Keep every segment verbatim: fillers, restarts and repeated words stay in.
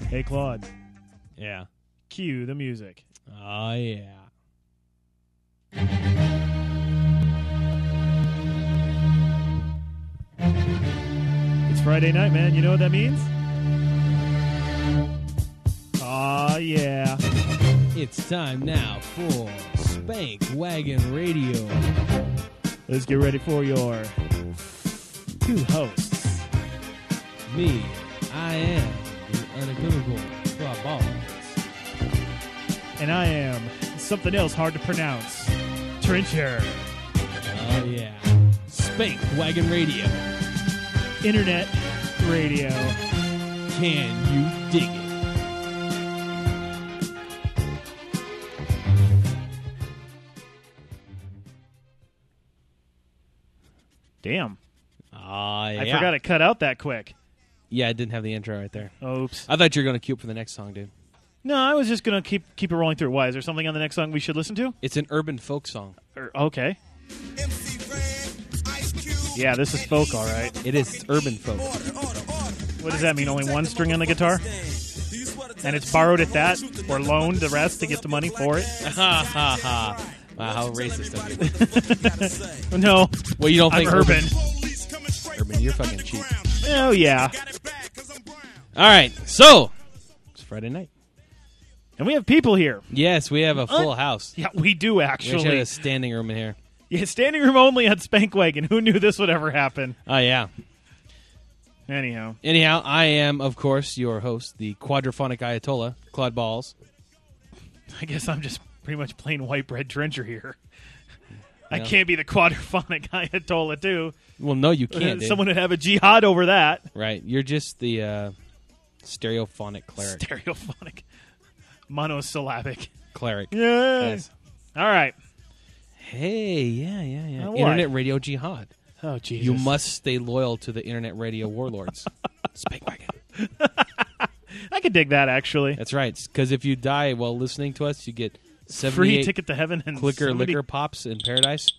Hey, Claude. Yeah. Cue the music. Oh, yeah. It's Friday night, man. You know what that means? Aw, yeah. It's time now for Spank Wagon Radio. Let's get ready for your two hosts. Me, I am the unequivocal Claude Balls. And I am something else hard to pronounce. Trencher. Oh, yeah. Spank Wagon Radio. Internet radio. Can you dig it? Damn. Ah, yeah. I forgot it cut out that quick. Yeah, I didn't have the intro right there. Oops. I thought you were going to cue up for the next song, dude. No, I was just going to keep keep it rolling through. Why? Is there something on the next song we should listen to? It's an urban folk song. Or, okay. Yeah, this is folk, all right. It is. It's urban folk. What does that mean? Only one string on the guitar? And it's borrowed at that? Or loaned the rest to get the money for it? Ha, ha, ha. Wow, how racist of you. No. Well, you don't I'm think urban. Urban, you're fucking cheap. Oh, yeah. All right, so it's Friday night. And we have people here. Yes, we have a full Uh, house. Yeah, we do, We actually have actually. a standing room in here. Yeah, standing room only at Spankwagon. Who knew this would ever happen? Oh, yeah. Anyhow. Anyhow, I am, of course, your host, the quadraphonic Ayatollah, Claude Balls. I guess I'm just pretty much plain white bread trencher here. I Yeah. can't be the quadraphonic Ayatollah, too. Well, no, you can't, dude. Someone would have a jihad over that. Right, you're just the uh, stereophonic cleric. Stereophonic. Monosyllabic. Cleric. Yeah. Yes. All right. Hey, yeah, yeah, yeah. Uh, what? Internet radio jihad. Oh, Jesus. You must stay loyal to the internet radio warlords. Spankwagon. I could dig that, actually. That's right, because if you die while listening to us, you get Free seventy-eight ticket to heaven and clicker somebody- liquor pops in paradise.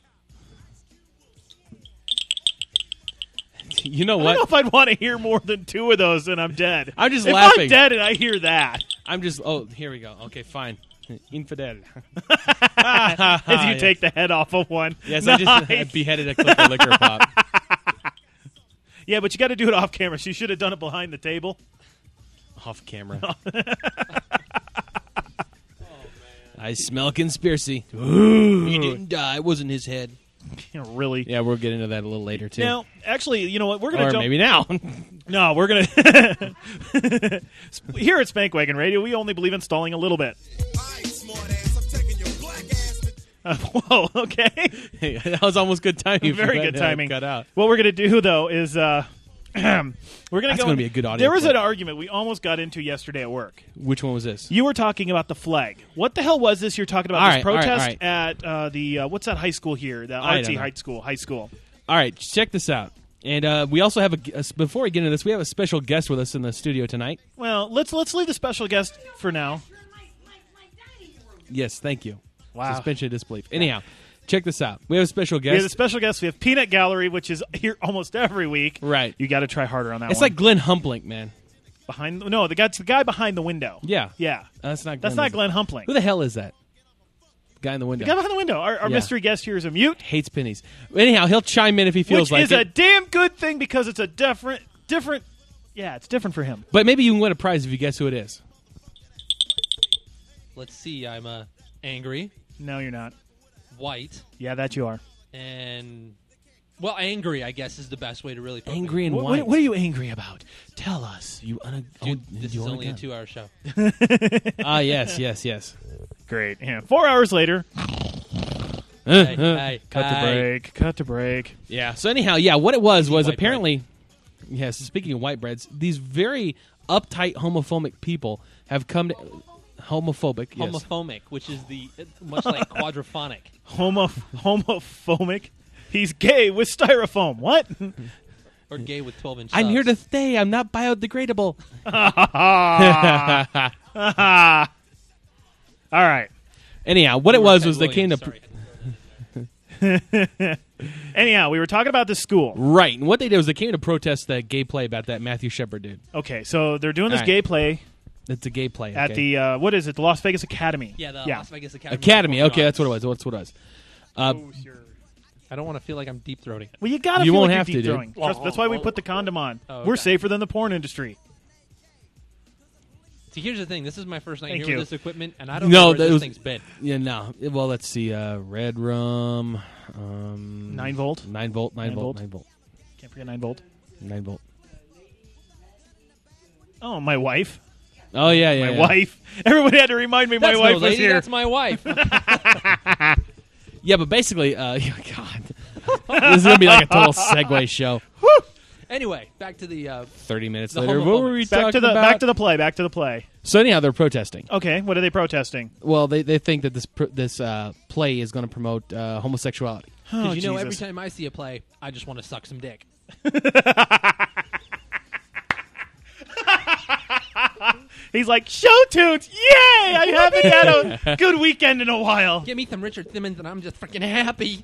You know I don't what? know if I'd want to hear more than two of those and I'm dead. I'm just if laughing. I'm dead and I hear that, I'm just. Oh, here we go. Okay, fine. Infidel. as you take the head off of one. Yes, Nice. I just I beheaded a clicker liquor pop. Yeah, but you got to do it off camera. She should have done it behind the table. Off camera. I smell conspiracy. He didn't die. It wasn't his head. Really? Yeah, we'll get into that a little later, too. Now, actually, you know what? We're gonna or jump. maybe now. No, we're gonna. Here at Spankwagon Radio, we only believe in stalling a little bit. Uh, whoa. Okay. Hey, that was almost good timing. Very for good that to timing. Cut out. What we're gonna do though is uh, we're gonna That's go. gonna be a good audio There was clip. an argument we almost got into yesterday at work. Which one was this? You were talking about the flag. What the hell was this? You're talking about All this right, all right, protest all right. at uh, the uh, what's that high school here? The I don't artsy know. high school. High school. All right, check this out. And uh, we also have a uh, before we get into this, we have a special guest with us in the studio tonight. Well, let's let's leave the special guest for now. Yes, thank you. Wow. Suspension of disbelief. Anyhow, check this out. We have a special We have a guest. special guest. We have Peanut Gallery, which is here almost every week. Right. You got to try harder on that It's one. like Glenn Humplink, man. behind. No, the guy, the guy behind the window. Yeah. Yeah. Uh, that's not. That's Glenn, not is it? Glenn Humpling. Who the hell is that? Guy in the window. The guy behind the window. Our, our Yeah. mystery guest here is a mute, Hates pennies. Anyhow, he'll chime in if he feels which like is it. a damn good thing because it's a different, different. Yeah, it's different for him. But maybe you can win a prize if you guess who it is. Let's see. I'm uh, angry, No, you're not. white, Yeah, that you are. and well, angry. I guess is the best way to really put me. Angry and What, white. what, what are you angry about? Tell us. You un- Dude, oh, this you is wanna only a go? two-hour show. Ah, yes, yes, yes. Great. Yeah. Four hours later. Uh, Hey, uh. hey, Cut to hey. break. Cut to break. Yeah. So anyhow, yeah, what it was was white apparently, yes. Speaking of white breads, these very uptight homophobic people have come to homophobic. Yes. Homophobic, which is the much like quadraphonic. Homo homophobic. He's gay with styrofoam. What? Or gay with twelve inch. I'm here to stay. I'm not biodegradable. All right. Anyhow, what it was was they came to. Sorry. Anyhow, we were talking about this school. Right. And what they did was they came to protest that gay play about that Matthew Shepard dude. Okay, so they're doing this All right. gay play It's a gay play. at okay. the, uh, what is it, the Las Vegas Academy. Yeah, the yeah. Las Vegas Academy. Academy. of Okay, Performing that's what it Arts. was. That's what it was. Uh, I don't want to feel like I'm deep throating. Well, you gotta You feel won't like have you're to, deep dude. throwing. Trust- That's why we put the condom on. Oh, We're okay. safer than the porn industry. See, here's the thing. This is my first night Thank here you. with this equipment, and I don't No, know where that this was- thing's been. yeah, no. Well, let's see. Uh, Red Rum. Um, Nine volt. Nine volt. Nine, Nine volt. volt. Nine volt. Can't forget nine volt. Nine volt. Oh, my wife. Oh yeah, yeah. My yeah. wife. Everybody had to remind me That's my wife no was lady, here. That's my wife. Yeah, but basically, uh, God, this is gonna be like a total segue show. Anyway, back to the. Uh, Thirty minutes The later, what were we homophobics. Back talking to the about? back to the play. Back to the play. So anyhow, they're protesting. Okay, what are they protesting? Well, they they think that this pr- this uh, play is going to promote uh, homosexuality. Oh, Because you know, every Jesus. time I see a play, I just want to suck some dick. He's like, show tunes, yay! I haven't had a good weekend in a while. Give me some Richard Simmons, and I'm just freaking happy.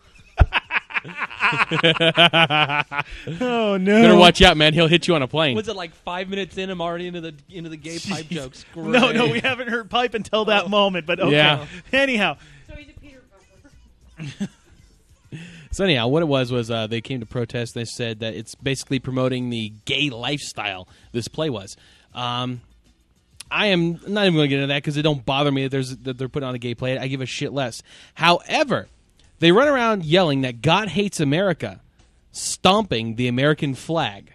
Oh no! Better watch out, man. He'll hit you on a plane. Was it like five minutes in? I'm already into the into the gay pipe jokes. Great. No, no, we haven't heard pipe until that moment. But okay. Yeah. Anyhow, So anyhow, what it was was uh, they came to protest. They said that it's basically promoting the gay lifestyle. This play was. Um, I am not even going to get into that because it don't bother me that there's that they're putting on a gay play. I give a shit less. However, they run around yelling that God hates America, stomping the American flag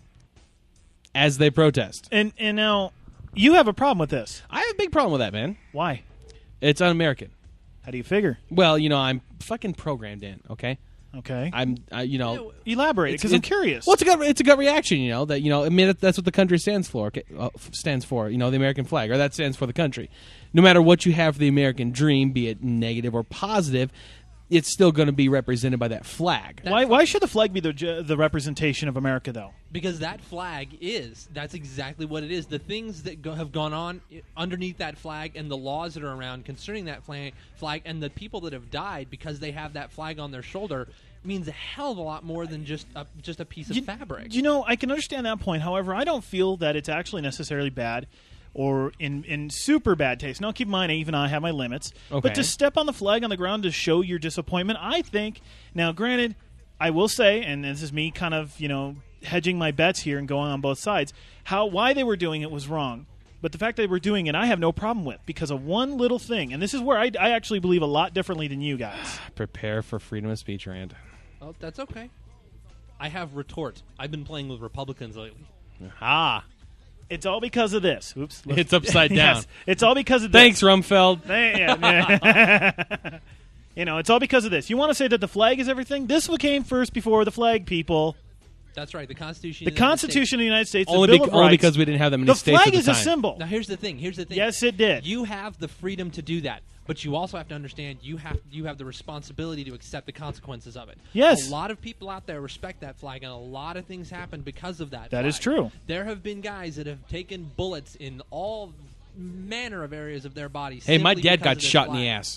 as they protest. and and now you have a problem with this. I have a big problem with that, man. Why? It's un-American. How do you figure? Well, you know, I'm fucking programmed in. Okay, Okay, I'm, I, you know. elaborate It's- because I'm it's- curious. Well, it's a gut, it's a gut reaction, you know, that, you know, I mean, that's what the country stands for, okay, uh, f- stands for, you know, the American flag, or that stands for the country. No matter what you have for the American dream, be it negative or positive, it's still going to be represented by that flag. why? Why should the flag be the ju- the representation of America, though? Because that flag is. That's exactly what it is. The things that go, have gone on i- underneath that flag and the laws that are around concerning that flag, flag and the people that have died because they have that flag on their shoulder means a hell of a lot more than just a, just a piece of You- fabric. You know, I can understand that point. However, I don't feel that it's actually necessarily bad or in, in super bad taste. Now, keep in mind, even I have my limits. Okay. But to step on the flag on the ground to show your disappointment, I think. Now, granted, I will say, and this is me kind of, you know, hedging my bets here and going on both sides, how why they were doing it was wrong. But the fact that they were doing it, I have no problem with because of one little thing. And this is where I, I actually believe a lot differently than you guys. Prepare for freedom of speech, Rand. Well, that's okay. I have retort. I've been playing with Republicans lately. Ah, It's all because of this. Oops. it's upside down. Yes, it's all because of this. Thanks, Rumfeld. They- yeah, yeah. You know, it's all because of this. You want to say that the flag is everything? This one came first before the flag, people. That's right. The Constitution. The of the United States. Constitution of the United States, Only, the Bill bec- of only Rights. because we didn't have that many the states flag at the is time. a symbol. Now here's the thing. Here's the thing. Yes, it did. You have the freedom to do that, but you also have to understand you have you have the responsibility to accept the consequences of it. Yes. A lot of people out there respect that flag, and a lot of things happen because of that. That flag. is true. There have been guys that have taken bullets in all manner of areas of their body. Hey, my simply dad because got of this shot in flag. the ass.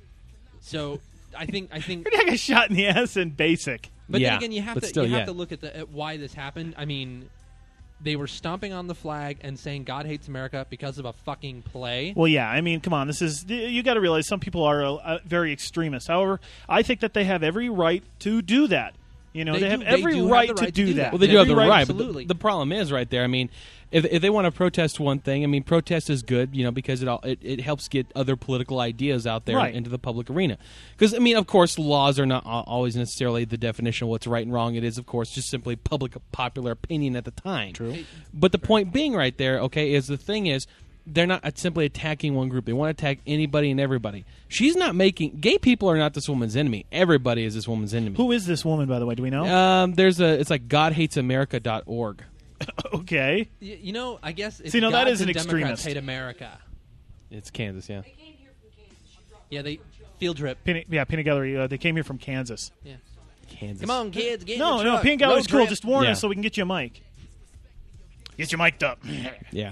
So I think I think. I got shot in the ass in basic. But Yeah, then again, you have but to still, you have yeah. to look at the at why this happened. I mean, they were stomping on the flag and saying God hates America because of a fucking play. Well, yeah. I mean, come on. This is you got to realize some people are uh, uh, very extremist. However, I think that they have every right to do that. You know, They they, do- have they every do have right, the to right to do do that. that. Well, they do Every have the right, right, but the, absolutely. the problem is right there. I mean, if if they want to protest one thing, I mean, protest is good, you know, because it all it, it helps get other political ideas out there Right. into the public arena. Because I mean, of course, laws are not al- always necessarily the definition of what's right and wrong. It is, of course, just simply public popular opinion at the time. True. But the point being, right there, okay, is the thing is. They're not simply attacking one group. They want to attack anybody and everybody. She's not making... Gay people are not this woman's enemy. Everybody is this woman's enemy. Who is this woman, by the way? Do we know? Um, there's a... It's like god hates america dot org. Okay. Y- You know, I guess if See, no, that gods is an and Democrats extremist. hate America. It's Kansas, yeah. Yeah, they field trip. Peanut, yeah, Peanut Gallery. Uh, they came here from Kansas. Yeah. Kansas. Come on, kids, get in No, the no, truck. Peanut Gallery's Road cool. trip. Just warn Yeah. us so we can get you a mic. Get you mic'd up. Yeah.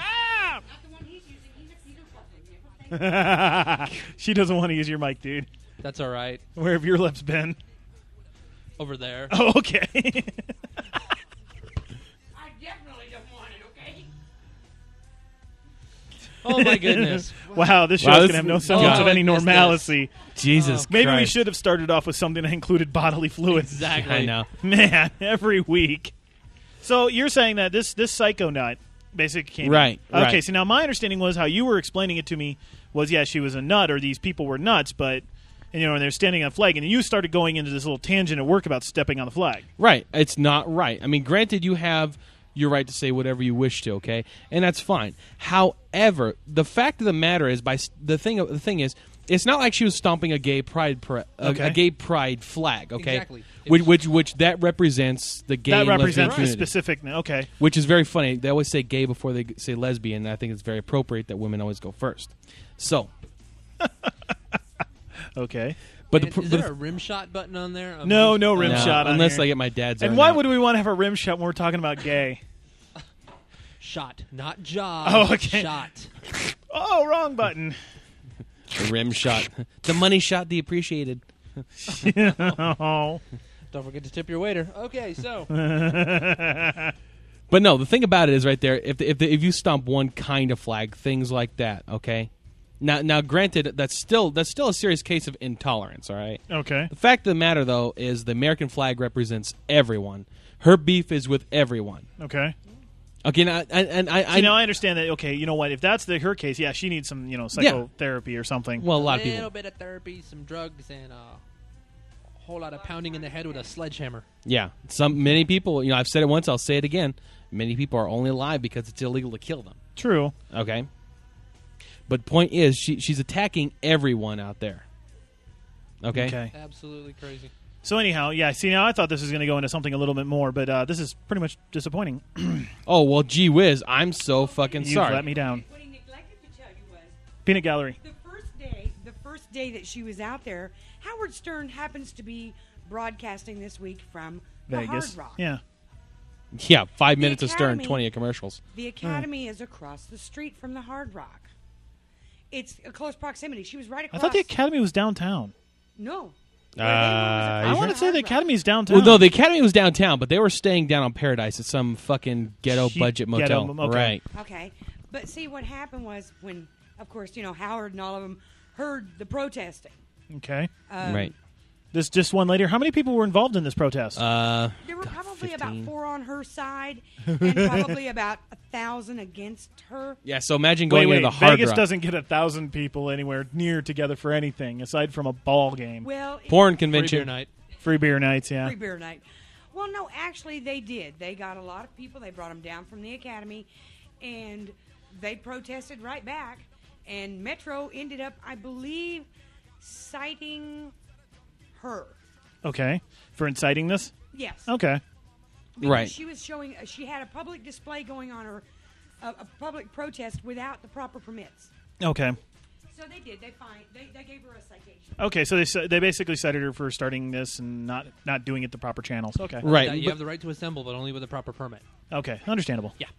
She doesn't want to use your mic, dude. That's all right. Where have your lips been? Over there. Oh, okay. I definitely don't want it, okay? Oh my goodness. Wow, this Wow, show's this- gonna have no oh, semblance of I any missed normalcy. Jesus Maybe we Christ. should have started off with something that included bodily fluids. Exactly. I know. Man, every week. So you're saying that this this psycho nut basically came in. Right, Okay, right. so now my understanding was how you were explaining it to me was, yeah, she was a nut or these people were nuts, but and, you know, and they're standing on a flag, and you started going into this little tangent at work about stepping on the flag. Right. It's not right. I mean, granted, you have your right to say whatever you wish to, okay, and that's fine. However, the fact of the matter is, by s- the thing, the thing is, it's not like she was stomping a gay pride, pra- a, Okay. a gay pride flag, okay, Exactly. which, which which that represents the gay That and lesbian represents the community. specific. Okay, Which is very funny. They always say gay before they say lesbian. And I think it's very appropriate that women always go first. So, okay. but And the, pr- is but there a rim shot button on there? I'm No, just- no rim no, shot on unless here. I get my dad's. And on why out. would we want to have a rim shot when we're talking about gay? Shot, not job. Oh, okay. Shot. Oh, wrong button. the rim shot, the money shot, the appreciated? Oh. Don't forget to tip your waiter. Okay, so But no, the thing about it is right there. If the, if the, if you stomp one kind of flag, things like that, okay. Now, now, granted, that's still that's still a serious case of intolerance. All right. Okay. The fact of the matter, though, is the American flag represents everyone. Her beef is with everyone. Okay. Okay, now, and, and I, I See, now I understand that. Okay, you know what? If that's the her case, yeah, she needs some, you know, psychotherapy or something. well, a lot of little people. bit of therapy, some drugs, and uh, a whole lot of pounding in the head with a sledgehammer. Yeah, some many people. You know, I've said it once. I'll say it again. Many people are only alive because it's illegal to kill them. True. Okay. But point is, she she's attacking everyone out there. Okay. Okay. Absolutely crazy. So anyhow, yeah. See, now I thought this was going to go into something a little bit more, but uh, this is pretty much disappointing. Oh well, gee whiz! I'm so fucking You've sorry. let me down. What he neglected to tell you was Peanut Gallery. the first day, the first day that she was out there, Howard Stern happens to be broadcasting this week from the Vegas. Hard Rock. Yeah. Yeah, five The minutes of Stern, Academy- twenty of commercials. The Academy is across the street from the Hard Rock. It's a close proximity. She was right I across. thought the Academy was downtown. No. Uh, I want to say the Hard Rock. Academy is downtown. Well, no, the Academy was downtown, but they were staying down on Paradise at some fucking ghetto Cheap budget motel. ghetto- okay. Right. Okay. But see, what happened was when, of course, you know, Howard and all of them heard the protesting. Okay. Um, right. This just one lady. How many people were involved in this protest? Uh, There were God, probably fifteen. about four on her side and probably about a thousand against her. Yeah, so imagine wait, going wait. into the Hard Vegas Rock. doesn't get a thousand people anywhere near together for anything aside from a ball game. Well, it- Porn Free convention. beer night. Free beer nights. Yeah. free beer night. Well, no, actually, they did. They got a lot of people. They brought them down from the Academy, and they protested right back. And Metro ended up, I believe, citing her. Okay. For inciting this. Yes. Okay. Because Right. She was showing. Uh, she had a public display going on, or a, a public protest without the proper permits. Okay. So they did. They find. They, they gave her a citation. Okay. So they s- they basically cited her for starting this and not not doing it the proper channels. Okay. Right. That you but- have the right to assemble, but only with a proper permit. Okay. Understandable. Yeah.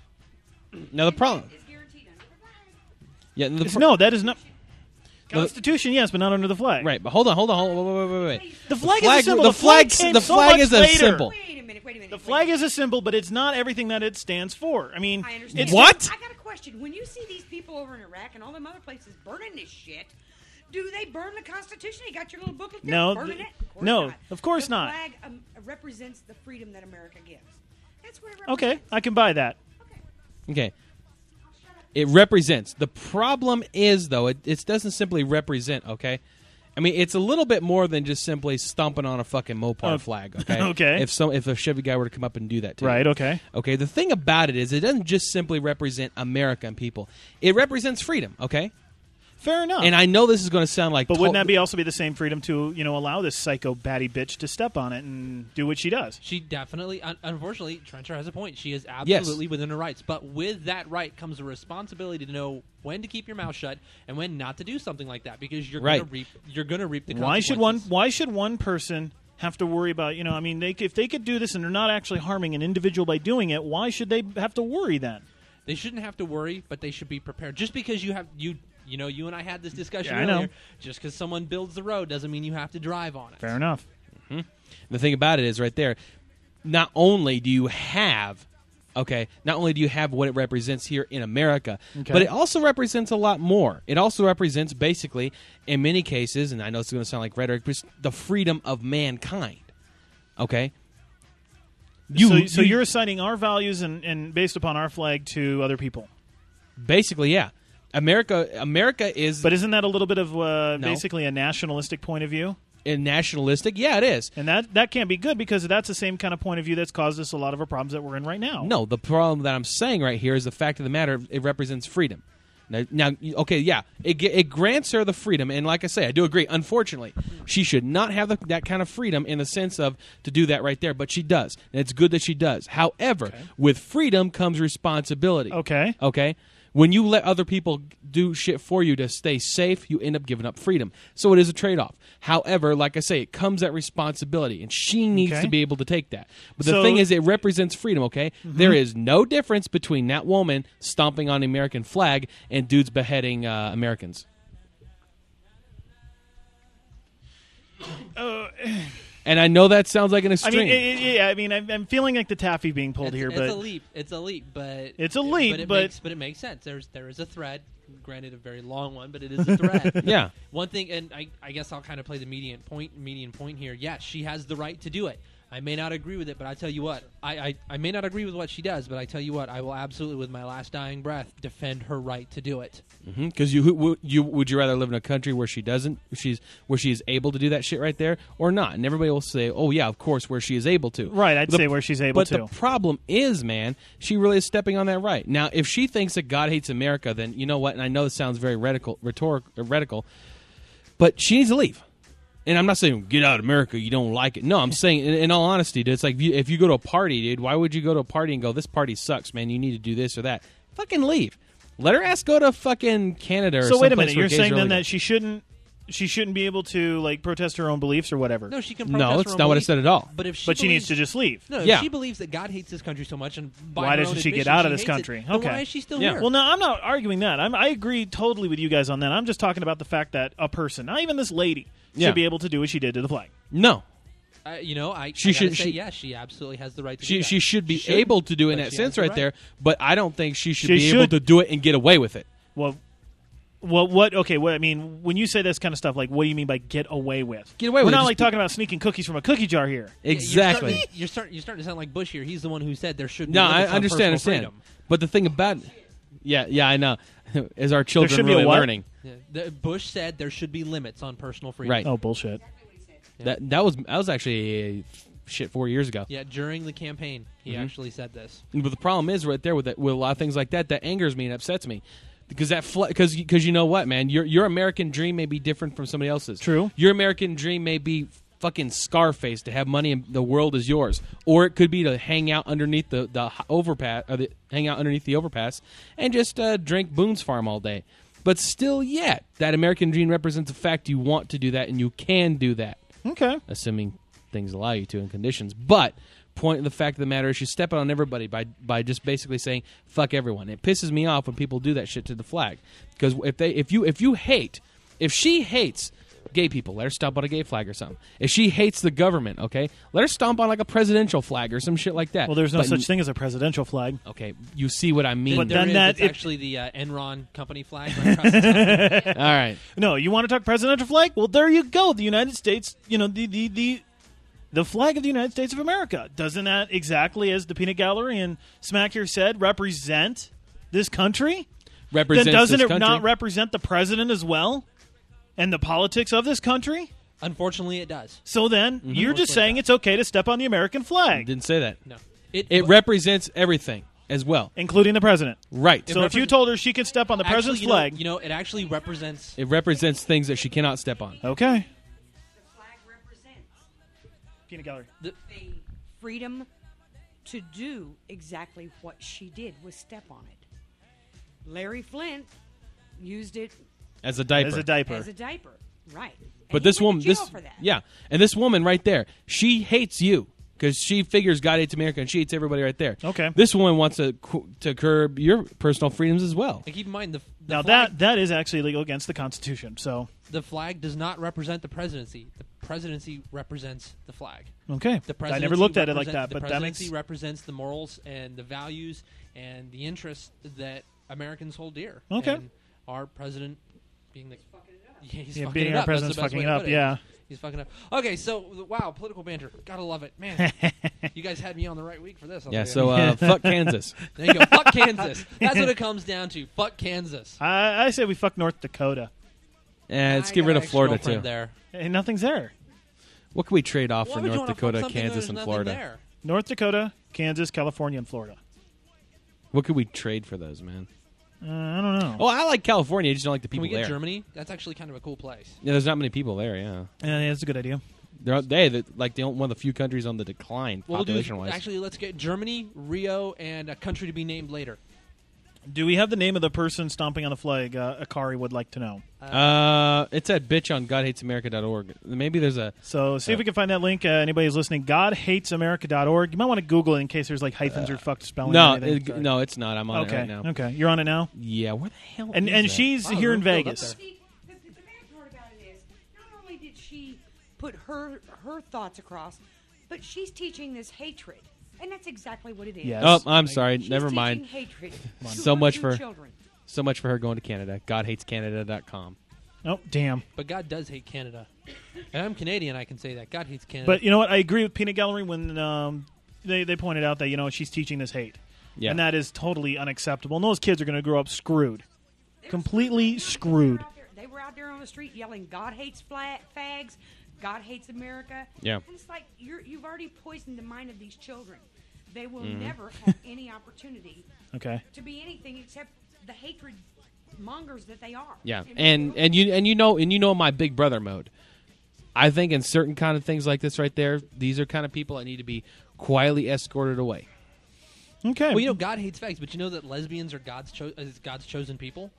now the problem. It's guaranteed under the flag. Yeah, the It's, pro- no, that is not. No, Constitution, yes, but not under the flag. Right, but hold on, hold on, hold on, wait, wait, wait, wait. The flag, flag- is a symbol. the The flag, flag- came the so flag much is a later. symbol. Wait a minute. Wait a minute. The wait flag a is a symbol, but it's not everything that it stands for. I mean, I understand. it's What? I got a question. When you see these people over in Iraq and all them other places burning this shit, do they burn the Constitution? You got your little booklet there No, burning th- it? Of course no, not. of course the not. flag um, represents the freedom that America gives. That's what it Okay, represents. I can buy that. Okay. It represents. The problem is, though, it, it doesn't simply represent, okay? I mean, it's a little bit more than just simply stomping on a fucking Mopar Oh, flag, okay? okay. If some if a Chevy guy were to come up and do that to Right, you. okay. Okay, the thing about it is it doesn't just simply represent American people. It represents freedom, okay? Fair enough. And I know this is going to sound like but wouldn't to- that be also be the same freedom to, you know, allow this psycho batty bitch to step on it and do what she does? She definitely, un- unfortunately, Trencher has a point. She is absolutely within her rights. But with that right comes a responsibility to know when to keep your mouth shut and when not to do something like that, because you're Right. going to reap. You're going to reap the Why should one consequences. why should one person have to worry about, you know, I mean, they, if they could do this and they're not actually harming an individual by doing it, why should they have to worry then? They shouldn't have to worry, but they should be prepared. Just because you have you you know, you and I had this discussion Yeah, I know. earlier. Just because someone builds the road doesn't mean you have to drive on it. Fair enough. The thing about it is right there, not only do you have, okay, not only do you have what it represents here in America, Okay. but it also represents a lot more. It also represents basically, in many cases, and I know it's going to sound like rhetoric, but it's the freedom of mankind. Okay? You, so, so you- you're assigning our values and, and based upon our flag to other people. basically, yeah. America, America is But isn't that a little bit of uh, No. basically a nationalistic point of view? in nationalistic. Yeah, it is. And that, that can't be good because that's the same kind of point of view that's caused us a lot of our problems that we're in right now. No, the problem that I'm saying right here is the fact of the matter, it represents freedom. Now, now okay, yeah, it, g- it grants her the freedom, and like I say, I do agree. Unfortunately, she should not have the, that kind of freedom in the sense of to do that right there, but she does, and it's good that she does. However, with freedom comes responsibility. Okay. Okay? When you let other people do shit for you to stay safe, you end up giving up freedom. So it is a trade-off. However, like I say, it comes at responsibility, and she needs Okay. to be able to take that. But the So- thing is, it represents freedom, okay? There is no difference between that woman stomping on the American flag and dudes beheading uh, Americans. Uh, And I know that sounds like an I extreme. mean, it, it- yeah, I mean, I'm, I'm feeling like the taffy being pulled It's, here, it's but a leap. It's a leap, but It's a leap, But it, but- makes, but it makes sense. There's there is a thread. Granted, a very long one, but it is a thread. yeah. One thing, and I, I guess I'll kind of play the median point. Median point here. Yes, she has the right to do it. I may not agree with it, but I tell you what, I, I, I may not agree with what she does, but I tell you what, I will absolutely, with my last dying breath, defend her right to do it. Because you, who- you would you rather live in a country where she doesn't, she's where she is able to do that shit right there, or not? And everybody will say, "Oh yeah, of course, where she is able to." right, I'd The- say where she's able But to. the problem is, man, she really is stepping on that right. Now, if she thinks that God hates America, then you know what? And I know this sounds very radical, rhetoric, radical, but she needs to leave. And I'm not saying get out of America, you don't like it. No, I'm saying, in, in all honesty, dude, it's like if you, if you go to a party, dude, why would you go to a party and go, "This party sucks, man. You need to do this or that." Fucking leave. Let her ass go to fucking Canada or so wait a someplace minute, where you're gays saying are then illegal. that she shouldn't she shouldn't be able to like protest her own beliefs or whatever. No, she can. No, protest it's her own not what I belief, said at all. But if she but she needs believes- to just leave. No, if Yeah. she believes that God hates this country so much, and by Why her doesn't own she get admission, out of she this hates it, country? then Okay. why is she still Yeah. here? Well, no, I'm not arguing that. I'm, I agree totally with you guys on that. I'm just talking about the fact that a person, not even this lady, should Yeah. be able to do what she did to the flag. No. Uh, you know, I, She I should- gotta say she- yes. She absolutely has the right to do She that. she should be She able to do it in but that she sense has the right, there, but I don't think she should She be able should- to do it and get away with it. Well, well, what? Okay, what I mean when you say this kind of stuff, like what do you mean by get away with? Get away We're with it, not just like be- talking about sneaking cookies from a cookie jar here. Yeah, Exactly. You're starting, you're, start, you're starting to sound like Bush here. He's the one who said there should be No, I limits on understand, personal understand. freedom. But the thing about yeah, yeah, I know. Is our children should be a really what? learning? Yeah, the, Bush said there should be limits on personal freedom. Right. Oh bullshit! That that was that was actually uh, shit four years ago. Yeah, during the campaign, he Mm-hmm. actually said this. But the problem is right there with that, with a lot of things like that that angers me and upsets me. Because that because because you know what, man, your your American dream may be different from somebody else's. True. Your American dream may be fucking Scarface to have money and the world is yours, or it could be to hang out underneath the the h- overpass, or the, hang out underneath the overpass and just uh, drink Boone's Farm all day. But still, yet that American dream represents the fact you want to do that and you can do that, Okay, assuming things allow you to in conditions. But point of the fact of the matter is she's stepping on everybody by by just basically saying fuck everyone. It pisses me off when people do that shit to the flag, because if they if you if you hate if she hates gay people, let her stomp on a gay flag or something. If she hates the government, okay, let her stomp on like a presidential flag or some shit like that. well, there's no But- such thing as a presidential flag. Okay, you see what I mean. But There then is, that- it's if- actually the uh, Enron company flag. Right across the top. All right, No, you want to talk presidential flag? Well, there you go. The United States, you know, the the the, the flag of the United States of America. Doesn't that exactly, as the Peanut Gallery and Smack here said, represent this country? represents Then doesn't this it country. not represent the president as well and the politics of this country? Unfortunately, it does. So then Mm-hmm. you're just Unfortunately, saying it it's okay to step on the American flag, Didn't say that. No, it, It but- represents everything as well. including the president. Right. So if you represent- told her she could step on the actually, president's you know, flag, you know, it actually represents. It represents things that she cannot step on. okay. The flag represents Peanut Gallery. The, the freedom to do exactly what she did, was step on it. Larry Flint used it As a diaper. As a diaper. as a diaper, right? But And he this went woman, to this jail for that. yeah, and this woman right there, she hates you because she figures God hates America and she hates everybody right there. Okay. This woman wants to qu- to curb your personal freedoms as well. And keep in mind the, the Now flag, that that is actually illegal against the Constitution. So the flag does not represent the presidency. The presidency represents the flag. okay, The I presidency never looked at it like represent- that, the but that presidency makes represents the morals and the values and the interests that Americans hold dear. Okay. And our president being the yeah, he's yeah, fucking being it our up. That's president's the best fucking way it to up. put it. Yeah. He's fucking up. Okay, so wow, political banter. Gotta love it, man. You guys had me on the right week for this. I'll Yeah, tell so you. uh, fuck Kansas. there you go. Fuck Kansas. That's what it comes down to. Fuck Kansas. I, I say we fuck North Dakota. And let's I get got rid an of Florida, too. ex-girlfriend There. Hey, nothing's there. What can we trade off Why for would you North wanna fuck Dakota, something Kansas, there's and nothing Florida? There? North Dakota, Kansas, California, and Florida. What could we trade for those, man? Uh, I don't know. Oh, I like California. I just don't like the Can people we get there. Germany? That's actually kind of a cool place. Yeah, there's not many people there. Yeah, Yeah, yeah, that's a good idea. they're they they're, like the only- one of the few countries on the decline What we'll do is population wise. actually let's get Germany, Rio, and a country to be named later. Do we have the name of the person stomping on the flag? Uh, Akari would like to know. Uh, it's at bitch on God Hates America dot org. Maybe there's a So see if we can find that link. Uh, anybody who's listening, God Hates America dot org. You might want to Google it in case there's like hyphens or fucked spelling. no, or anything. it, no, it's not. I'm on Okay, it right now. okay, you're on it now. Yeah, where the hell? And is and that? she's Wow, here in we're filled up Vegas. there. See, the, the, the bad part about it is, not only did she put her her thoughts across, but she's teaching this hatred, and that's exactly what it is. Yes. Oh, I'm sorry. She's Never teaching mind. hatred. So to much her two for- children. So much for her going to Canada. God Hates Canada dot com. Oh, damn. But God does hate Canada. And I'm Canadian, I can say that. God hates Canada. But you know what? I agree with Peanut Gallery when um, they they pointed out that you know she's teaching this hate, Yeah. and that is totally unacceptable. And those kids are going to grow up screwed, completely screwed. They were, out there, they were out there on the street yelling, "God hates flat fags, God hates America." Yeah. And it's like you're, you've already poisoned the mind of these children. They will Mm-hmm. never have any opportunity Okay. to be anything except the hatred mongers that they are. Yeah, And and and you and you know and you know my big brother mode. I think in certain kind of things like this right there, these are kind of people that need to be quietly escorted away. Okay. well, you know, God hates fags, but you know that lesbians are God's cho- is God's chosen people.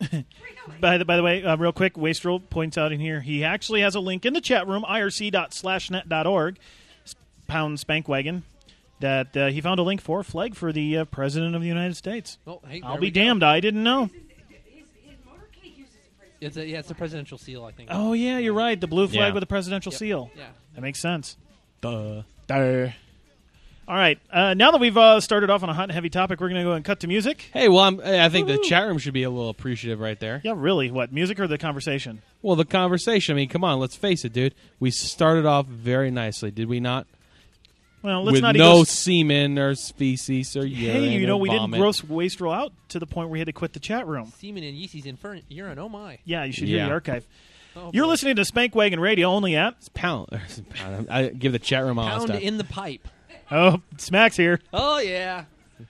By the by the way, uh, real quick, Wastrel points out in here he actually has a link in the chat room, I R C dot slash net dot org, pound spankwagon, that uh, he found a link for flag for the uh, president of the United States. Well, hey, I'll there be we go. damned, I didn't know. His, his motorcade uses a president. It's a, yeah, it's a presidential seal, I think. Oh yeah, you're right. The blue flag Yeah. with the presidential Yep. seal. Yeah. That makes sense. Duh. Duh. All right. Uh, now that we've uh, started off on a hot and heavy topic, we're going to go and cut to music. Hey, well, I'm, I think the chat room should be a little appreciative right there. Yeah, really. What, music or the conversation? Well, the conversation. I mean, come on, let's face it, dude. We started off very nicely, did we not? Well, let's With not no even. semen or feces or urine. Hey, you know or we vomit. didn't gross Wastrel out to the point where we had to quit the chat room. Semen and yeasties in fern- urine. Oh my. Yeah, you should hear Yeah. the archive. Oh, You're boy. listening to Spankwagon Radio only at. Pound. pound. I give the chat room all Pound stuff. in the pipe. Oh, Smack's here. Oh yeah.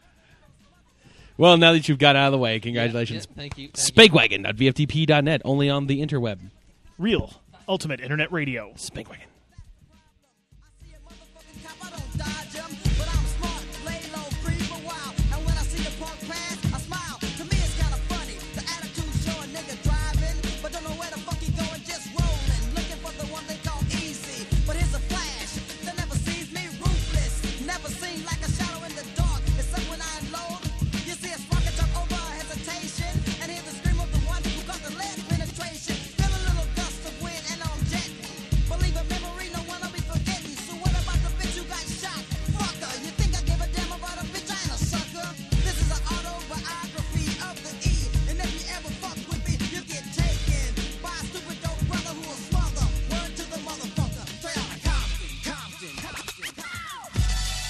Well, now that you've got out of the way, congratulations. Yeah, yeah, thank you. Thank you. Spankwagon dot V F T P dot net, only on the interweb. Real ultimate internet radio. Spankwagon. Believe a memory, no one will be forgetting. So what about the bitch who got shot? Fucker, you think I give a damn about a bitch? I ain't a sucker. This is an autobiography of the E. And if you ever fuck with me, you get taken by a stupid dope brother who will smother. Word to the motherfucker. Straight out of Compton, Compton, Compton.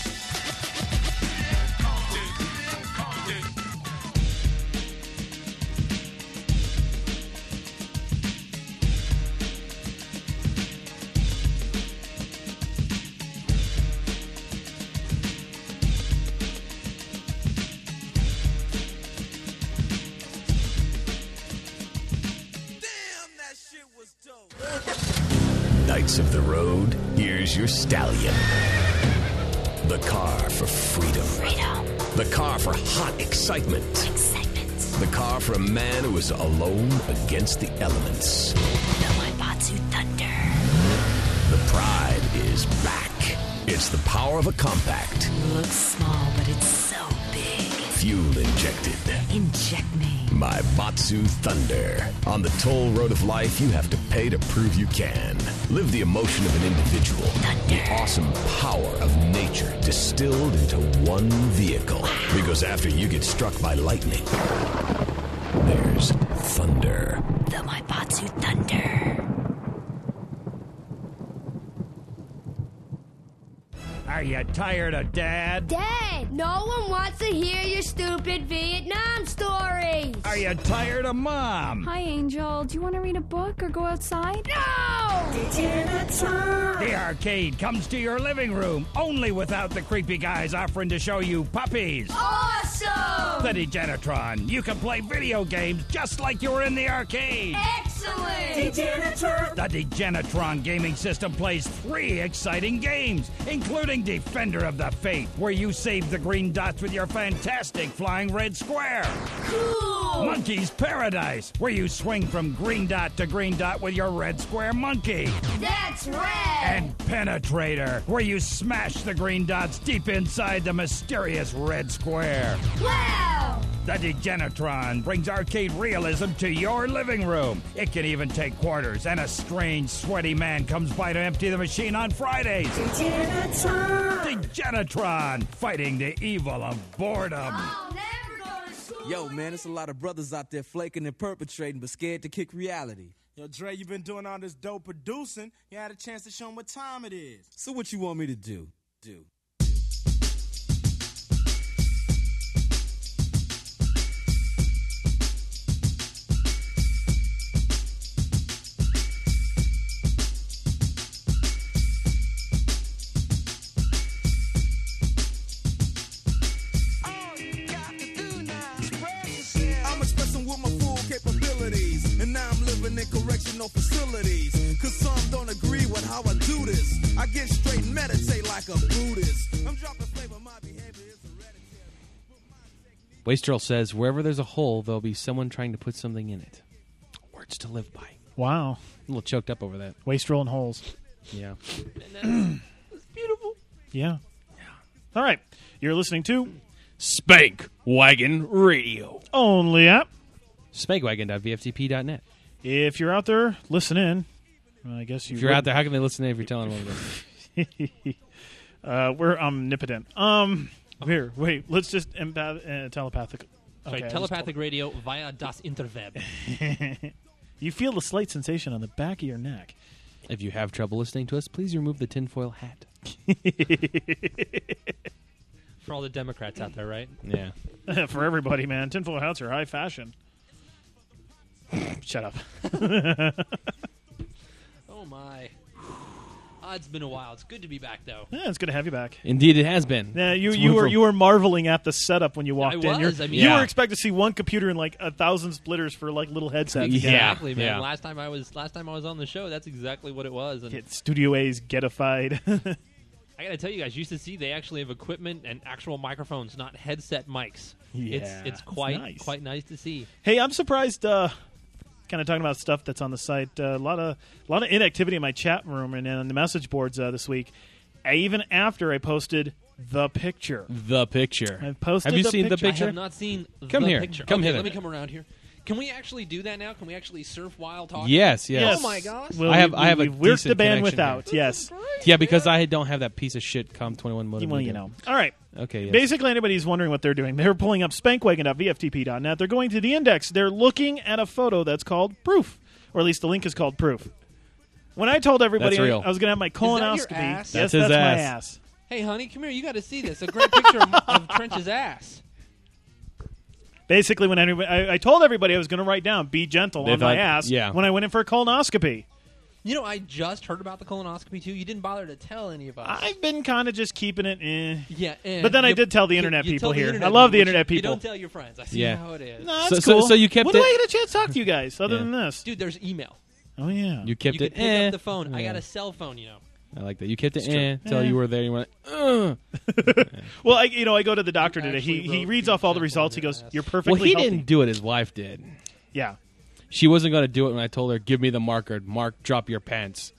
Damn, that shit was dope. Knights of the Road, here's your stallion. The car for freedom. Freedom. The car for hot excitement. Excitement. The car for a man who is alone against the elements. The Waibatsu Thunder. The pride is back. It's the power of a compact, Looks small, but it's so big. fuel injected. Inject me. My Batsu Thunder. On the toll road of life, you have to pay to prove you can. Live the emotion of an individual. The awesome power of nature distilled into one vehicle. Because after you get struck by lightning, there's thunder. The Maibatsu Thunder. Are you tired of Dad? Dad, no one wants to hear your stupid Vietnam stories. Are you tired of Mom? Hi, Angel. Do you want to read a book or go outside? No! The arcade comes to your living room, only without the creepy guys offering to show you puppies. Awesome! The Degenitron. You can play video games just like you were in the arcade. Excellent! The Degenitron gaming system plays three exciting games, including Defender of the Faith, where you save the green dots with your fantastic flying red square. Cool! Monkey's Paradise, where you swing from green dot to green dot with your red square monkey. That's rad! And Penetrator, where you smash the green dots deep inside the mysterious red square. Wow! The Degenitron brings arcade realism to your living room. It can even take quarters, and a strange, sweaty man comes by to empty the machine on Fridays. Degenitron! Degenitron, fighting the evil of boredom. I'll never go to school. Yo, man, there's a lot of brothers out there flaking and perpetrating, but scared to kick reality. Yo, Dre, you been doing all this dope producing. You had a chance to show them what time it is. So what you want me to do? Do. I'm expressing with my full capabilities, and now I'm living in correctional facilities. Cause some don't agree with how I do this. I get straight and meditate like a Buddhist. I'm dropping flavor, my behavior is hereditary. Wastrel says, wherever there's a hole, there'll be someone trying to put something in it. Words to live by. Wow. A little choked up over that. Wastrel and holes. Yeah. It's beautiful. Yeah. All right. You're listening to Spank Wagon Radio. Only app. Spankwagon dot v f t p dot net. If you're out there, listen in. Well, I guess you If you're out there, how can they listen in if you're telling them what it is? uh, we're omnipotent. Um, here, wait. Let's just empath- uh, telepathic. Sorry, Okay, I telepathic radio via das Interweb. just- You feel a slight sensation on the back of your neck. If you have trouble listening to us, please remove the tinfoil hat. For all the Democrats out there, right? Yeah. For everybody, man. Tinfoil hats are high fashion. Shut up. Oh, my. Oh, it's been a while. It's good to be back, though. Yeah, it's good to have you back. Indeed, it has been. Yeah, you, It's you were wonderful. you were marveling at the setup when you walked I in. was, You're- I mean- you Yeah. were expecting to see one computer and like a thousand splitters for like little headsets. Yeah. Exactly, man. yeah. Last time I was last time I was on the show, that's exactly what it was. And Get Studio A's getified. I gotta tell you guys, you should see they actually have equipment and actual microphones, not headset mics. Yeah, it's it's it's quite nice. quite nice to see. Hey, I'm surprised. Uh, kind of talking about stuff that's on the site. Uh, a lot of a lot of inactivity in my chat room and on the message boards uh, this week. I, even after I posted the picture, The picture. I posted. Have you the seen the picture. I picture? have not seen Come the here. picture. Come okay, hither. let me come around here. Can we actually do that now? Can we actually surf while talking? Yes, yes. Yes. Oh my gosh. Well, I have- we, I have a we worked decent the bandwidth connection out. Yes. Yeah, because I don't have that piece of shit Com twenty-one modem. Well, you either. know. All right. Okay, yes. Basically, anybody's wondering what they're doing. They're pulling up spankwagon dot v f t p dot net. They're going to the index. They're looking at a photo that's called proof, or at least the link is called proof. When I told everybody That's real. I was going to have my that your colonoscopy, ass? yes, That's his that's my ass. ass. Hey, honey, come here. You got to see this. A great picture of, of Trench's ass. Basically, when anybody, I, I told everybody I was going to write down "be gentle" They on my thought- ass yeah. when I went in for a colonoscopy. You know, I just heard about the colonoscopy too. You didn't bother to tell any of us. I've been kind of just keeping it. Eh. yeah, eh. But then I You- did tell the you- internet you people tell the here. internet I love the which internet You people. don't tell your friends. I see Yeah. how it is. No, So- that's so- cool. so you kept when it- do I get a chance to talk to you guys other Yeah. than this? Dude, there's email. Oh yeah. You kept you can it. pick eh. up the phone. I Yeah. got a cell phone, you know. I like that. You kept it It's true. eh, until Eh. you were there. You went, Ugh. Well, I, you know, I go to the doctor today. actually He he wrote reads "be off all the gentle results. on He your goes, ass." "You're perfectly Well, he healthy." didn't do it. His wife did. Yeah. She wasn't going to do it when I told her, give me the marker. Mark, drop your pants.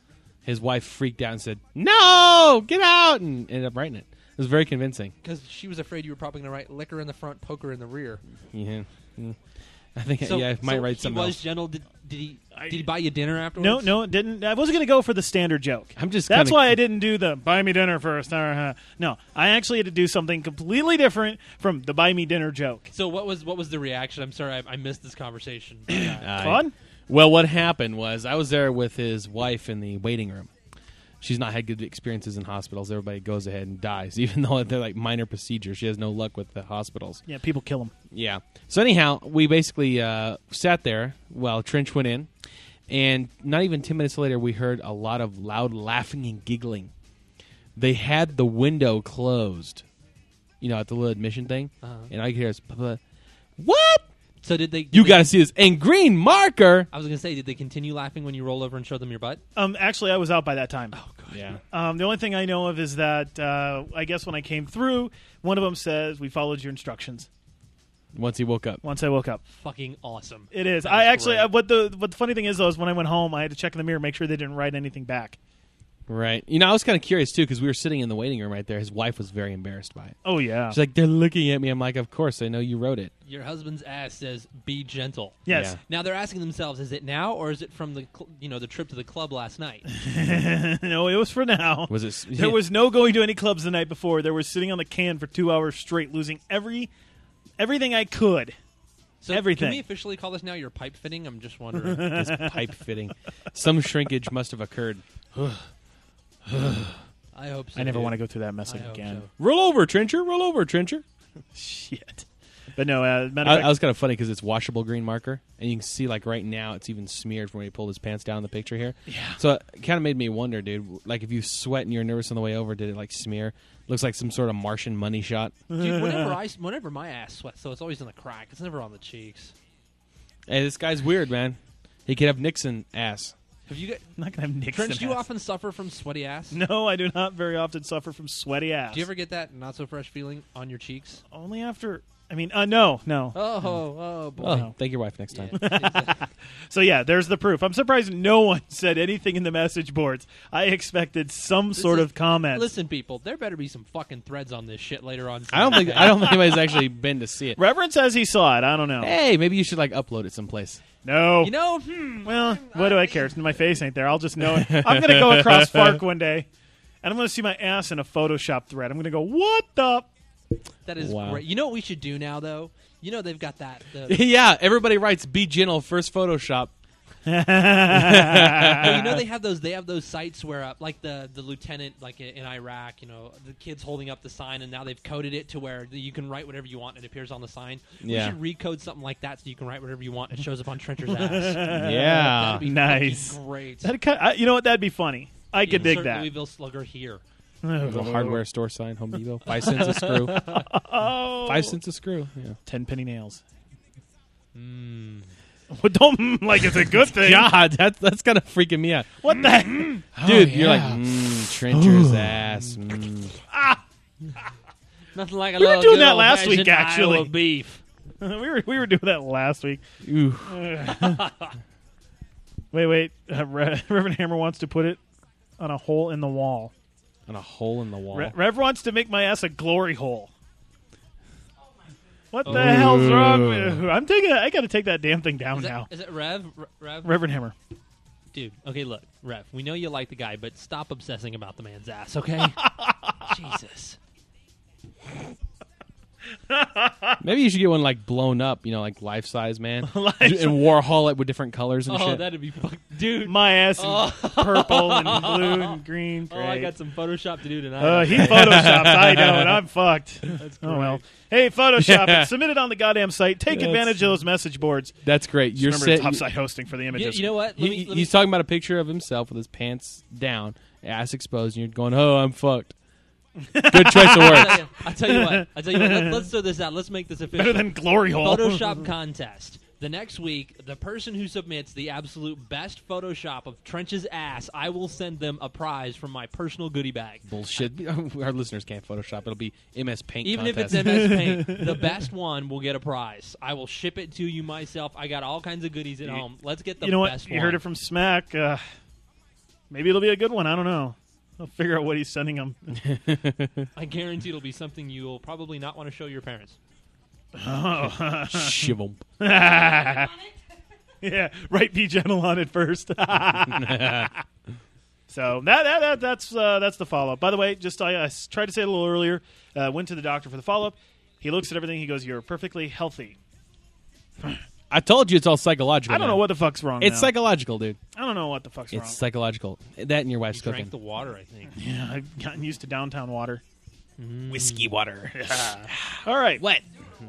His wife freaked out and said, "No, get out!" and ended up writing it. It was very convincing. Because she was afraid you were probably going to write liquor in the front, poker in the rear. Yeah, mm. I think So, yeah, I might so write he something was else. gentle. Did, did he? Did he buy you dinner afterwards? No, no, it didn't. I wasn't going to go for the standard joke. I'm just. That's kinda, why I didn't do the buy me dinner first. Uh, no, I actually had to do something completely different from the buy me dinner joke. So what was what was the reaction? I'm sorry, I, I missed this conversation. I- Fun? Well, what happened was I was there with his wife in the waiting room. She's not had good experiences in hospitals. Everybody goes ahead and dies, even though they're like minor procedures. She has no luck with the hospitals. Yeah, people kill them. Yeah. So anyhow, we basically uh, sat there while Trench went in, and not even ten minutes later, we heard a lot of loud laughing and giggling. They had the window closed, you know, at the little admission thing, Uh-huh. and I could hear us, "Papa, what? So did they? Did You they- got to see this." And green marker. I was going to say, did they continue laughing when you roll over and show them your butt? Um, actually, I was out by that time. Oh, God. Yeah. Um, the only thing I know of is that uh, I guess when I came through, one of them says, "We followed your instructions." Once he woke up. Once I woke up, Fucking awesome. it is. That I is actually. great. Uh, what the what the funny thing is though is when I went home, I had to check in the mirror, make sure they didn't write anything back. Right. You know, I was kind of curious, too, because we were sitting in the waiting room right there. His wife was very embarrassed by it. Oh yeah. She's like, "They're looking at me." I'm like, "Of course, I know you wrote it." Your husband's ass says, "Be gentle." Yes. Yeah. Now they're asking themselves, is it now or is it from the cl- you know the trip to the club last night? No, it was for now. Was it? There was no going to any clubs the night before. There was sitting on the can for two hours straight, losing every everything I could. So Everything. Can we officially call this now your pipe fitting? I'm just wondering. this pipe fitting. Some shrinkage must have occurred. I hope so. I never dude. want to go through that mess I hope again. so. Roll over, Trencher. Roll over, Trencher. Shit. But no, uh, matter I, of fact, I was kind of funny because it's washable green marker, and you can see like right now it's even smeared from when he pulled his pants down in the picture here. Yeah. So it kind of made me wonder, dude. Like if you sweat and you're nervous on the way over, did it like smear? Looks like some sort of Martian money shot. Dude, whenever I, whenever my ass sweats, so it's always in the crack. It's never on the cheeks. Hey, this guy's weird, man. He could have Nixon ass. Have you got? I'm not gonna have Nixon. Trench, do you ass. often suffer from sweaty ass? No, I do not very often suffer from sweaty ass. Do you ever get that not so fresh feeling on your cheeks? Only after. I mean, uh, no, no. Oh, oh boy. Oh, thank your wife next time. Yeah. So yeah, there's the proof. I'm surprised no one said anything in the message boards. I expected some This sort is- of comment. Listen, people, there better be some fucking threads on this shit later on. I don't think I don't think anybody's actually been to see it. Reverend says he saw it. I don't know. Hey, maybe you should like upload it someplace. No. You know, hmm, Well, what do I care? My face ain't there. I'll just know it. I'm going to go across Fark one day, and I'm going to see my ass in a Photoshop thread. I'm going to go, what the? that is Wow. great. You know what we should do now, though? You know they've got that. The, Yeah, everybody writes "Be gentle" first Photoshop. Oh, you know they have those. They have those sites where, uh, like the the lieutenant, like in, in Iraq, you know, the kid's holding up the sign, and now they've coded it to where you can write whatever you want. And it appears on the sign. Yeah. We should recode something like that so you can write whatever you want. It shows up on Trencher's ass. Yeah, That'd be nice. fucking great. That kind I, you know what? That'd be funny. I could dig Insert that. Louisville Slugger here. the hardware store sign, Home Depot, five cents a screw. Oh. Five cents a screw. Yeah. Ten penny nails. Mm. Well, don't mm, like it's a good thing. God, that's that's kind of freaking me out, What the? dude. Oh, You're like yeah. mm, Trencher's ass. Mm. Nothing like a We were little doing good that last old-fashioned week, actually. Iowa beef. we were we were doing that last week. Ooh. Wait, wait. Uh, Re- Reverend Hammer wants to put it on a hole in the wall. On a hole in the wall. Re- Rev wants to make my ass a glory hole. What the Oh. hell's wrong with you? I'm taking. I got to take that damn thing down Is now. that, is it Rev? Re- Rev? Reverend Hammer. Dude, okay, look, Rev, we know you like the guy, but stop obsessing about the man's ass, okay? Jesus. Maybe you should get one like blown up, you know, like life size, man, Life and size. Warhol it with different colors and Oh, shit. that'd be fuck, dude. My ass in Oh. purple and blue and green. Oh, I Great. got some Photoshop to do tonight. Uh, he photoshopped. I don't. I'm fucked. That's Oh well. great. Hey, Photoshop Yeah. it. Submit it on the goddamn site. Take That's- advantage of those message boards. That's great. Just You're remember, set. it's top site hosting for the You, images. you know what? Let he- me, let me, he's talking about a picture of himself with his pants down, ass exposed, and you're going, "Oh, I'm fucked." Good choice of I'll words. tell you, I'll tell you what. I'll tell you what. Let, let's throw this out. Let's make this official. Better than glory hole. Photoshop contest. The next week, the person who submits the absolute best Photoshop of Trench's ass, I will send them a prize from my personal goodie bag. Bullshit. Our listeners can't Photoshop. It'll be M S Paint. Even contest. if it's M S Paint, the best one will get a prize. I will ship it to you myself. I got all kinds of goodies at home. Let's get the You know what? best You one. heard it from Smack. Uh, Maybe it'll be a good one. I don't know. I'll figure out what he's sending them. I guarantee it'll be something you'll probably not want to show your parents. Oh. Shivam. Yeah, right. Be gentle on it first. So that, that, that that's uh, that's the follow up. By the way, just I, I tried to say it a little earlier. Uh, went to the doctor for the follow up. He looks at everything. He goes, "You're perfectly healthy." I told you it's all psychological. I don't man. know what the fuck's wrong. It's now. psychological, dude. I don't know what the fuck's It's wrong. psychological. That and your wife's You cooking. drank the water, I think. Yeah, I've gotten used to downtown water. Mm. Whiskey water. All right. What?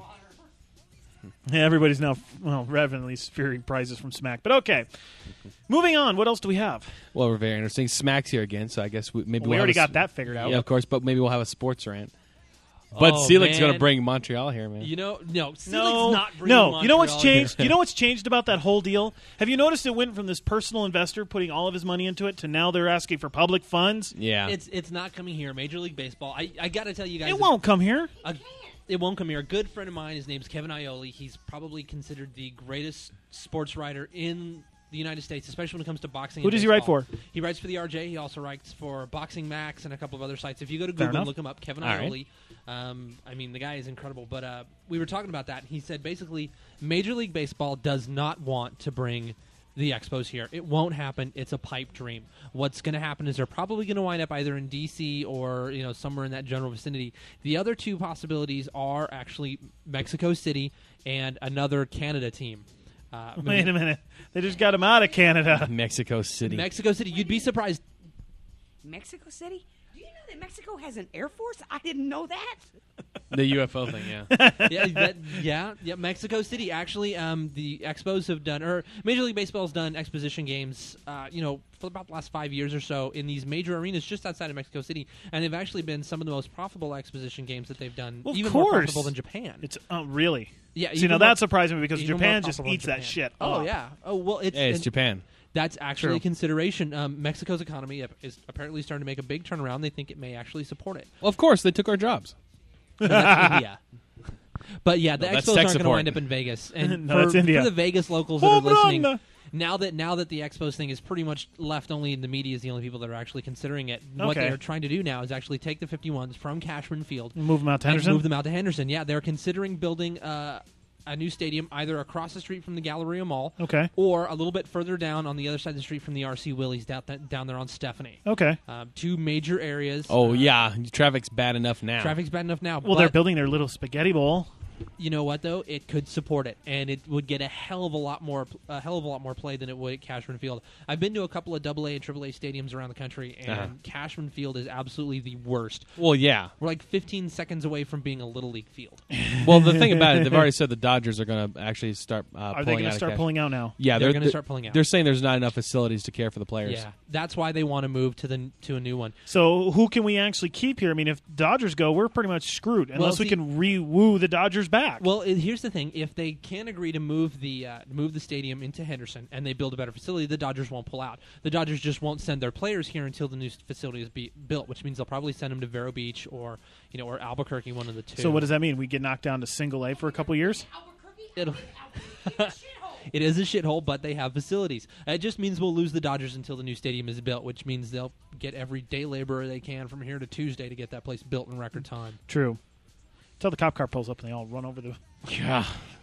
Yeah, everybody's now, well, reverently fearing prizes from Smack. But okay. Moving on. What else do we have? Well, we're very interesting. Smack's here again, so I guess we, maybe Well, we we'll already have a, got that figured out. Yeah, of course, but maybe we'll have a sports rant. But Oh, Selig's going to man. bring Montreal here, man. You know, no, Selig's No, not bringing no. You know what's Montreal changed? here. You know what's changed about that whole deal? Have you noticed it went from this personal investor putting all of his money into it to now they're asking for public funds? Yeah. It's it's not coming here. Major League Baseball. I, I got to tell you guys, It won't come here. A, it won't come here. A good friend of mine, his name's Kevin Ioli. He's probably considered the greatest sports writer in the United States, especially when it comes to boxing. Who and does he write baseball. for? He writes for the R J. He also writes for Boxing Max and a couple of other sites. If you go to Fair Google and enough. look him up, Kevin All right. Ioli. Um, I mean, the guy is incredible. But uh, we were talking about that. He said basically, Major League Baseball does not want to bring the Expos here. It won't happen. It's a pipe dream. What's going to happen is they're probably going to wind up either in D C or you know somewhere in that general vicinity. The other two possibilities are actually Mexico City and another Canada team. Uh, Wait a minute. They just got him out of Canada. Mexico City. Mexico City. You'd be surprised. Mexico City? Do you know that Mexico has an air force? I didn't know that. The U F O thing, yeah. yeah, that, yeah, yeah. Mexico City. Actually, um, the Expos have done, or Major League Baseball's done exposition games. Uh, you know, for about the last five years or so in these major arenas just outside of Mexico City, and they've actually been some of the most profitable exposition games that they've done. Well, of even course. more profitable than Japan. It's oh really? Yeah. See, even now more- that surprised me because even more Japan just profitable than eats that Japan. shit. Oh up. yeah. Oh well, it's Hey, it's and Japan. That's actually True. a consideration. Um, Mexico's economy is apparently starting to make a big turnaround. They think it may actually support it. Well, of course, they took our jobs. And that's India. But yeah, the No, that's Expos tech aren't going to support. wind up in Vegas. And No, for, that's India. for the Vegas locals that Home are listening, run! now that now that the Expos thing is pretty much left only in the media is the only people that are actually considering it. What Okay. they are trying to do now is actually take the fifty-ones from Cashman Field, Move them out to and Henderson? move them out to Henderson. Yeah, they're considering building uh, a new stadium either across the street from the Galleria Mall, Okay. or a little bit further down on the other side of the street from the R C Willie's down, th- down there on Stephanie. Okay. Um, two major areas. Oh, Uh, yeah. Traffic's bad enough now. Traffic's bad enough now. Well, but they're building their little spaghetti bowl. you know what though? It could support it, and it would get a hell of a lot more, a hell of a lot more play than it would at Cashman Field. I've been to a couple of double A and triple A stadiums around the country, and Uh-huh. Cashman Field is absolutely the worst. Well, yeah. We're like fifteen seconds away from being a little league field. Well, the thing about it, they've already said the Dodgers are going to actually start uh, Are pulling they out going to of start cash. pulling out now? Yeah, They're they're, gonna they're- start pulling out. They're saying there's not enough facilities to care for the players. Yeah, that's why they want to move to the to a new one. So who can we actually keep here? I mean, if Dodgers go, we're pretty much screwed unless we see- can re-woo the Dodgers back. Well, it, here's the thing: if they can agree to move the uh, move the stadium into Henderson and they build a better facility, the Dodgers won't pull out. The Dodgers just won't send their players here until the new facility is be built, which means they'll probably send them to Vero Beach or you know or Albuquerque, one of the two. So what does that mean? We get knocked down to single A for a couple years? It'll it is a shithole, but they have facilities. It just means we'll lose the Dodgers until the new stadium is built, which means they'll get every day laborer they can from here to Tuesday to get that place built in record time. True. Until the cop car pulls up and they all run over the... Yeah.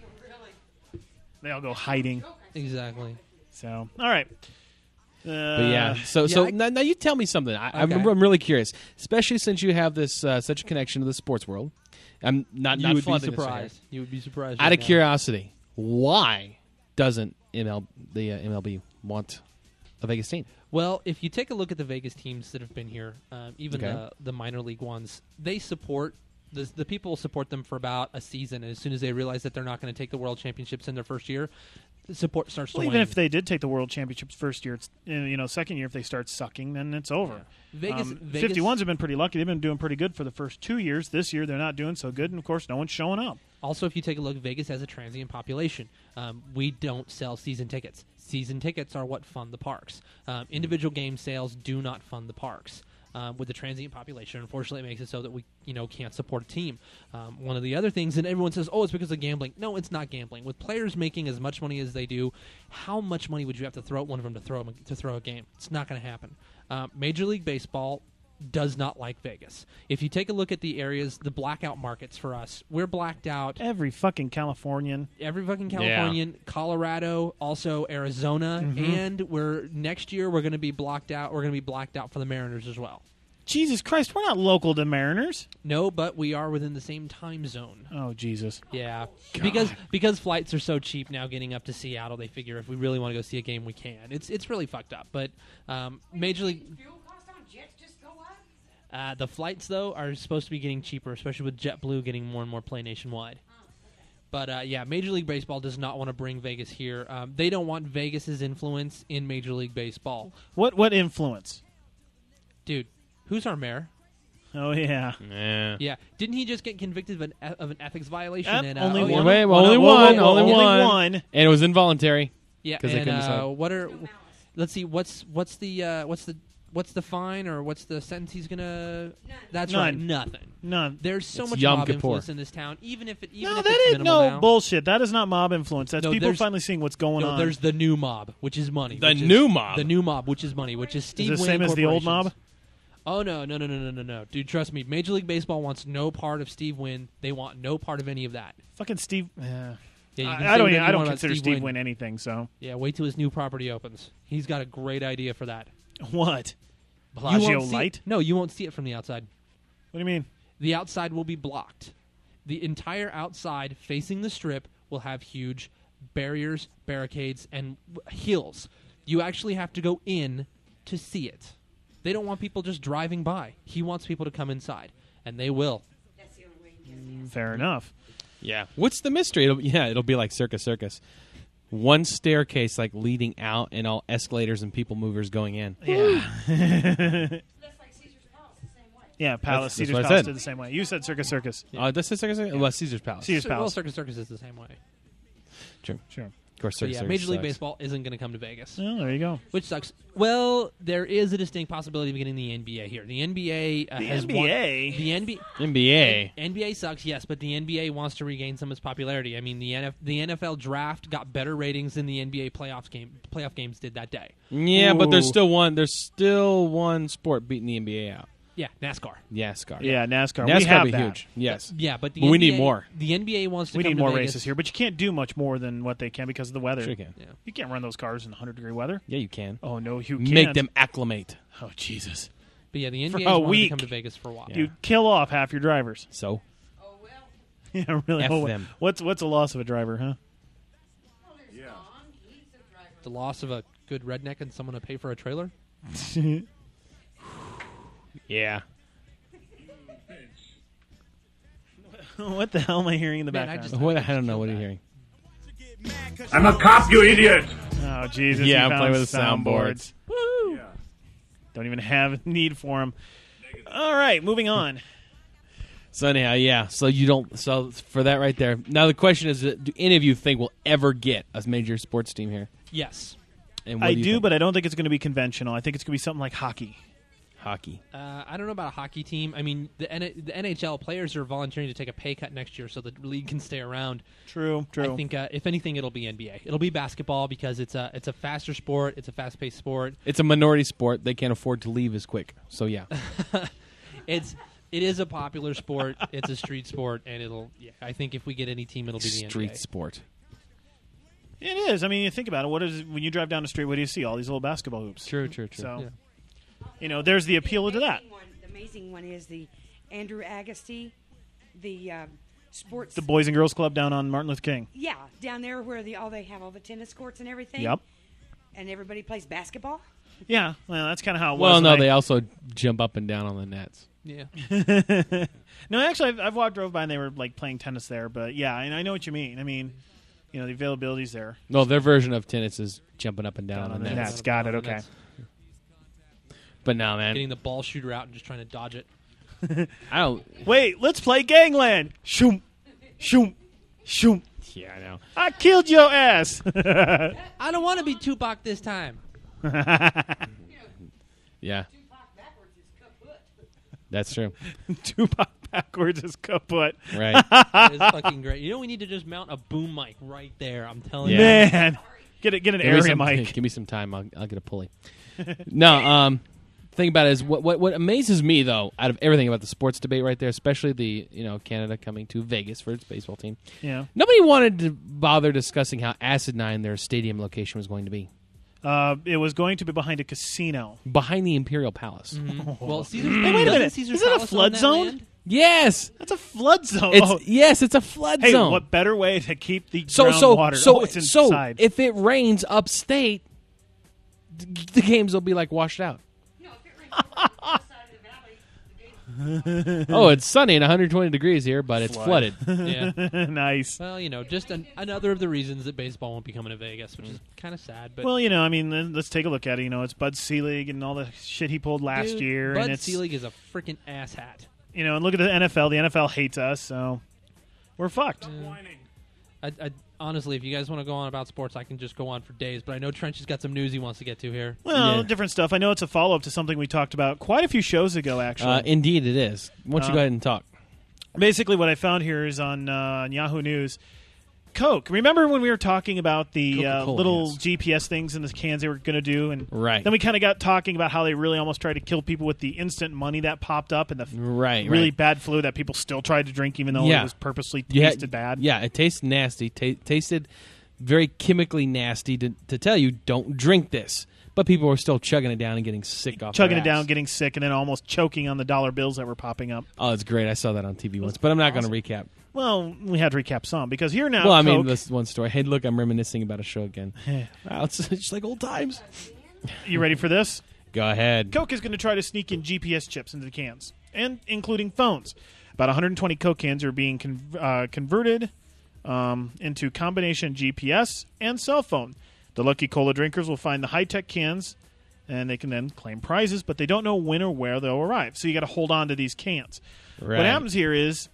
They all go hiding. Exactly. So, all right. Uh, But yeah, so so I- now, now you tell me something. I, I'm, Okay. I'm really curious, especially since you have this uh, such a connection to the sports world. I'm not You not would be flooding this right surprised. You would be surprised. here. Out right of now. curiosity, why doesn't M L the uh, M L B want a Vegas team? Well, if you take a look at the Vegas teams that have been here, um, even Okay. the, the minor league ones, they support the, the people support them for about a season. And as soon as they realize that they're not going to take the World Championships in their first year, the support starts Well, to even wane. if they did take the World Championships first year, it's uh, you know, second year if they start sucking, then it's over. Vegas, Um, Vegas fifty-ones have been pretty lucky. They've been doing pretty good for the first two years. This year they're not doing so good, and of course, no one's showing up. Also, if you take a look, Vegas has a transient population. Um, we don't sell season tickets. Season tickets are what fund the parks. Um, individual game sales do not fund the parks. um, with the transient population. Unfortunately, it makes it so that we, you know, can't support a team. Um, one of the other things, and everyone says, "Oh, it's because of gambling." No, it's not gambling. With players making as much money as they do, how much money would you have to throw at one of them to throw to throw a game? It's not going to happen. Uh, Major League Baseball does not like Vegas. If you take a look at the areas, the blackout markets for us, we're blacked out. Every fucking Californian. Every fucking Californian, yeah. Colorado, also Arizona, mm-hmm. and we're next year we're going to be blocked out. We're going to be blacked out for the Mariners as well. Jesus Christ, we're not local to Mariners. No, but we are within the same time zone. Oh, Jesus. Yeah. God. Because because flights are so cheap now getting up to Seattle, they figure if we really want to go see a game, we can. It's it's really fucked up. But um, Major League... Uh, the flights, though, are supposed to be getting cheaper, especially with JetBlue getting more and more play nationwide. But, uh, yeah, Major League Baseball does not want to bring Vegas here. Um, they don't want Vegas's influence in Major League Baseball. What what influence? Dude, who's our mayor? Oh, yeah. Yeah. Yeah. Didn't he just get convicted of an, of an ethics violation? Yep, and, uh, only oh, one. yeah. Wait, Whoa, only whoa, whoa, one. whoa, only, only one. one. And it was involuntary. Yeah, they and couldn't uh, decide. what are... Let's see, what's what's the... Uh, what's the... What's the fine or what's the sentence he's gonna? That's None. right, nothing. None. There's so It's much Yom mob Kippur. influence in this town, even if it even No, if that it's is minimal no now. bullshit. That is not mob influence. That's No, people there's- finally seeing what's going No, on. there's the new mob, which is money. The which is- new mob? the new mob, which is money, which is Steve is it the Wynn same as the old mob? corporations. Oh no, no, no, no, no, no, no, dude! Trust me, Major League Baseball wants no part of Steve Wynn. They want no part of any of that. Fucking Steve. Yeah. Yeah, you can I, say I don't. whatever even- you I don't want about consider Steve Steve Wynn. Wynn anything. So Yeah, wait till his new property opens. He's got a great idea for that. what? You Bellagio won't see Light? it. No, you won't see it from the outside. What do you mean? The outside will be blocked. The entire outside facing the strip will have huge barriers, barricades, and w- hills. You actually have to go in to see it. They don't want people just driving by. He wants people to come inside, and they will. Fair enough. Yeah. What's the mystery? It'll, yeah, it'll be like Circus Circus. One staircase like leading out and all escalators and people movers going in. Yeah. Yeah, Palace. That's- that's Caesar's what I Palace said. did the same way. You said Circus Circus. Oh, this is Circus Circus? Well, Caesar's Palace. Caesar's Cir- Well, Palace. Circus Circus is the same way. True. Sure. Of course, But Circus yeah, Circus Major League sucks. Baseball isn't going to come to Vegas. Well, there you go. Which sucks. Well, there is a distinct possibility of getting the N B A here. The N B A uh, The has N B A? won. The N B A. N B A. N B A sucks, yes, but the N B A wants to regain some of its popularity. I mean, the N F- the N F L draft got better ratings than the N B A playoffs game playoff games did that day. Yeah, but there's Ooh. still one. There's still one sport beating the N B A out. Yeah, NASCAR. NASCAR. Yeah, NASCAR. NASCAR we have be that. huge. Yes. Yeah, but the But we N B A need more. The N B A wants to We come need to more Vegas. races here, but you can't do much more than what they can because of the weather. Sure you can. Yeah. You can't run those cars in one hundred degree weather. Yeah, you can. Oh no, you can't. Make them acclimate. Oh Jesus! But yeah, the N For B a A wanted to week. come to Vegas for a while. Yeah. You kill off half your drivers. So Yeah, really. F Oh, them. What's what's a loss of a driver, huh? The loss of a good redneck and someone to pay for a trailer. yeah. What the hell am I hearing in the Man, I background? just- What, I don't know. What are you hearing? I'm a cop, you idiot! Oh Jesus! Yeah, he I'm found playing with the soundboards. Woo! Don't even have need for them. All right, moving on. So anyhow, yeah. So you don't. So for that right there. Now the question is: do any of you think we'll ever get a major sports team here? Yes. And what I do, you do, think? but I don't think it's going to be conventional. I think it's going to be something like hockey. hockey. Uh, I don't know about a hockey team. I mean, the, N- the N H L players are volunteering to take a pay cut next year so the league can stay around. True, true. I think uh, if anything, it'll be N B A. It'll be basketball because it's a it's a faster sport. It's a fast paced sport. It's a minority sport. They can't afford to leave as quick. So yeah, It's it is a popular sport. It's a street sport, and it'll. Yeah, I think if we get any team, it'll be the N B A. street sport. It is. I mean, you think about it. What is when you drive down the street? What do you see? All these little basketball hoops. True, true, true. So, Yeah. you know, there's the appeal to that. amazing one- the amazing one is the Andrew Agassi, the um, sports. The Boys and Girls Club down on Martin Luther King. Yeah, down there where the all they have all the tennis courts and everything. Yep. And everybody plays basketball. Yeah. Well, that's kind of how it Well, was. no, when I- they also jump up and down on the nets. Yeah. No, actually, I've, I've walked drove by and they were like playing tennis there. But yeah, and I know what you mean. I mean, you know, the availability's there. No, their version of tennis is jumping up and down, Down on on the the nets. nets. Got it. On the Okay. nets. But no, man, Getting the ball shooter out and just trying to dodge it. I don't. Wait, let's play Gangland. Shoom, shoom, shoom. Yeah, I know. I killed your ass. I don't want to be Tupac this time. Yeah. That's true. Tupac backwards is kaput. Right. That is fucking great. You know, we need to just mount a boom mic right there. I'm telling you. Man, get it, get an Give me area some- mic. Give me some time. I'll, I'll get a pulley. no, um, thing about it is what, what what amazes me though, out of everything about the sports debate right there, especially the you know Canada coming to Vegas for its baseball team. Yeah. Nobody wanted to bother discussing how asinine their stadium location was going to be. Uh, it was going to be behind a casino. Behind the Imperial Palace. Mm-hmm. Well, Caesar's, Hey, wait a doesn't minute. Caesar's Is that a Palace flood own that zone? land? Yes, That's a flood zone. it's Oh. yes, it's a flood Hey, zone. what better way to keep the so ground so water? so oh, it's so inside. if it rains upstate, th- the games will be like washed out. Oh, it's sunny and one hundred twenty degrees here, but it's Flood. flooded. Yeah. Nice. Well, you know, just an, another of the reasons that baseball won't be coming to Vegas, which is kind of sad. But Well, you know, I mean, then let's take a look at it. You know, it's Bud Selig and all the shit he pulled last dude, year, Bud and it's Selig is a freaking asshat. you know, and look at the N F L. The N F L hates us, so we're fucked. I, I, honestly, if you guys want to go on about sports, I can just go on for days. But I know Trench has got some news he wants to get to here. Well, Yeah. different stuff. I know it's a follow up to something we talked about quite a few shows ago, actually. Uh, indeed, it is. Why don't you Uh, go ahead and talk? Basically, what I found here is on, uh, on Yahoo News. Coke. Remember when we were talking about the uh, Coca-Cola, little yes. G P S things in the cans they were going to do, and Right. then we kind of got talking about how they really almost tried to kill people with the instant money that popped up and the f- Right, really right. bad flu that people still tried to drink, even though Yeah. it was purposely You had- tasted bad. Yeah, it tastes nasty. Ta- tasted very chemically nasty to, to tell you don't drink this. But people were still chugging it down and getting sick off Chugging their it down, ass. getting sick, and then almost choking on the dollar bills that were popping up. Oh, it's great. I saw that on T V once, but I'm not going to recap. Well, we had to recap some because here now. Well, I mean, Coke, this one story. Hey, look, I'm reminiscing about a show again. Wow, it's just like old times. you ready for this? Go ahead. Coke is going to try to sneak in G P S chips into the cans, and including phones. About one hundred twenty Coke cans are being con- uh, converted um, into combination G P S and cell phone. The Lucky Cola drinkers will find the high-tech cans, and they can then claim prizes, but they don't know when or where they'll arrive. So you got to hold on to these cans. Right. What happens here is,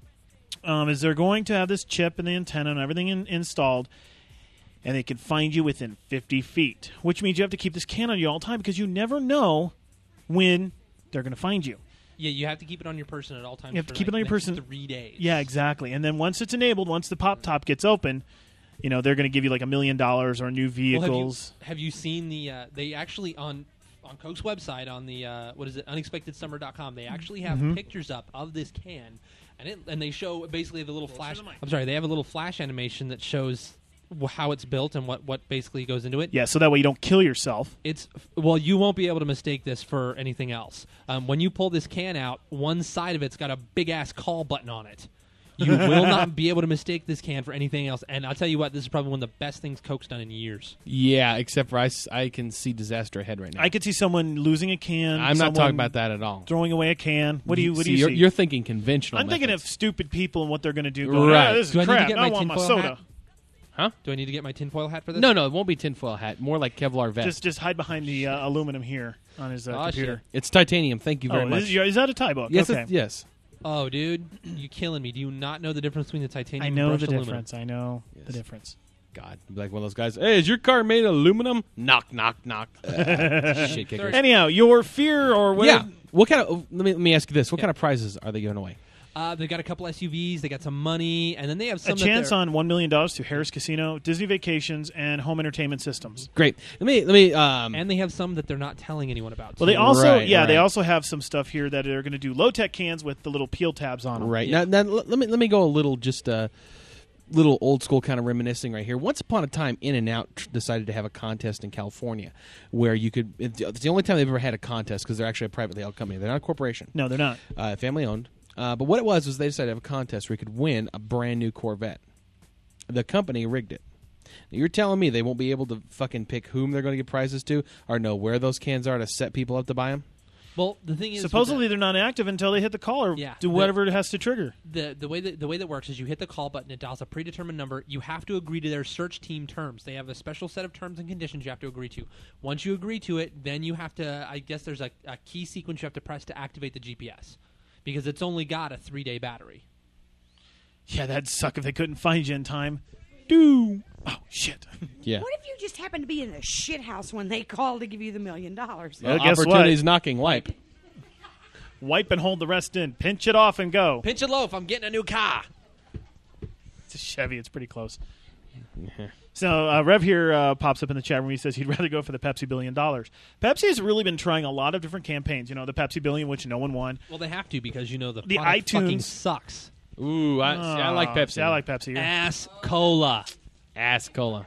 um, is they're going to have this chip and the antenna and everything in- installed, and they can find you within fifty feet, which means you have to keep this can on you all the time because you never know when they're going to find you. Yeah, you have to keep it on your person at all times. You have to for keep it like on your next person. Three days. Yeah, exactly. And then once it's enabled, once the pop top gets open, you know they're going to give you like a million dollars or new Well, vehicles. have, you, have you seen the? Uh, they actually on on Coke's website on the uh, what is it? unexpected summer dot com. They actually have Mhm. pictures up of this can, and it and they show basically the little flash. I'm sorry, they have a little flash animation that shows wh- how it's built and what what basically goes into it. Yeah, so that way you don't kill yourself. It's well, you won't be able to mistake this for anything else. Um, when you pull this can out, one side of it's got a big ass call button on it. You will not be able to mistake this can for anything else. And I'll tell you what, this is probably one of the best things Coke's done in years. Yeah, except for I, s- I can see disaster ahead right now. I could see someone losing a can. I'm not someone talking about that at all. Throwing away a can. What do you? What do you you're, see? You're thinking conventional. I'm thinking methods. of stupid people and what they're going to do. Going, Right. "Ah, this is Do I need to crap. get I my want my tinfoil soda. hat? Huh? Do I need to get my tinfoil hat for this? No, no, it won't be tinfoil hat. More like Kevlar vest. Just, just hide behind the uh, aluminum here on his uh, Oh, computer. shit. It's titanium. Thank you very oh, much. Is, is that a tie book? yes, okay. it's- yes. Oh, dude, you killing me. Do you not know the difference between the titanium I and know brushed the aluminum? difference. I know the Yes. difference. God, be like one of those guys. Hey, is your car made of aluminum? Knock, knock, knock. Uh, shit kickers. Anyhow, your fear or what? Yeah. What kind of? Let me let me ask you this: What kind of prizes are they giving away? Uh, they got a couple S U Vs. They got some money, and then they have some A that chance they're- on one million dollars to Harris Casino, Disney Vacations, and Home Entertainment Systems. Great. Let me let me. Um, and they have some that they're not telling anyone about. Well, they too. also, Right, yeah, they right. also have some stuff here that are going to do low tech cans with the little peel tabs on them. right Yeah. now, now, let me let me go a little just uh, little old school kind of reminiscing right here. Once upon a time, In and Out tr- decided to have a contest in California where you could. It's the only time they've ever had a contest because they're actually a privately held company. They're not a corporation. No, they're not. Uh, family owned. Uh, but what it was was they decided to have a contest where you could win a brand new Corvette. The company rigged it. Now, you're telling me they won't be able to fucking pick whom they're going to give prizes to, or know where those cans are to set people up to buy them? Well, the thing is, with Supposedly they're not active until they hit the call or Yeah. do whatever it has to trigger. the the way that the way that works is you hit the call button. It dials a predetermined number. You have to agree to their search team terms. They have a special set of terms and conditions you have to agree to. Once you agree to it, then you have to. I guess there's a, a key sequence you have to press to activate the G P S because it's only got a three day battery. Yeah, that'd suck if they couldn't find you in time. Do oh shit. Yeah. What if you just happen to be in the shit house when they call to give you the million dollars? Well, guess what? Opportunity's knocking. Wipe. Wipe and hold the rest in. Pinch it off and go. Pinch a loaf. I'm getting a new car. It's a Chevy. It's pretty close. So uh, Rev here uh, pops up in the chat room. He says he'd rather go for the Pepsi billion dollars. Pepsi has really been trying a lot of different campaigns. You know, the Pepsi billion, which no one won. Well, they have to because, you know, the, The product iTunes fucking sucks. Ooh, I, see, I like Oh, Pepsi. see, I like Pepsi. Ass cola. Ass cola.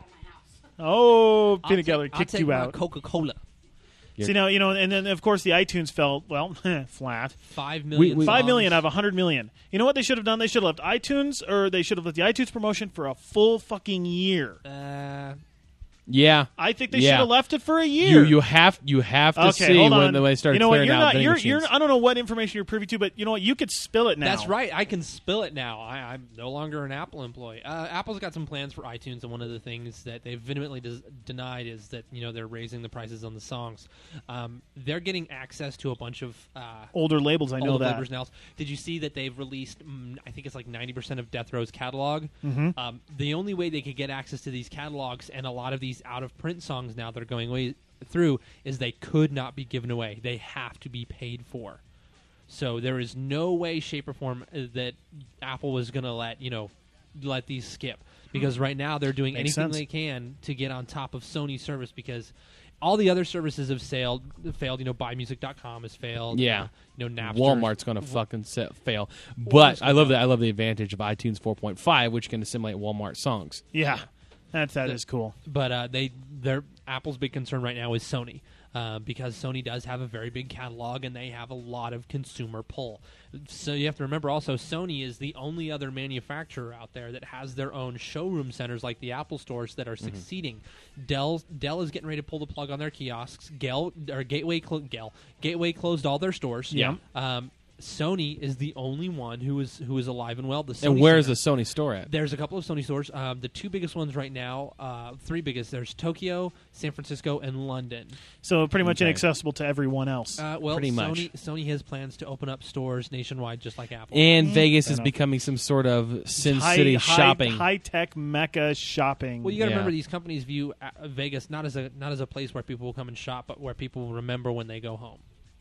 Oh, I'll peanut take- gallery I'll kicked take you my out. Coca-Cola. See, now, you know, and then, of course, the iTunes fell, well, flat. Five million. we- Five songs. million out of a hundred million. You know what they should have done? They should have left iTunes, or they should have left the iTunes promotion for a full fucking year. Uh, Yeah. I think they Yeah. should have left it for a year. You you have you have to okay, see hold when, on. when they start you know what? clearing You're out not. vending You're, machines. you're. I don't know what information you're privy to, but you know what? You could spill it now. That's right. I can spill it now. I, I'm no longer an Apple employee. Uh, Apple's got some plans for iTunes, and one of the things that they've vehemently des- denied is that you know they're raising the prices on the songs. Um, they're getting access to a bunch of uh, Older labels. I know old that. labels now. Did you see that they've released? Mm, I think it's like ninety percent of Death Row's catalog. Mhm. Um, the only way they could get access to these catalogs and a lot of these out of print songs now that are going away through is they could not be given away. They have to be paid for. So there is no way, shape, or form uh, that Apple was going to let you know let these skip because right now they're doing Makes anything sense. they can to get on top of Sony's service because all the other services have sailed, failed. You know, buy music dot com has failed. Yeah. Uh, you know, Napster. Walmart's going to fucking se- fail. But I love that. I love the advantage of iTunes four point five, which can assimilate Walmart songs. Yeah, that's that is cool. But uh, they, their Apple's big concern right now is Sony, uh, because Sony does have a very big catalog and they have a lot of consumer pull. So you have to remember also, Sony is the only other manufacturer out there that has their own showroom centers like the Apple stores that are Mm-hmm. succeeding. Dell, Dell is getting ready to pull the plug on their kiosks. Gale, or Gateway, clo- Gale, Gateway closed all their stores. Yeah. Um, Sony is the only one who is who is alive and well. The Sony And where is Center- the Sony store at? There's a couple of Sony stores. Um, the two biggest ones right now, uh, three biggest. There's Tokyo, San Francisco, and London. So pretty much Okay. inaccessible to everyone else. Uh, well, Pretty Sony, much. Sony has plans to open up stores nationwide, just like Apple. And Vegas Fair is enough. becoming some sort of Sin high, City high, shopping. high tech mecca shopping. well, you got to Yeah. remember these companies view uh, Vegas not as a not as a place where people will come and shop, but where people will remember when they go home.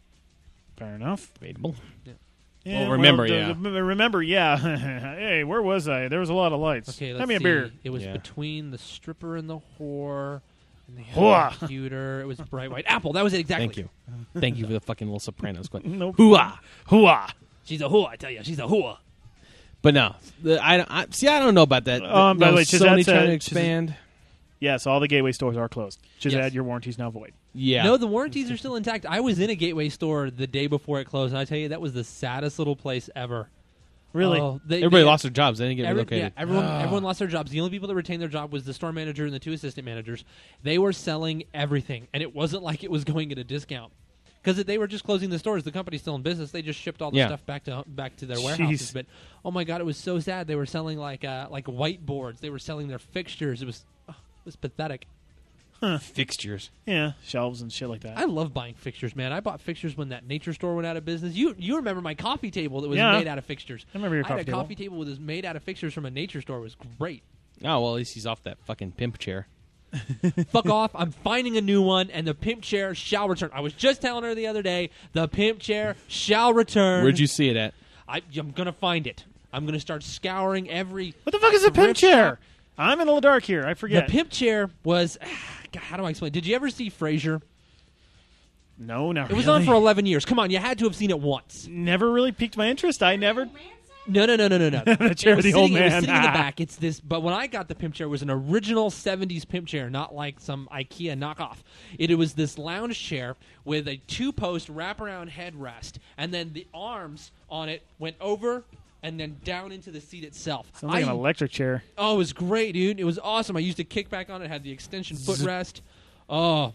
Fair enough. Debatable. Yeah, Well, remember, the- yeah. the- remember, yeah. Hey, where was I? There was a lot of lights. Okay, let's Have me a see. beer. It was Yeah. between the stripper and the whore. And the Whoa. computer. It was bright white apple. That was it exactly. Thank you. Thank you for the fucking little Sopranos quote. Nope. Hooah! Hooah! She's a whore. I tell you, she's a whore. But no, the, I, I see. I don't know about that. Um, by no, the way, Sony Chizette's, uh, trying to Chizet- expand. Yes, all the Gateway stores are closed. Chizette, Yes. your warranty's now void. Yeah. No, the warranties are still intact. I was in a Gateway store the day before it closed, and I tell you, that was the saddest little place ever. Really? Oh, they- Everybody they- lost their jobs. They didn't get Every- relocated. Yeah, everyone, everyone lost their jobs. The only people that retained their job was the store manager and the two assistant managers. They were selling everything, and it wasn't like it was going at a discount because they were just closing the stores. The company's still in business. They just shipped all the Yeah. stuff back to back to their warehouses. Jeez. But oh my god, it was so sad. They were selling like uh, like whiteboards. They were selling their fixtures. It was oh, it was pathetic. Fixtures. Yeah, shelves and shit like that. I love buying fixtures, man. I bought fixtures when that nature store went out of business. You you remember my coffee table that was Yeah. made out of fixtures? I remember your I had coffee a table. coffee table that was made out of fixtures from a nature store. It was great. Oh well, at least he's off that fucking pimp chair. Fuck off. I'm finding a new one, and the pimp chair shall return. I was just telling her the other day, the pimp chair shall return. Where'd you see it at? I, I'm going to find it. I'm going to start scouring every... What the fuck is a pimp thrift chair? shop. I'm in the dark here. I forget. The pimp chair was... God, how do I explain? Did you ever see Frasier? No, not It was really. on for eleven years. Come on, you had to have seen it once. Never really piqued my interest. I never. No, no, no, no, no, no. The chair It of was the old sitting- It was man. sitting in the back. It's this, but when I got the pimp chair, it was an original seventies pimp chair, not like some IKEA knockoff. It, it was this lounge chair with a two-post wraparound headrest, and then the arms on it went over and then down into the seat itself. Sounds like I- an electric chair. Oh, it was great, dude. It was awesome. I used to kick back on it. Had the extension footrest. Oh.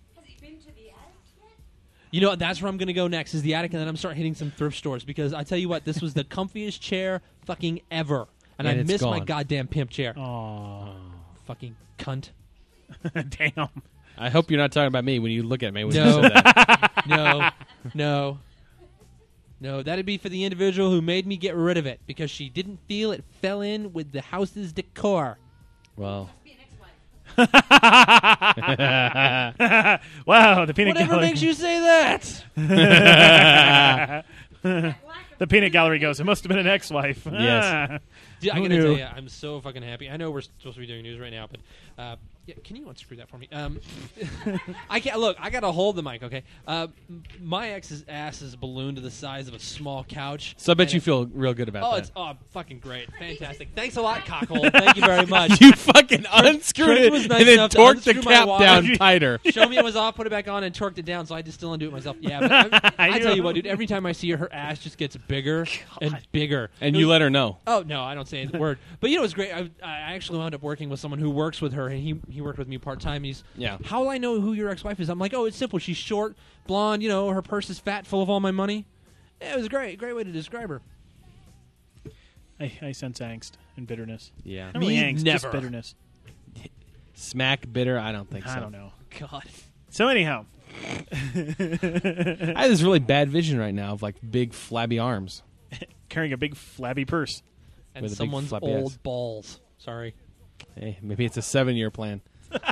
You know, that's where I'm going to go next is the attic, and then I'm start hitting some thrift stores because I tell you what, this was the comfiest chair fucking ever, and, And I it's miss my gone. goddamn pimp chair. Oh, Fucking cunt. damn. I hope you're not talking about me when you look at me. When No. you said that. No, no, no. That'd be for the individual who made me get rid of it because she didn't feel it fell in with the house's decor. Well, Wow, the peanut Whatever gallery. makes you say that. The peanut gallery goes, it must have been an ex-wife. Yes. Ah. Dude, I Who gotta knew? tell you, I'm so fucking happy. I know we're supposed to be doing news right now, but uh, yeah, can you unscrew that for me? Um, I can't look. I gotta hold the mic, okay? Uh, m- my ex's ass is ballooned to the size of a small couch. So I bet and you it- feel real good about Oh, that. it's oh, fucking great, fantastic. Thanks a lot, cockhole. Thank you very much. You fucking unscrewed Trent it was nice and then enough to torqued the unscrew my cap wire. down tighter. Show me it was off, put it back on, and torqued it down. So I just still undo it myself. Yeah, but I, I tell you what, dude. Every time I see her, her ass just gets bigger and bigger. And It you was- let her know. Oh no, I don't say a word. But you know, it's great. I, I actually wound up working with someone who works with her, and he he worked with me part time. He's Yeah. How will I know who your ex wife is? I'm like, oh, it's simple. She's short, blonde. You know, her purse is fat, full of all my money. Yeah, it was great. Great way to describe her. I, I sense angst and bitterness. Yeah. Not really Me, angst, never. just bitterness. Smack bitter? I don't think so. I don't know. God. So anyhow, I have this really bad vision right now of like big flabby arms. carrying a big flabby purse. And With a big someone's floppy old ass. balls. Sorry. Hey, maybe it's a seven-year plan.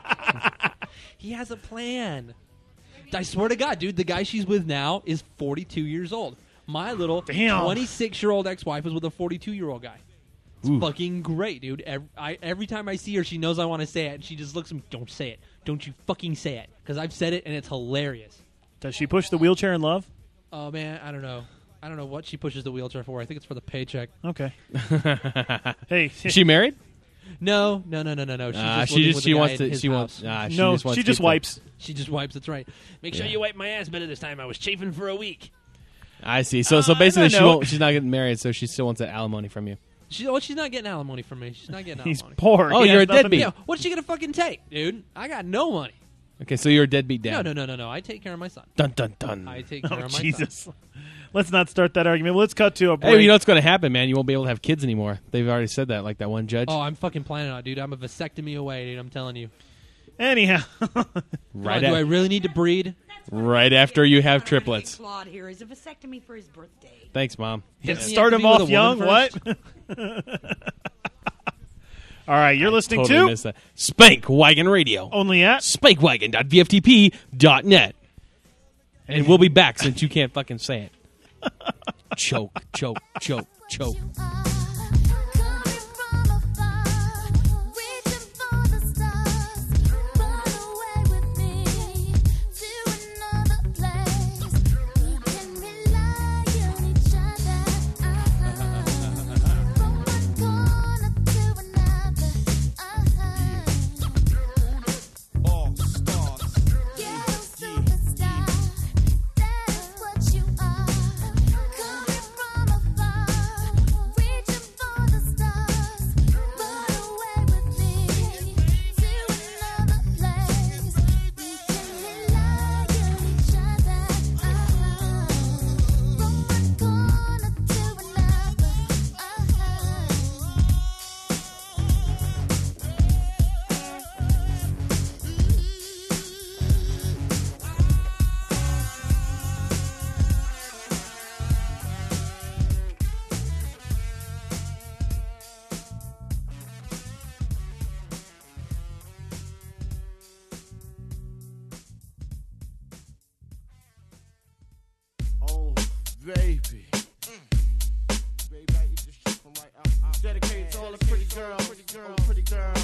He has a plan. I swear to God, dude, the guy she's with now is forty-two years old. My little Damn. twenty-six-year-old ex-wife is with a forty-two-year-old guy. It's Ooh. fucking great, dude. Every, I, every time I see her, she knows I want to say it, and she just looks at me, don't say it. Don't you fucking say it. Because I've said it, and it's hilarious. Does she push the wheelchair in love? Oh, man, I don't know. I don't know what she pushes the wheelchair for. I think it's for the paycheck. Okay. Hey, Is she married? No, no, no, no, no, no. She's Uh, just she living just with she the guy wants in to his she house. wants uh, she no, just wants she to just keep the- wipes. She just wipes. That's right. Make sure Yeah. you wipe my ass better this time. I was chafing for a week. I see. So so Uh, basically I she don't know. won't she's not getting married, so she still wants that alimony from you. She, oh, she's not getting alimony from me. She's not getting He's alimony. poor. Oh, He you're has a nothing- deadbeat. Yeah, what's she gonna fucking take, dude? I got no money. Okay, so you're a deadbeat dad. No, no, no, no, no. I take care of my son. Dun dun dun. I take care Oh, of my Jesus. son. Let's not start that argument. Let's cut to a break. Hey, you know what's going to happen, man? You won't be able to have kids anymore. They've already said that, like that one judge. Oh, I'm fucking planning on it, dude. I'm a vasectomy away, dude. I'm telling you. Anyhow. right, do at- I really need to breed? right after you have triplets. Claude here is a vasectomy for his birthday. Thanks, Mom. Doesn't he Start have him to be with off a woman young. first? What? All right, you're listening Totally to missed that. Spank Wagon Radio. only at Spankwagon dot v f t p dot net. And we'll be back since you can't fucking say it. Choke, choke, choke, choke. All stars. Oh, baby. Baby, I eat this shit from right out. out Dedicated to all the pretty girls. Pretty girls. Pretty girls.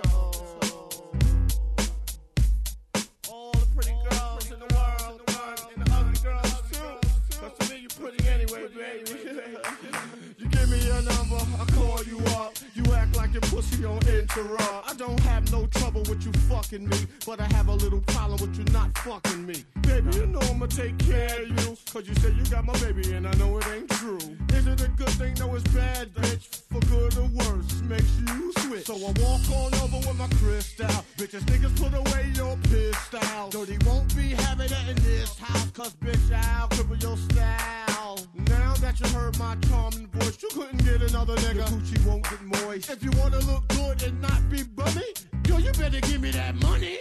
All the pretty girls in the world. And the ugly girls, too. Cause to me, you pretty anyway, baby. You give me your number, I call you up. You act like your pussy don't interrupt. I don't have no trouble with you fucking me, but I have a little problem with you not fucking me. Baby, you know I'ma take care of you, cause you say you got my baby and I know it ain't true. Is it a good thing? No, it's bad, bitch. For good or worse, makes you switch. So I walk on over with my crystal. Bitches, niggas, put away your pistol. Dirty won't be having it in this house, cause bitch, I'll cripple your style. Now that you heard my charming voice, you couldn't get another nigga. Your coochie won't get moist. If you wanna look good and not be bummy, yo, you better give me that money.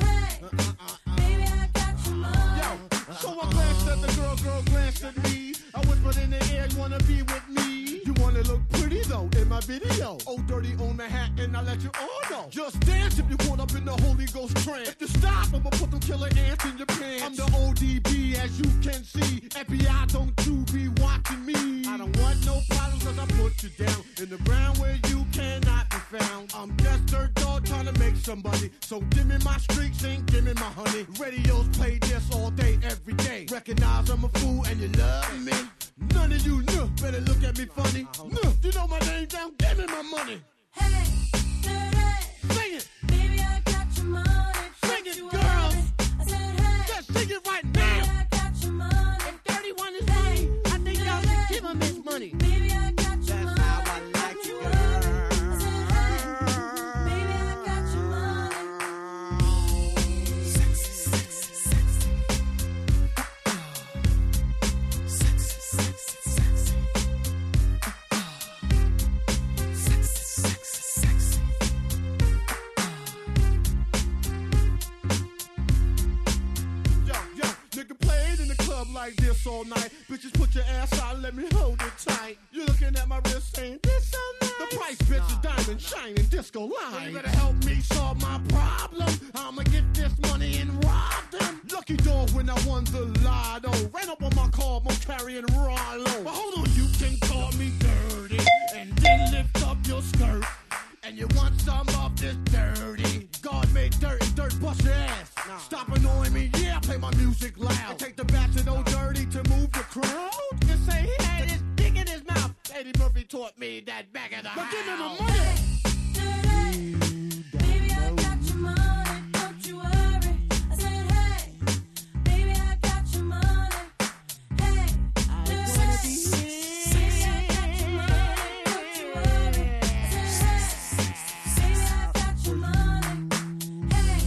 So I glanced at the girl, girl glanced at me. I my video. Oh, dirty on the hat, and I let you all know. Just dance if you caught up in the Holy Ghost trance. If you stop, I'ma put them killer ants in your pants. I'm the O D B, as you can see. F B I, don't you be watching me. I don't want no problems, cause I put you down in the ground where you cannot be found. I'm just dirt dog trying to make somebody. So give me my streaks and give me my honey. Radios play this all day, every day. Recognize I'm a fool and you love me. None of you know, better look at me funny. No, you know my name down, give me my money. Hey, hey, Sing it, baby, I got your money. sing it, girls. I said, hey, Just sing it right baby, now. I got your money. If thirty-one is money, I think y'all should give him his money. Baby, I got your That's money. how I like Don't you, you girl. worry. I said, hey, baby, I got your money. Sexy, sexy, sexy. Sexy, sexy, sexy. Sexy, sexy, sexy. Yo, yo, nigga played in the club like this all night. Bitches put your ass out, let me hold it tight. You looking at my wrist saying, this so nice. The price, bitch, is diamond, shining, disco line. You better help me solve my problem. I'ma get this money and rob them. Lucky dog when I won the lotto. Ran up on my car, I'm carrying Rollo. But hold on, you can call me dirty. And then lift up your skirt. And you want some of this dirty. God made dirt and dirt bust your ass. Stop annoying me, yeah, play my music loud. And take the bat to no dirty to move the crowd. And say he had his dick in his mouth. Eddie Murphy taught me that back in the house. But give him the money. Baby, I got your money. Don't you worry. I said, hey, baby, I got your money. Hey, baby, I got your money. Don't you worry. I said, hey, baby, I got your money. Hey,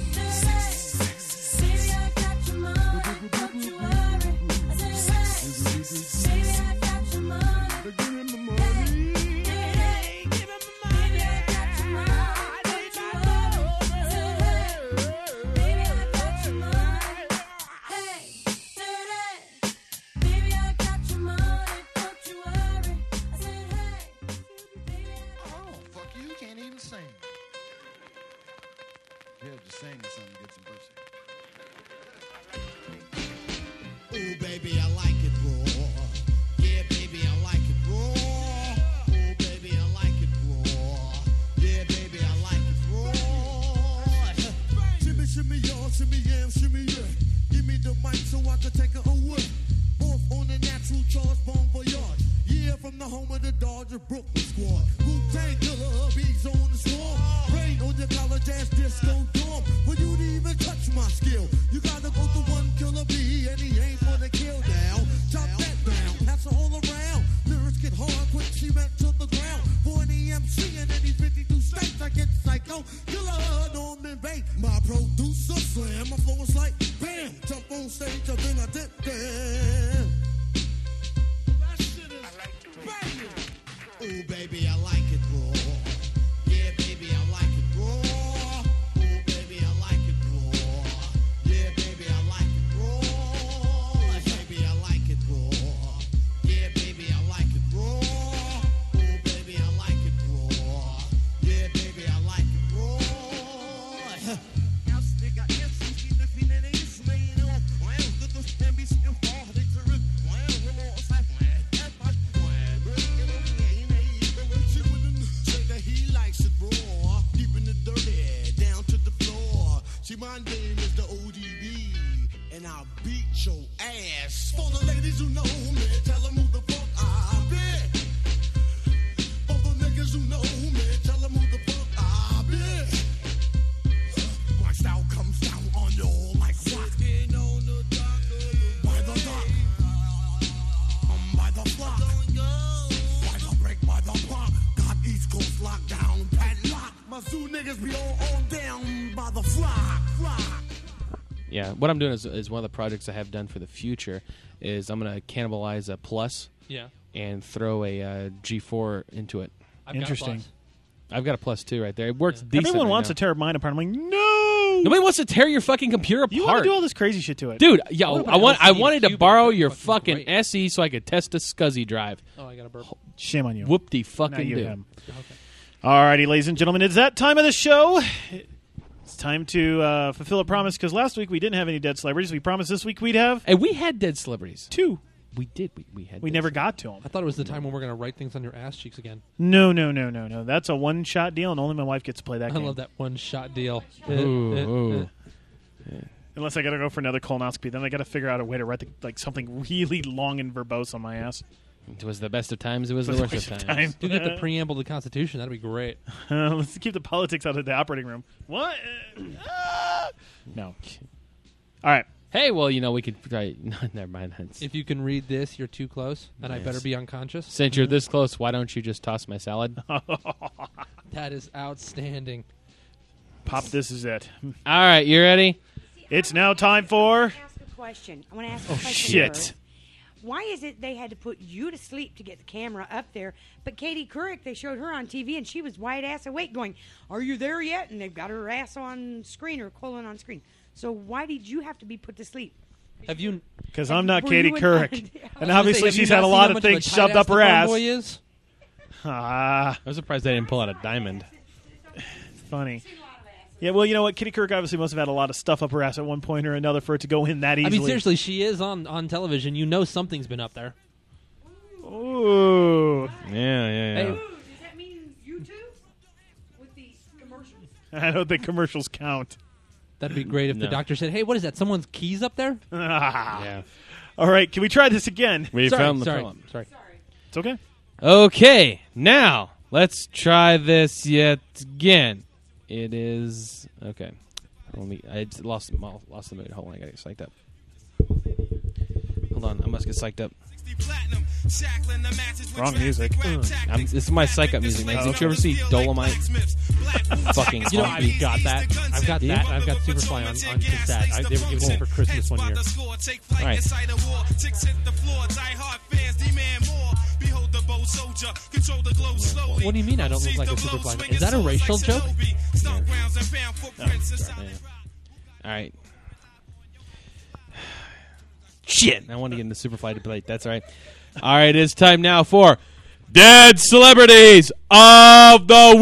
baby, I got your money. Don't you worry. I said, hey, baby, I got your money. Give him the money. Hey, give him the money. Baby, I got your money. Don't you worry. I said, hey, baby, I got your money. Hey, baby, I got your money. Don't you worry. I said, hey, baby, I Oh, fuck you, you can't even sing. Yeah, just sing or something, get some pussy. Ooh, baby, I like it raw. Yeah, baby, I like it raw. Ooh, baby, I like it raw. Yeah, baby, I like it raw. Shimmy, shimmy, y'all, shimmy, yam, shimmy, yeah. Give me the mic so I can take it away. Off on the natural charge, bon voyage. Yeah, from the home of the Dodger Brooklyn squad. Wu-Tang Killer, bees on the swarm. Rain on your college ass disco dorm. When you didn't even touch my skill, you gotta go to one killer bee, and he ain't for the kill down. Chop that down, pass it all around. Lyrics get hard, quick cement to the ground. For any M C in any fifty-two states, I get psycho. Killer, Norman Bates, my producer slam. My flow is like bam, jump on stage, and then I dip down. That shit is banging. Ooh, baby, I like it raw. Yeah, baby, I like it raw. Ooh, baby, I like it raw. Yeah, baby, I like it raw. Baby, I like it raw. Yeah, baby, I like it raw. Ooh, baby, I like it raw. Yeah, baby, I like it raw. Yes, nigga, yes, you see the feeling is made on. Well, good to stand be still for the truth. Well, we're all side, well, that's my plan. You know, yeah, you know, you know, she wouldn't say that he likes it raw. Deep in the dirty, down to the floor. See, my name is the O D B, and I'll beat your ass. For the ladies who know me, tell them who the fuck I be. For the niggas who know me, tell them who the fuck I be. My style comes down on you like rock. Sitting on the dock by the dock, um, by the block, by the break, by the park. Got East Coast locked down, padlock. My zoo niggas be all on down by the flock, flock. Yeah, what I'm doing is, is one of the projects I have done for the future is I'm going to cannibalize a Plus Yeah. and throw a uh, G four into it. I've Interesting. Got a plus. I've got a Plus two right there. It works decent. Everyone right wants now. to tear mine apart. I'm like, no. Nobody wants to tear your fucking computer apart. You want to do all this crazy shit to it, Dude, yo, What about I want I L C D wanted to Cubic? borrow That's your fucking fucking great. S E so I could test a SCSI drive. Oh, I got a burp. Shame on you. Whoop-de Not fucking you, do. him. Alrighty, ladies and gentlemen, it's that time of the show. It's time to uh, fulfill a promise, because last week we didn't have any dead celebrities. We promised this week we'd have Hey, we had dead celebrities. two. We did. We, we had. We dead never got to them. I thought it was the time when we're going to write things on your ass cheeks again. No, no, no, no, no. That's a one-shot deal, and only my wife gets to play that I game. love that one-shot deal. Ooh, Uh, uh, ooh. uh. Unless I got to go for another colonoscopy, then I got to figure out a way to write the, like something really long and verbose on my ass. It was the best of times. It was the Was the worst of worst of times. times. Do get the preamble to the Constitution. That'd be great. Uh, let's keep the politics out of the operating room. What? Uh, ah! No. All right. Hey, well, you know, we could try. No, never mind. That's, If you can read this, you're too close, and I Yes. better be unconscious. since you're this close, why don't you just toss my salad? That is outstanding. Pop, this is it. All right, you ready? It's now time for... ask a question. I want to ask a Oh, question shit. first. Why is it they had to put you to sleep to get the camera up there, but Katie Couric, they showed her on T V, and she was wide-ass awake going, are you there yet? And they've got her ass on screen or colon on screen. So why did you have to be put to sleep? Have you? Because I'm not Were Katie you in- Couric. I And was gonna obviously say, have you she's not had a seen lot how of much things a shoved tight up ass her the ass. Boy is? Ah, I was surprised they didn't pull out a diamond. funny. Yeah, well, you know what? Kitty Couric obviously must have had a lot of stuff up her ass at one point or another for it to go in that I easily. mean, seriously, she is on, on television. You know something's been up there. Ooh. Yeah, yeah, yeah. Hey, Does that mean you two? With the commercials? I don't think commercials count. that'd be great if No. the doctor said, hey, what is that? Someone's keys up there? yeah. All right, can we try this again? We sorry, found the sorry, problem. sorry. It's okay. Okay, now let's try this yet again. It is okay. Let me. I just lost lost the mood. Hold on, I gotta get psyched up. Hold on, I must get psyched up. Wrong music. I'm, this is my psych up music, man. Did you ever see Dolomite? Fucking. You know, haunt me. I've got that. I've got Yeah? that. and I've got Superfly on, on cassette. I, they were giving it for Christmas one year. All right. What do you mean I don't look like a Superfly fan? Is that a racial joke? All right. Shit! I want to get into Superfly debate. That's all right. All right, it's time now for Dead Celebrities of the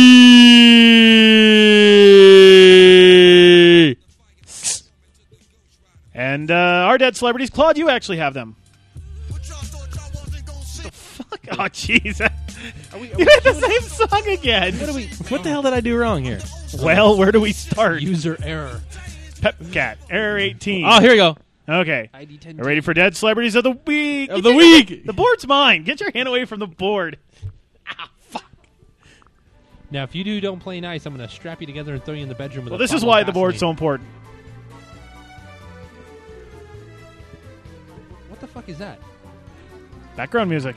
Week. And uh, our dead celebrities, Claude, you actually have them. What the fuck? Oh, jeez. You had the same song again. What do we? What the hell did I do wrong here? Well, where do we start? User error. Pepcat, error eighteen. Oh, here we go. Okay. I D ten Are ready for Dead Celebrities of the Week? Of the week. The board's mine. Get your hand away from the board. Now, if you two don't play nice, I'm going to strap you together and throw you in the bedroom with Well, a this is bottle why of the board's so Vaseline. important. What the fuck is that? Background music.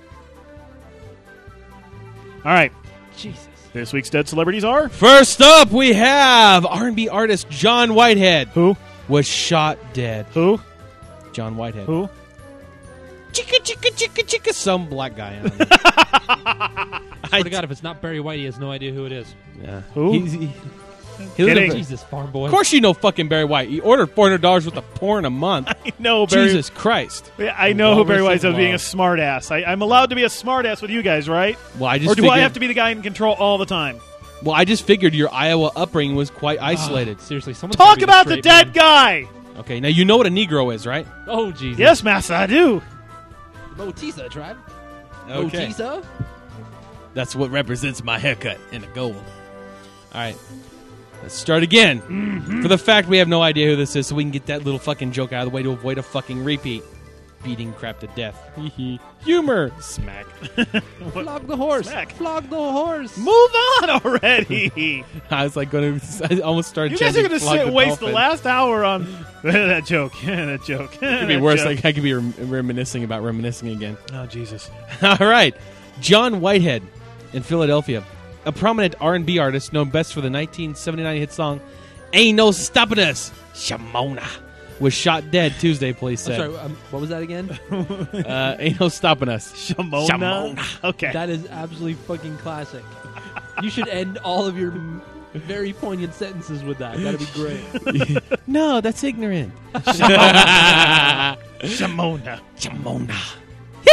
All right. Jesus. This week's Dead Celebrities are... First up, we have R and B artist John Whitehead. Who? Was shot dead. Who? John Whitehead. Who? Chicka, chicka, chicka, chicka. Some black guy. I don't know. I swear to God, if it's not Barry White, he has no idea who it is. Yeah. Who? He's, he, he Kidding. lives in- Jesus, farm boy. Of course you know fucking Barry White. He ordered four hundred dollars worth of porn a month. I know Barry... Jesus Christ. Yeah, I know who Barry White is Walrus as being a of smart ass. I, I'm allowed to be a smart ass with you guys, right? Well, I just Or do figured, I have to be the guy in control all the time? Well, I just figured your Iowa upbringing was quite isolated. Ah, seriously, someone Talk about the dead guy! Okay, now you know what a Negro is, right? Oh, Jesus. Yes, Master, I do. Motisa tribe. Okay. Motisa? That's what represents my haircut in the gold. All right. Let's start again. Mm-hmm. For the fact we have no idea who this is, so we can get that little fucking joke out of the way to avoid a fucking repeat. Beating crap to death. Humor. Smack. Flog the horse. Smack. Flog the horse. Move on already. I was like going to. I almost started. You guys are chanting going to Flog sit the waste the Dolphin. last hour on that joke. that joke. It could be worse. Like I could be rem- reminiscing about reminiscing again. Oh, Jesus. All right. John Whitehead in Philadelphia, a prominent R and B artist known best for the nineteen seventy-nine hit song "Ain't No Stopping Us," Shamona, was shot dead Tuesday. Police I'm said, sorry, um, what was that again? uh, "Ain't no stopping us." Shamona. Shamona. Okay. That is absolutely fucking classic. You should end all of your m- very poignant sentences with that. That'd be great. No, that's ignorant. Shamona. Shamona.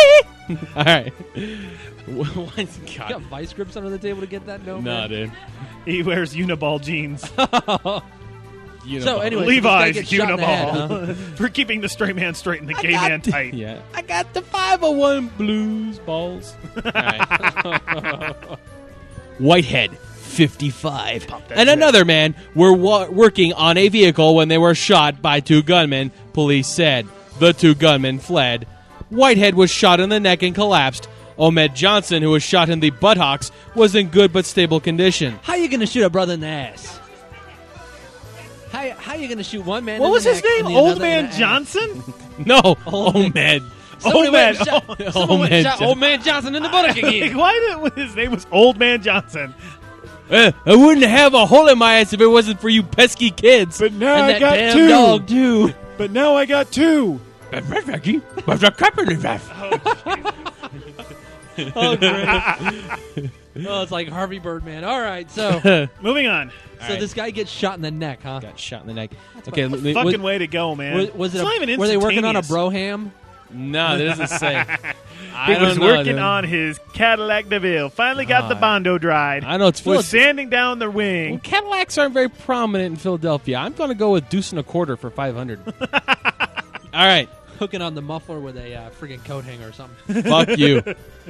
All right. What? You God. got vice grips under the table to get that? No, Nah, man? dude. He wears Uniball jeans. Uniball. So anyway, Levi's so this guy gets shot in the head, Uniball huh? for keeping the straight man straight and the gay man tight. Yeah. I got the five oh one blues balls. All right. Whitehead, fifty-five. that And shit. another man were wa- working on a vehicle when they were shot by two gunmen, police said. The two gunmen fled. Whitehead was shot in the neck and collapsed. Ahmed Johnson, who was shot in the buttocks, was in good but stable condition. How you going to shoot a brother in the ass? How, how you going to shoot one man What in was the his neck name? and the Old another in Man the ass? Johnson? No, Old Ahmed. Somebody Old went Man. and shot- Oh, someone went and shot Johnson. Old Man Johnson in the buttock again. Like, why did his name was Old Man Johnson? Eh, I wouldn't have a hole in my ass if it wasn't for you pesky kids. But now And I that got damn two. dog, too. But now I got two. Oh, great. Oh, it's like Harvey Birdman. All right, so Moving on. so this guy gets shot in the neck, huh? Got shot in the neck. Okay, What let a me- fucking was- way to go, man. Was, was it It's a, not even were they working on a instantaneous. broham? No, that doesn't say. I He was don't know, working dude. on his Cadillac DeVille. Finally got the Ah. Bondo dried. I know it's Was Phil- sanding down the Well, wing. Cadillacs aren't very prominent in Philadelphia. I'm going to go with deuce and a quarter for five hundred. All right. Hooking on the muffler with a uh, friggin' coat hanger or something. Fuck you.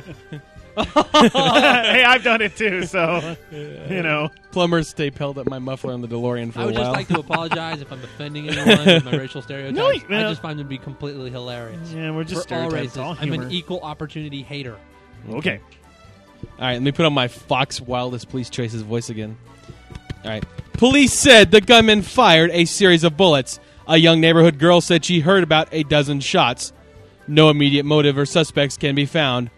Hey, I've done it too, so, you know. Plumbers tape held up my muffler on the DeLorean for I a would while. just like to apologize if I'm offending anyone with my racial stereotypes. No, you- I no. just find them to be completely hilarious. Yeah, we're just For all stereotypes, races. all I'm humor. an equal opportunity hater. Okay. All right, let me put on my Fox Wildest Police Chase's voice again. All right. Police said the gunman fired a series of bullets. A young neighborhood girl said she heard about a dozen shots. No immediate motive or suspects can be found.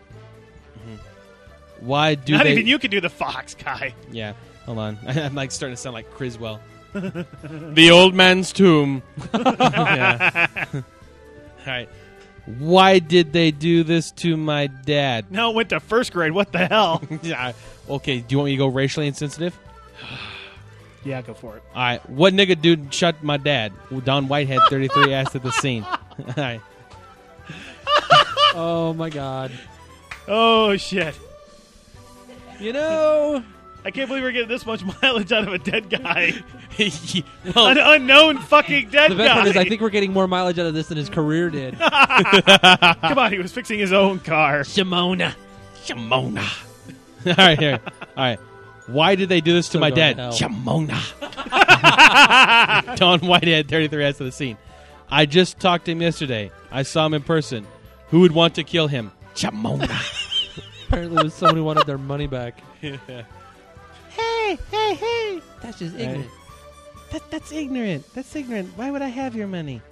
Why do Not they... even you could do the Fox guy. Yeah, hold on. I'm like starting to sound like Criswell. The old man's tomb. Yeah. All right. Why did they do this to my dad? No, it went to first grade. What the hell? Yeah. Okay, do you want me to go racially insensitive? Yeah, go for it. All right. What nigga dude shot my dad? Don Whitehead, thirty-three, asked at the scene. All right. Oh, my God. Oh, shit. You know... I can't believe we're getting this much mileage out of a dead guy. well, An unknown fucking dead The best guy. part is I think we're getting more mileage out of this than his career did. Come on, he was fixing his own car. Shimona. Shamona. All right, here. All right. Why did they do this to Still my going dad? to hell. Shamona. Don Whitehead, thirty-three, asked at the scene. I just talked to him yesterday. I saw him in person. Who would want to kill him? Shamona. Apparently it was someone who wanted their money back. Yeah. Hey, hey, hey. That's just ignorant. That, that's ignorant. That's ignorant. Why would I have your money?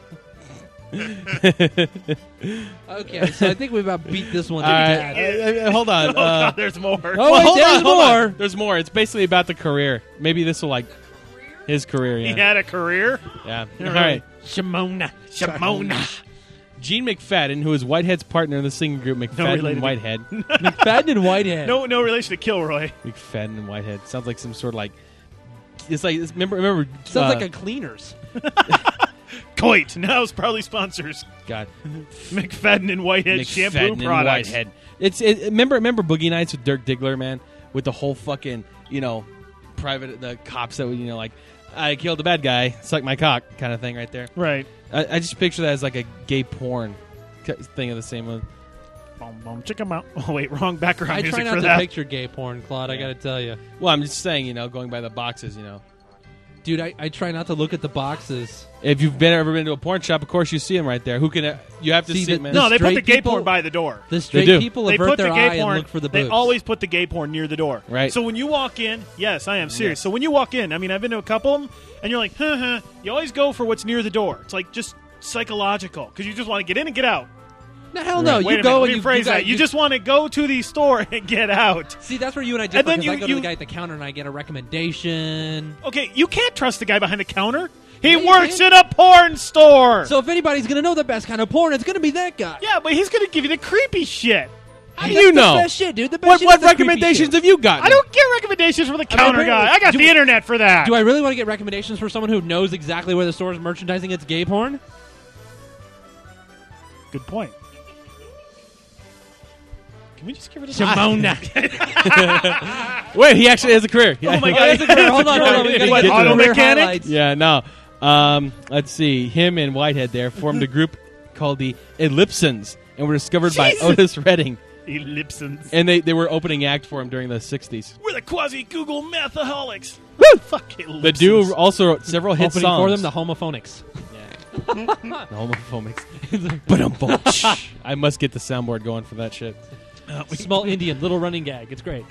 Okay, so I think we've about beat this one to All right. death. Uh, uh, hold on. Oh, Uh, God, there's more. Oh, well, wait, hold there's on, hold more. on. There's more. It's basically about the career. Maybe this will like his career. He Yeah. had a career? Yeah. You're All right. right. Shimona. Shimona. Gene McFadden, who is Whitehead's partner in the singing group McFadden related and to- Whitehead. McFadden and Whitehead. No, no relation to Kilroy. McFadden and Whitehead sounds like some sort of like. It's like it's, remember remember. Sounds uh, like a cleaners. Coit. Now it's probably sponsors. God. McFadden and Whitehead McFadden shampoo and products. Whitehead. It's it, remember remember Boogie Nights with Dirk Diggler, man, with the whole fucking you know private the cops that would you know like I killed the bad guy, suck my cock kind of thing right there. Right. I, I just picture that as like a gay porn ca- thing of the same one. Boom, boom, check him out. Oh, wait, wrong background I music try not for to that. picture gay porn, Claude. I got to tell you. Well, I'm just saying, you know, going by the boxes, you know. Dude, I, I try not to look at the boxes. If you've been ever been to a porn shop, of course you see them right there. Who can? Uh, you have to See, see, the- it, man. No, they put straight the gay people- porn by the door. The straight do. people They avert put their the eye gay and porn. look for the They boobs. always put the gay porn near the door. Right. So when you walk in, yes, I am serious. Yes. So when you walk in, I mean, I've been to a couple of them, and you're like, huh, huh. You always go for what's near the door. It's like just psychological because you just want to get in and get out. No, hell no. Wait You a go minute, and you, rephrase you, got- that. You, just want to go to the store and get out. See, that's where you and I differ. And then 'cause you- I go you- to the guy at the counter and I get a recommendation. Okay, you can't trust the guy behind the counter. He Yeah, you works can. in a porn store. So if anybody's going to know the best kind of porn, it's going to be that guy. yeah, but he's going to give you the creepy shit. How do That's you the know? best shit, dude. The best What shit what is the creepy recommendations shit. have you gotten? I don't get recommendations from the counter really- guy. I got do the we- internet for that. Do I really want to get recommendations for someone who knows exactly where the store is merchandising its gay porn? Good point. Can we just get rid of Shimona. Wait, he actually has a career. Oh my Oh, god! that's a career. Hold on, hold on. We gotta What, get to auto the career mechanic? highlights. Yeah, no. Um, let's see. Him and Whitehead there formed a group called the Ellipsons and were discovered by Jesus. Otis Redding. Ellipsons. And they, they were opening act for him during the sixties. We're the quasi-Google mathaholics. Woo! Fuck Ellipsons. The duo also wrote several hit Opening songs. for them, the homophonics. The homophobics. But um, I must get the soundboard going for that shit. Uh, we- Small Indian, little running gag. It's great.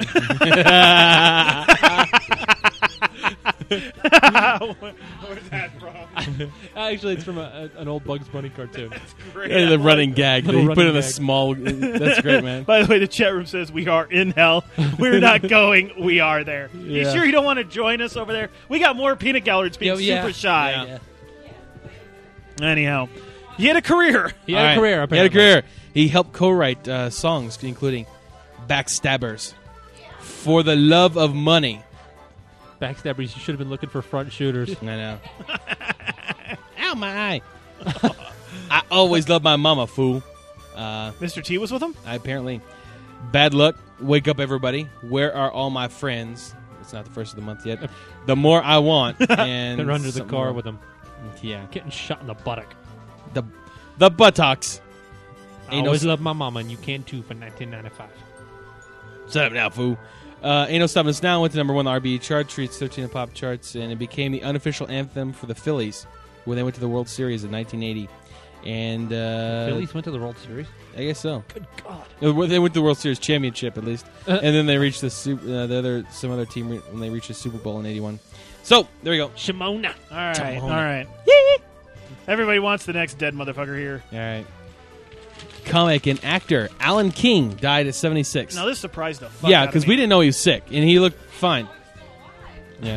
Where's that from? Actually, it's from a, a, an old Bugs Bunny cartoon. Great. Yeah, the running gag. Little He put running in a gag. small. That's great, man. By the way, the chat room says we are in hell. We're not going. We are there. You Yeah. sure you don't want to join us over there? We got more peanut galleries being Yeah, yeah. super shy. Yeah. Anyhow, he had a career. He had All a right. career, He had a apparently. career. He helped co-write uh, songs, including "Backstabbers," "For the Love of Money." Backstabbers, you should have been looking for front shooters. I know. Ow, my eye. I always love my mama, fool. Uh, Mister T was with him? I apparently. Bad Luck, Wake Up Everybody, Where Are All My Friends? It's not the first of the month yet. The More I Want, and They're under the something car more. with them. Yeah. Getting shot in the buttock. The the buttocks. I Ain't no always s- love my mama, and you can too for nineteen ninety-five. Shut up now, fool. Uh, Ain't No Stopping Us Now went to number one on the R B E chart, treats thirteen in pop charts, and it became the unofficial anthem for the Phillies when they went to the World Series in nineteen eighty. And uh, Phillies went to the World Series? I guess so. Good God. Uh, They went to the World Series championship at least, Uh. and then they reached the super, uh, the other some other team re- when they reached the Super Bowl in eighty-one. So there we go. Shimona. All right. Shimona. All right. Everybody wants the next dead motherfucker here. All right. Comic and actor Alan King died at seventy-six. Now, this surprised the fuck Yeah, out of because me. we didn't know he was sick, and he looked fine. Yeah.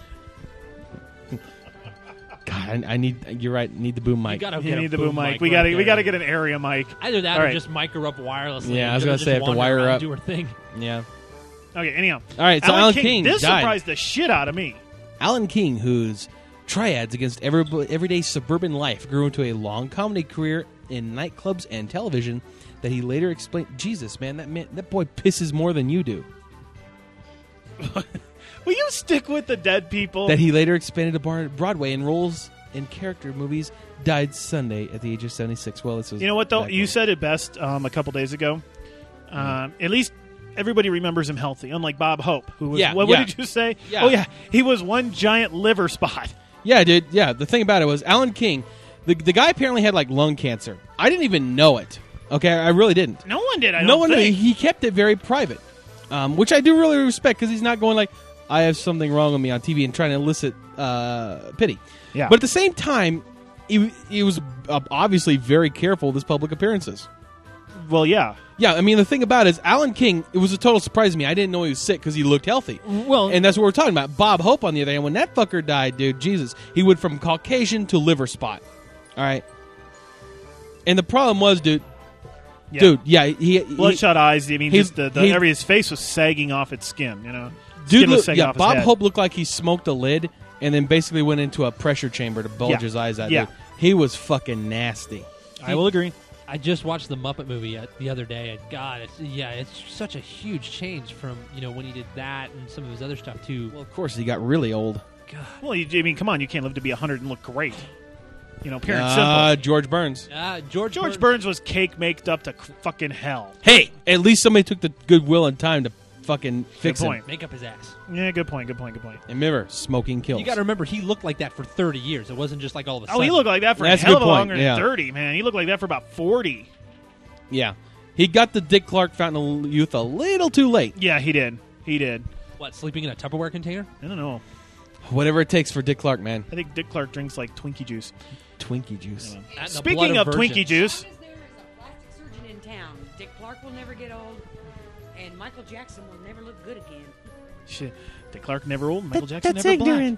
God, I, I need. You're right. Need the boom mic. You gotta You get need a the boom mic. We right gotta, we there. gotta get an area mic. Either that All or right. just mic her up wirelessly. Yeah, I was She'll gonna just say, have to wander wire her around, up. do her thing. Yeah. Okay. Anyhow. All right. So Alan, Alan King. King This died. surprised the shit out of me. Alan King, whose triads against every, everyday suburban life grew into a long comedy career in nightclubs and television, that he later explained, Jesus, man, that man, that boy pisses more than you do. Will you stick with the dead people? That he later expanded to bar- Broadway and roles in character movies. Died Sunday at the age of seventy-six. Well, this was You know what, though? back You then. said it best um, a couple days ago. Um, at least everybody remembers him healthy, unlike Bob Hope, who was, Yeah, what, yeah. what did you say? Yeah. Oh, yeah. He was one giant liver spot. Yeah, dude. Yeah, the thing about it was Alan King, the, the guy apparently had like lung cancer. I didn't even know it. Okay, I really didn't. No one did, I no don't one think. knew. He kept it very private, um, which I do really respect because he's not going like, I have something wrong with me on T V and trying to elicit uh, pity. Yeah. But at the same time, he, he was uh, obviously very careful with his public appearances. Well, yeah. Yeah, I mean, the thing about it is, Alan King, it was a total surprise to me. I didn't know he was sick because he looked healthy. Well, And that's what we're talking about. Bob Hope, on the other hand, when that fucker died, dude, Jesus, he went from Caucasian to liver spot. All right? And the problem was, dude, Yeah. dude, yeah, he... he Bloodshot eyes. I mean, he- just the, the he- every his face was sagging off its skin. You know, Dude, skin was look, sagging yeah, off his Bob head. Hope looked like he smoked a lid and then basically went into a pressure chamber to bulge Yeah. his eyes out. Yeah. Dude. He was fucking nasty. I will agree. I just watched the Muppet movie uh, the other day, and God, it's, yeah, it's such a huge change from you know when he did that and some of his other stuff too. Well, of course, he got really old. God, Well, you, I mean, come on, you can't live to be a hundred and look great. You know, pure and Uh, simple. George Burns. uh, George George Burns, Burns was cake baked up to c- fucking hell. Hey, at least somebody took the goodwill and time to fucking fix Good him. point. make up his ass. Yeah, good point. Good point. Good point. And remember, smoking kills. You got to remember, he looked like that for thirty years. It wasn't just like all of a Oh, sudden. he looked like that for That's a a hell good of a point, longer yeah. than thirty, man. He looked like that for about forty. Yeah. He got the Dick Clark Fountain of Youth a little too late. Yeah, he did. He did. What, sleeping in a Tupperware container? I don't know. Whatever it takes for Dick Clark, man. I think Dick Clark drinks like Twinkie juice. Twinkie juice. And the Speaking blood of of Twinkie virgins. juice, There is a plastic surgeon in town. Dick Clark will never get old, and Michael Jackson will never look good again. shit, Dick Clark never old. Michael Jackson never black.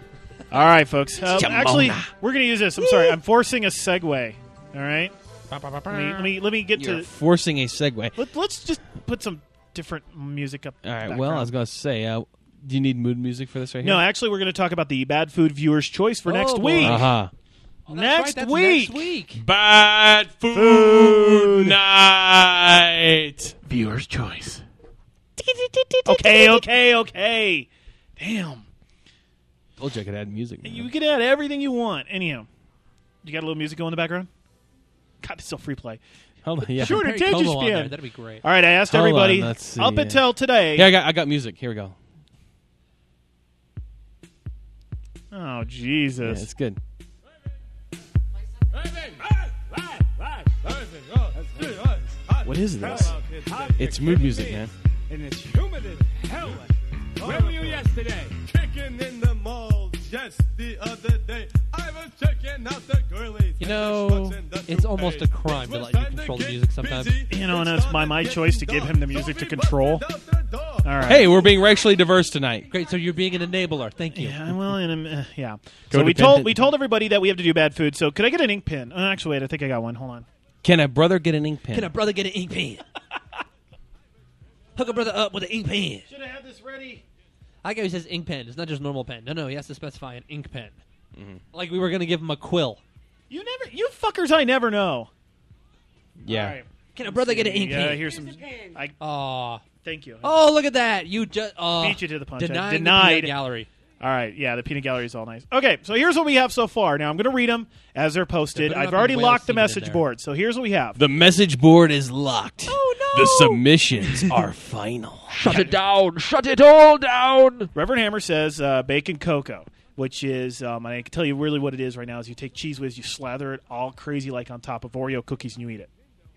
All right, folks. Um, Jamona. actually, we're going to use this. I'm sorry. I'm forcing a segue. All right. Let me let me, let me get You're to. forcing a segue. Let, let's just put some different music up. All right, background. well, I was going to say, uh, do you need mood music for this right here? No, actually, we're going to talk about the Bad Food Viewer's Choice for Oh, next boy. week. Uh-huh. Oh, that's next right, that's week. Next week. Bad food, Food. night. Viewer's choice. Okay, okay, okay. Damn. Told you I could add music. man. You can add everything you want. Anyhow, you got a little music going in the background? God, it's still free play. Hold on, yeah. Short Perry attention Como on there, span. that'd be great. All right, I asked Hold everybody on, let's see, up yeah. until today. Yeah, I got I got music. Here we go. Oh, Yeah, Jesus. it's good. What is this? It's mood music, man. And it's humid as hell. Where were you yesterday? Kicking in the mall just the other day. I was checking out the girlies. You know, it's almost a crime to let you control the music sometimes. You know, and it's by my choice to give him the music to control. All right. Hey, we're being racially diverse tonight. Great, so you're being an enabler. Thank you. Yeah, well, and, um, uh, yeah. So we told we told everybody that we have to do bad food. So could I get an ink pen? Oh, actually, wait. I think I got one. Hold on. Can a brother get an ink pen? Can a brother get an ink pen? Hook a brother up with an ink pen. Should have had this ready. I like how he says ink pen. It's not just normal pen. No, no, he has to specify an ink pen. Mm-hmm. Like we were going to give him a quill. You never, you fuckers, I never know. Yeah. All right. Can a brother get an ink Yeah, pen? here's some. I, Aw. thank you. Oh, look at that. You just uh, Beat you to the punch. I Denying the denied. peanut gallery. All right, yeah, the peanut gallery is all nice. Okay, so here's what we have so far. Now I'm going to read them as they're posted. There better I've not be already whale locked the semen in message there. board. So here's what we have. The message board is locked. Oh no! The submissions are final. Shut it down! Shut it all down! Reverend Hammer says uh, bacon cocoa, which is, um, and I can tell you really what it is right now, is you take Cheese Whiz, you slather it all crazy like on top of Oreo cookies, and you eat it.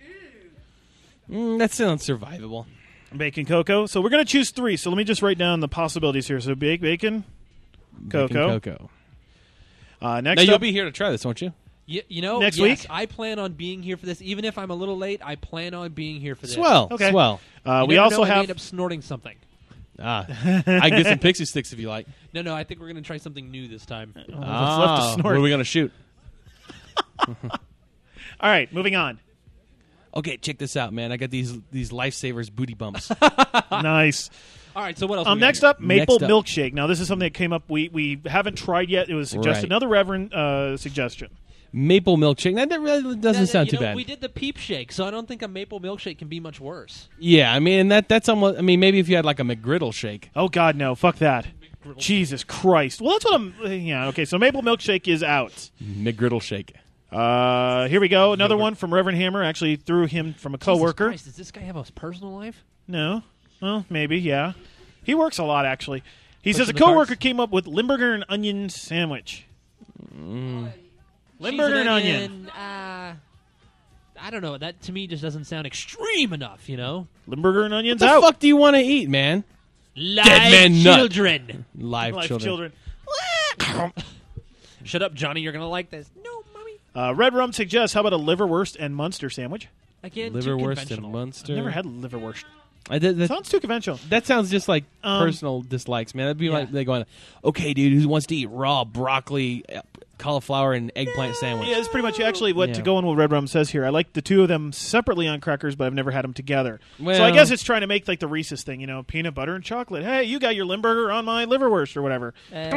Mm, that sounds survivable. Bacon cocoa. So we're going to choose three. So let me just write down the possibilities here. So big bacon, cocoa. Bacon cocoa. Uh, next Now you'll up, be here to try this, won't you? You, you know, Next yes, week? I plan on being here for this. Even if I'm a little late, I plan on being here for this. Swell. Okay. Swell. uh, You we never also know, I may have. end up snorting something. Ah, I can get some pixie sticks if you like. No, no, I think we're going to try something new this time. left to Ah, snort. what are we gonna shoot? All right, moving on. Okay, check this out, man. I got these these lifesavers booty bumps. Nice. All right, so what else? Um, we got next here? up, maple Next up. milkshake. Now, this is something that came up. We we haven't tried yet. It was suggested. Right. Another Reverend uh, suggestion. Maple milkshake. That, that really doesn't That- sound you too know, bad. We did the peep shake, so I don't think a maple milkshake can be much worse. Yeah, I mean that that's almost. I mean, maybe if you had like a McGriddle shake. Oh God, no! Fuck that. Jesus Christ. Well, that's what I'm. Yeah. Okay. So maple milkshake is out. McGriddle shake. Uh, here we go. Another one from Reverend Hammer. Actually, through him from a coworker. Jesus Christ, does this guy have a personal life? No. Well, maybe. Yeah. He works a lot. Actually. He Puts says a in the coworker cards. came up with Limburger and onion sandwich. Mm. Limburger and onion. Uh, I don't know. That to me just doesn't sound extreme enough. You know, Limburger and What onions the out. fuck do you want to eat, man? live man nut. children. Live, Life children. children. Shut up, Johnny. You're gonna like this. No, mommy. Uh, Red Rum suggests, how about a liverwurst and Munster sandwich? Again, too Liverwurst conventional. and Munster. I've never had liverwurst. I did, that, Sounds too conventional. that sounds just like Um, personal dislikes, man. That'd be yeah. like they going, okay, dude, who wants to eat raw broccoli, uh, cauliflower, and eggplant sandwich? Yeah, it's pretty much actually what to Yeah. go on what Red Rum says here. I like the two of them separately on crackers, but I've never had them together. so I Well- guess it's trying to make like the Reese's thing, you know, peanut butter and chocolate. Hey, you got your Limburger on my liverwurst or whatever.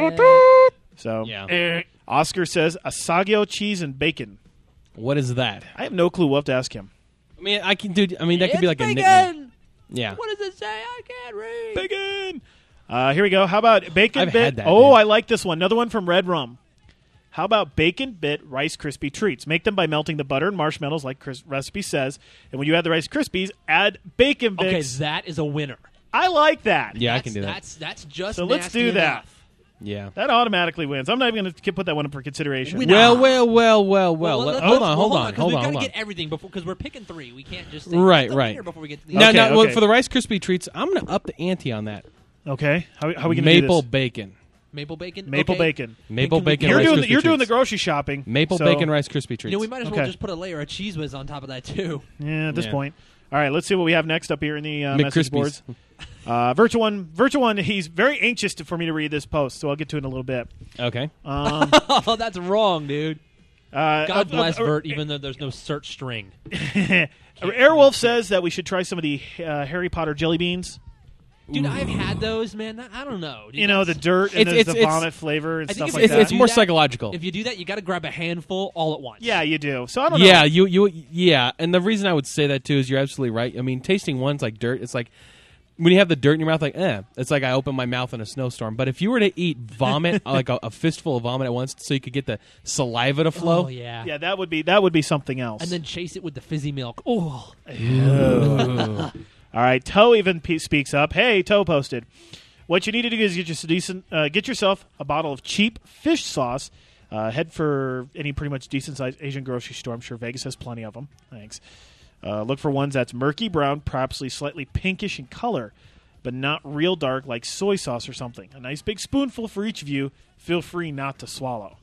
So Yeah. eh. Oscar says Asagio cheese and bacon. What is that? I have no clue. We'll have to ask him. I mean, I can do. I mean, that could be It's like a bacon! nickname. Yeah. What does it say? I can't read. Bacon. Uh, here we go. How about bacon I've bit? had that, oh, dude. I like this one. Another one from Red Rum. How about bacon bit Rice Krispie treats? Make them by melting the butter and marshmallows, like Chris recipe says. And when you add the Rice Krispies, add bacon Okay, bits. that is a winner. I like that. Yeah, I That's- can do that. That's that's just. So let's nasty do that. enough. Yeah. That automatically wins. I'm not even going to put that one up for consideration. Winner. Well, well, well, well, well. let- let- let's- hold let's- on, hold well, on, 'cause hold we've on, got hold to on. get everything before because we're picking three. We can't just say Right, the right. winner before we get to the Now, Okay, now, well, okay. for the Rice Krispie treats, I'm going to up the ante on that. Okay. How, how are we going to do Maple this? bacon. maple bacon. Maple okay. bacon. Maple And can we- bacon. You're Rice doing, Krispie the, you're doing the treats. grocery shopping. Maple so- bacon Rice Krispie treats. You know, we might as well Okay. just put a layer of cheese whiz on top of that too. Yeah, at this Yeah. point. All right, let's see what we have next up here in the uh, message McCrispies. boards. Uh, Virtual One, Virtual One. He's very anxious to, for me to read this post, so I'll get to it in a little bit. Okay. Um, Oh, that's wrong, dude. uh, God bless uh, uh, Vert, even though there's no search string. Airwolf says that we should try some of the uh, Harry Potter jelly beans. Dude, I've had those, man. I don't know. Dude, You know, the that's- dirt and It's- there's it's- the it's- vomit flavor and I think stuff if like you it's, that. it's do more that- psychological. If you do that, you got to grab a handful all at once. Yeah, you do. So I don't know. Yeah, you you yeah, and the reason I would say that too is you're absolutely right. I mean, tasting one's like dirt. It's like when you have the dirt in your mouth, like eh, it's like I open my mouth in a snowstorm. But if you were to eat vomit, like a, a fistful of vomit at once, so you could get the saliva to flow. Oh, yeah. Yeah, that would be that would be something else. And then chase it with the fizzy milk. Oh. All right, Toe even pe- speaks up. Hey, Toe posted. What you need to do is get just a decent, uh, get yourself a bottle of cheap fish sauce. Uh, head for any pretty much decent sized Asian grocery store. I'm sure Vegas has plenty of them. Thanks. Uh, look for ones that's murky brown, perhaps slightly pinkish in color, but not real dark like soy sauce or something. A nice big spoonful for each of you. Feel free not to swallow.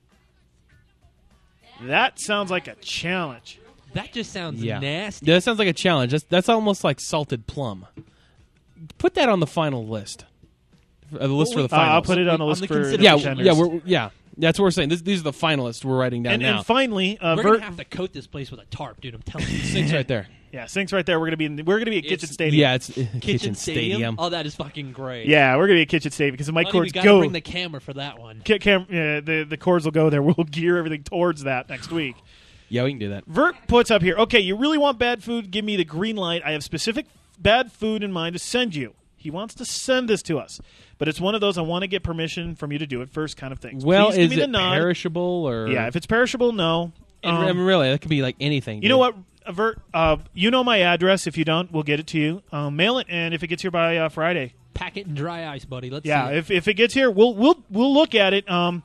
That sounds like a challenge. That just sounds Yeah. nasty. Yeah, that sounds like a challenge. That's that's almost like salted plum. Put that on the final list. Uh, the list for the Uh, finals. I'll put it on the On list the for consider- yeah, contenders. yeah, we're, yeah. That's what we're saying. This, these are the finalists we're writing down and, now. and finally, uh, We're Vert, gonna have to coat this place with a tarp, dude. I'm telling you. Sinks right there. yeah, sinks right there. We're gonna be in, we're gonna be at Kitchen It's- Stadium. Yeah, it's uh, Kitchen, kitchen, stadium? stadium. Oh, that is fucking great. Yeah, we're gonna be at Kitchen Stadium because the mic Honey, we cords gotta go. bring the camera for that one. Ca- cam- yeah, the the cords will go there. We'll gear everything towards that next week. Yeah, we can do that. Vert puts up here. Okay, you really want bad food? Give me the green light. I have specific bad food in mind to send you. He wants to send this to us, but it's one of those I want to get permission from you to do it first kind of things. Well, Please give is me the it nod. perishable or? Yeah, if it's perishable, no. And, Um, I mean, really, that could be like anything. You dude. know what, Vert? Uh, you know my address. If you don't, we'll get it to you. Um, mail it, and if it gets here by uh, Friday, Pack it in dry ice, buddy. Let's yeah. see it. If if it gets here, we'll we'll we'll look at it. Um,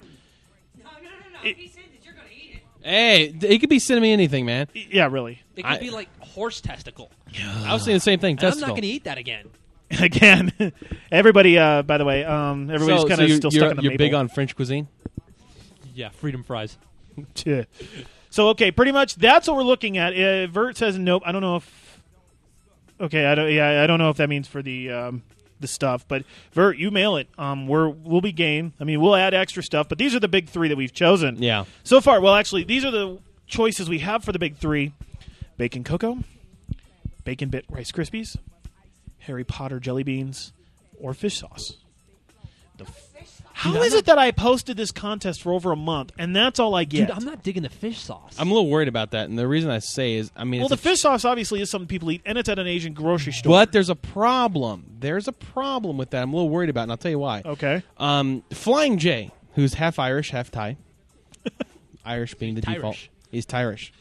Hey, it could be sending me anything, man. yeah, really. It could I- be like horse testicle. I was saying the same thing. And I'm not Testicle. going to eat that again. Again, everybody. Uh, by the way, um, everybody's so, kind so of you're, still you're, stuck in the you're maple. big on French cuisine. Yeah, freedom fries. Yeah. So okay, pretty much that's what we're looking at. Uh, Vert says nope. I don't know if. Okay, I don't. Yeah, I don't know if that means for the um, the stuff, but Vert, you mail it. Um, we're we'll be game. I mean, we'll add extra stuff, but these are the big three that we've chosen. Yeah. So far, well, actually, these are the choices we have for the big three: bacon cocoa, bacon bit Rice Krispies, Harry Potter jelly beans, or fish sauce. The f- How Dude, is I'm it that I posted this contest for over a month and that's all I get? Dude, I'm not digging the fish sauce. I'm a little worried about that, and the reason I say is, I mean, Well, the it's a- fish sauce obviously is something people eat, and it's at an Asian grocery store. but there's a problem. There's a problem with that. I'm a little worried about, it, and I'll tell you why. Okay. Um, Flying J, who's half Irish, half Thai. Irish being the Tyrish. default. He's Tyrish.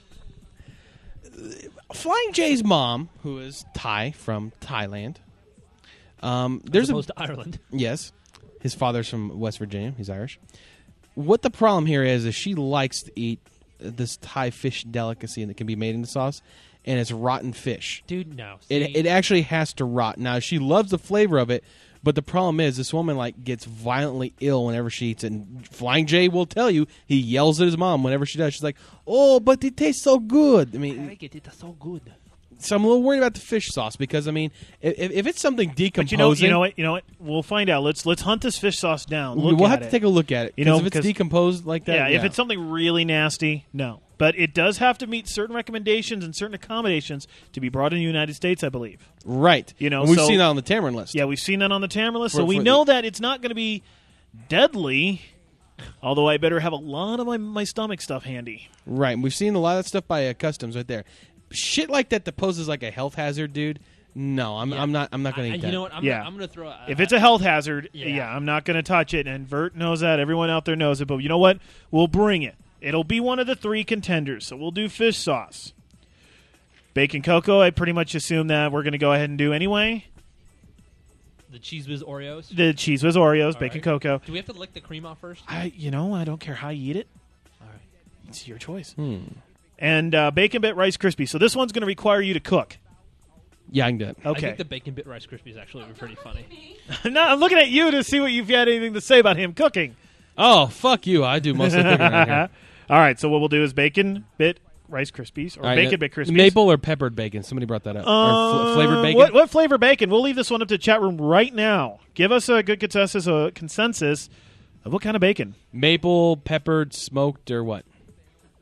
Flying J's mom, who is Thai from Thailand. Um, there's As opposed a to Ireland. yes, his father's from West Virginia. He's Irish. What the problem here is, is she likes to eat this Thai fish delicacy that can be made into sauce, and it's rotten fish. Dude, no. It See? it actually has to rot. Now she loves the flavor of it, but the problem is this woman like gets violently ill whenever she eats it. And Flying J will tell you he yells at his mom whenever she does. She's like, "Oh, but it tastes so good." I I mean, like it. It's so good. so I'm a little worried about the fish sauce because I mean, if, if it's something decomposing, But you know, you know what? You know what? We'll find out. Let's let's hunt this fish sauce down. we- Look we'll at have to it. take a look at it. You 'Cause know, if it's 'cause- decomposed like that, yeah, yeah, if it's something really nasty, no. But it does have to meet certain recommendations and certain accommodations to be brought in the United States, I believe. right, You know, and we've so- seen that on the Tamarind list. Yeah, we've seen that on the Tamarind list, so For- we for know the- that it's not going to be deadly. Although I better have a lot of my, my stomach stuff handy. right. And we've seen a lot of that stuff by uh, Customs right there. Shit like that that poses like a health hazard, dude. No, I'm Yeah. I'm not I'm not going I- to eat you that. know what? I'm Yeah. gonna, I'm going to throw. A, If it's a health hazard, yeah, yeah. I'm not going to touch it. And Vert knows that. Everyone out there knows it. But you know what? We'll bring it. It'll be one of the three contenders. So we'll do fish sauce. Bacon cocoa, I pretty much assume that we're going to go ahead and do anyway. the Cheese Whiz Oreos. The Cheese Whiz Oreos, All bacon right. cocoa. Do we have to lick the cream off first? I, you know, I don't care how you eat it. All right. It's your choice. Hmm. And uh, bacon bit Rice Krispies. So this one's going to require you to cook. Yeah, I can do it. I Okay. think the bacon bit Rice Krispies actually would be pretty funny. no, I'm looking at you to see what you've got anything to say about him cooking. Oh, fuck you! I do most of the cooking right here. All right, so what we'll do is bacon bit Rice Krispies or All right, bacon uh, bit Krispies. maple or peppered bacon. Somebody brought that up. or Uh, fl- flavored bacon. What, what flavor bacon? We'll leave this one up to the chat room right now. Give us a good consensus, a consensus of what kind of bacon. Maple, peppered, smoked, or what?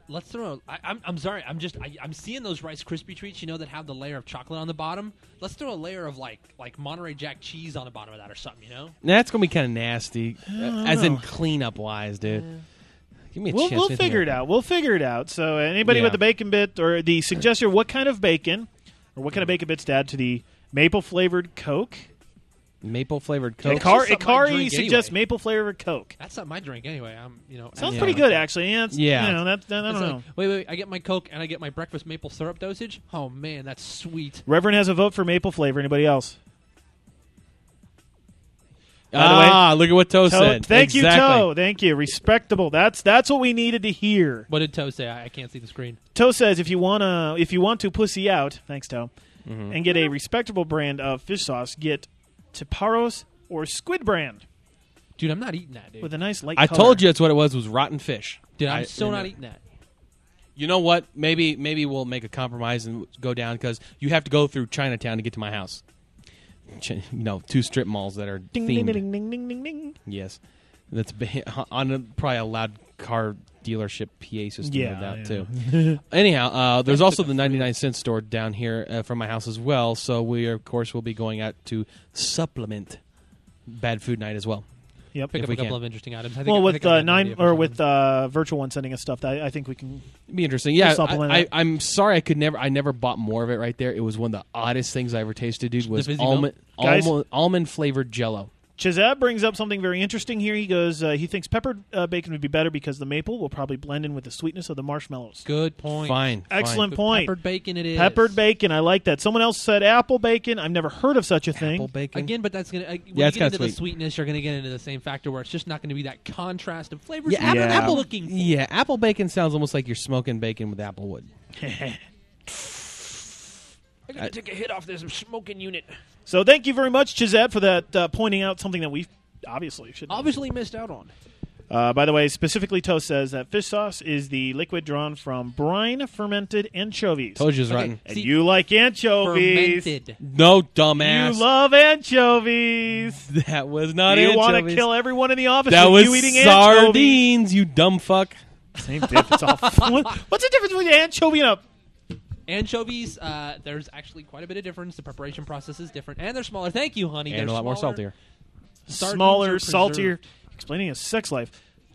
Let's throw. I, I'm I'm sorry. I'm just. I, I'm seeing those Rice Krispie treats. You know that have the layer of chocolate on the bottom. Let's throw a layer of like like Monterey Jack cheese on the bottom of that or something. You know. That's gonna be kind of nasty, don't as in know. cleanup wise, dude. Yeah. Give me a We'll, chance. we'll to figure think it out. We'll figure it out. So, uh, anybody Yeah. with the bacon bit or the suggestion, what kind of bacon or what kind of bacon bits to add to the maple flavored Coke? Maple flavored Coke. Ikar- just something I Ikari drink suggests anyway. maple flavored Coke. That's not my drink anyway. I'm you know. Sounds I- pretty good, actually. Yeah, it's, Yeah. You know, that, that, I It's don't like, know. wait, wait, wait. I get my Coke and I get my breakfast maple syrup dosage. Oh man, that's sweet. Reverend has a vote for maple flavor. Anybody else? By the Ah, look at what Toe, Toe- said. Thank you, Exactly. Toe. Thank you. Respectable. That's that's what we needed to hear. What did Toe say? I, I can't see the screen. Toe says if you wanna if you want to pussy out, thanks Toe, Mhm. and get a respectable brand of fish sauce, get Tiparos or Squid brand Dude, I'm not eating that, dude. with a nice light I color. told you that's what it was. Was rotten fish. Dude, I'm I- so you not know. eating that. You know what? Maybe maybe we'll make a compromise and go down because you have to go through Chinatown to get to my house. Ch- You know, two strip malls that are Ding, themed. ding, ding, ding, ding, ding, ding. Yes, that's be- on a, probably a loud car dealership P A system. Yeah, no doubt, yeah. too. Anyhow, uh, there's also the ninety-nine cent store down here uh, from my house as well. So we, of course, will be going out to supplement Bad Food Night as well. Yep. Pick If up we a couple can. of interesting items. I think, Well, I with think I uh, got an nine idea for or something. with uh, virtual one sending us stuff, I, I think we can. Be interesting. Yeah, supplement I, I, it. I'm sorry I could never. I never bought more of it. Right there, it was one of the oddest things I ever tasted. Dude, was fizzy almond Guys? almond, almond flavored Jello. Chizab brings up something very interesting here. He goes, uh, he thinks peppered uh, bacon would be better because the maple will probably blend in with the sweetness of the marshmallows. Good point. Fine, Excellent Good point. Peppered bacon it is. Peppered bacon, I like that. Someone else said apple bacon. I've never heard of such a thing. Apple bacon. Again, but that's gonna. Uh, when Yeah, you it's get kinda into the sweet. sweetness, you're gonna get into the same factor where it's just not gonna be that contrast of flavors. Yeah, we're apple- apple looking. For. Yeah, apple bacon sounds almost like you're smoking bacon with apple wood. I gotta take a hit off this smoking unit. So thank you very much, Chizab, for that uh, pointing out something that we obviously should. Obviously missed out on. Uh, by the way, specifically, Toe says that fish sauce is the liquid drawn from brine fermented anchovies. Told you it was Okay. rotten. And See, you like anchovies. Fermented. No, dumbass. You love anchovies. That was not you want to anchovies. kill everyone in the office That with was you eating anchovies. sardines, you dumb fuck. Same difference. All what- What's the difference between anchovy and a... Anchovies, uh, there's actually quite a bit of difference. The preparation process is different, and they're smaller. Thank you, honey. And they're a lot more smaller. saltier. Sardines smaller, are saltier, preserved. explaining his sex life.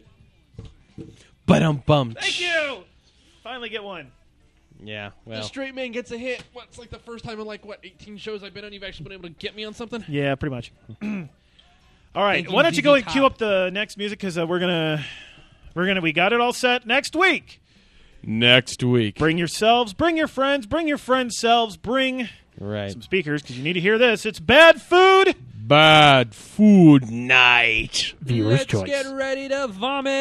But um bum. Thank you. Finally get one. Yeah, The well. straight man gets a hit. What? It's like the first time in like what eighteen shows I've been on. You've actually been able to get me on something. Yeah, pretty much. All right, Thank you, why don't you Z Z go and Top. cue up the next music because uh, we're gonna we're gonna we got it all set next week. Next week. Bring yourselves, bring your friends, bring your friends' selves, bring Right. some speakers because you need to hear this. It's Bad Food. Bad Food Night. Viewer's Let's choice. get ready to vomit.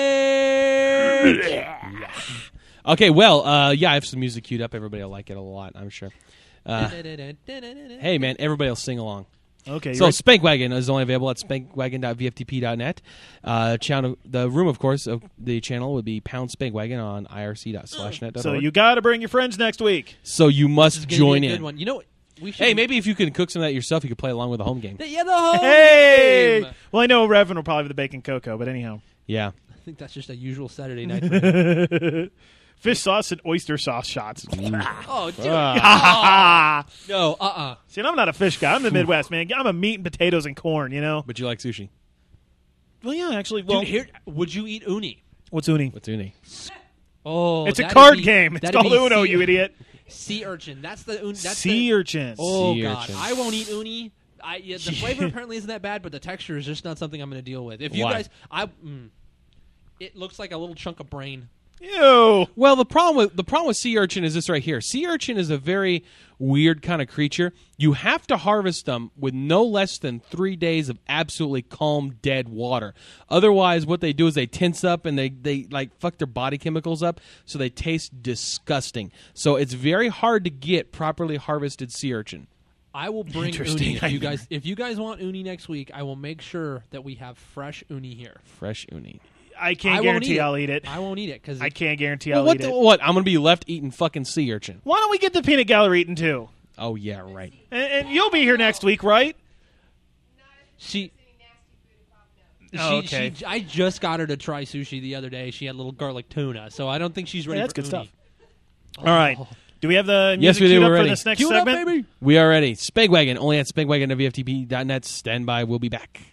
Okay, well, uh, yeah, I have some music queued up. Everybody will like it a lot, I'm sure. Uh, hey, man, everybody will sing along. Okay, So you're- Spankwagon is only available at spankwagon dot v f t p dot net. Uh, channel, the room, of course, of the channel would be pound spankwagon on irc dot slash net dot so org. you got to bring your friends next week. So you must Gonna join be a good in. one. You know what? We should. Hey, maybe if you can cook some of that yourself, you could play along with the home game. The, yeah, the whole Hey! game. Well, I know Revan will probably have the bacon cocoa, but anyhow. Yeah. I think that's just a usual Saturday night. For him. Fish sauce and oyster sauce shots. Oh, dude. Ah. No, uh, uh See, and I'm not a fish guy. I'm the Midwest, man. I'm a meat and potatoes and corn, you know? But you like sushi. Well, yeah, actually. Well, Dude, here, would you eat uni? what's uni? What's uni? Oh, It's a that'd card be- game. It's that'd called be Uno, sea- you idiot. Sea urchin. That's the uni. That's Sea the, urchin. Oh Sea god, urchin. I won't eat uni. I yeah, the flavor apparently isn't that bad, but the texture is just not something I'm going to deal with. If you Why? guys, I, mm, it looks like a little chunk of brain. Ew. Well, the problem with the problem with sea urchin is this right here. Sea urchin is a very weird kind of creature. You have to harvest them with no less than three days of absolutely calm, dead water. Otherwise, what they do is they tense up and they, they like fuck their body chemicals up, so they taste disgusting. So it's very hard to get properly harvested sea urchin. I will bring Interesting. uni. If you guys, if you guys want uni next week, I will make sure that we have fresh uni here. Fresh uni. I can't I won't guarantee eat it. I'll eat it. I won't eat it because I can't guarantee Well, I'll what, eat the, it. what? I'm going to be left eating fucking sea urchin. Why don't we get the peanut gallery eaten too? Oh, yeah, right. And, and you'll be here next week, right? she. She, Oh, okay. she, I just got her to try sushi the other day. She had a little garlic tuna, so I don't think she's ready Yeah, that's for good uni. stuff. All right. Do we have the music Yes, we do. queued We're up ready. for this next Cue it up, segment? baby. We are ready. Spegwagon, only at spegwagon dot v f t p dot net. Stand by. We'll be back.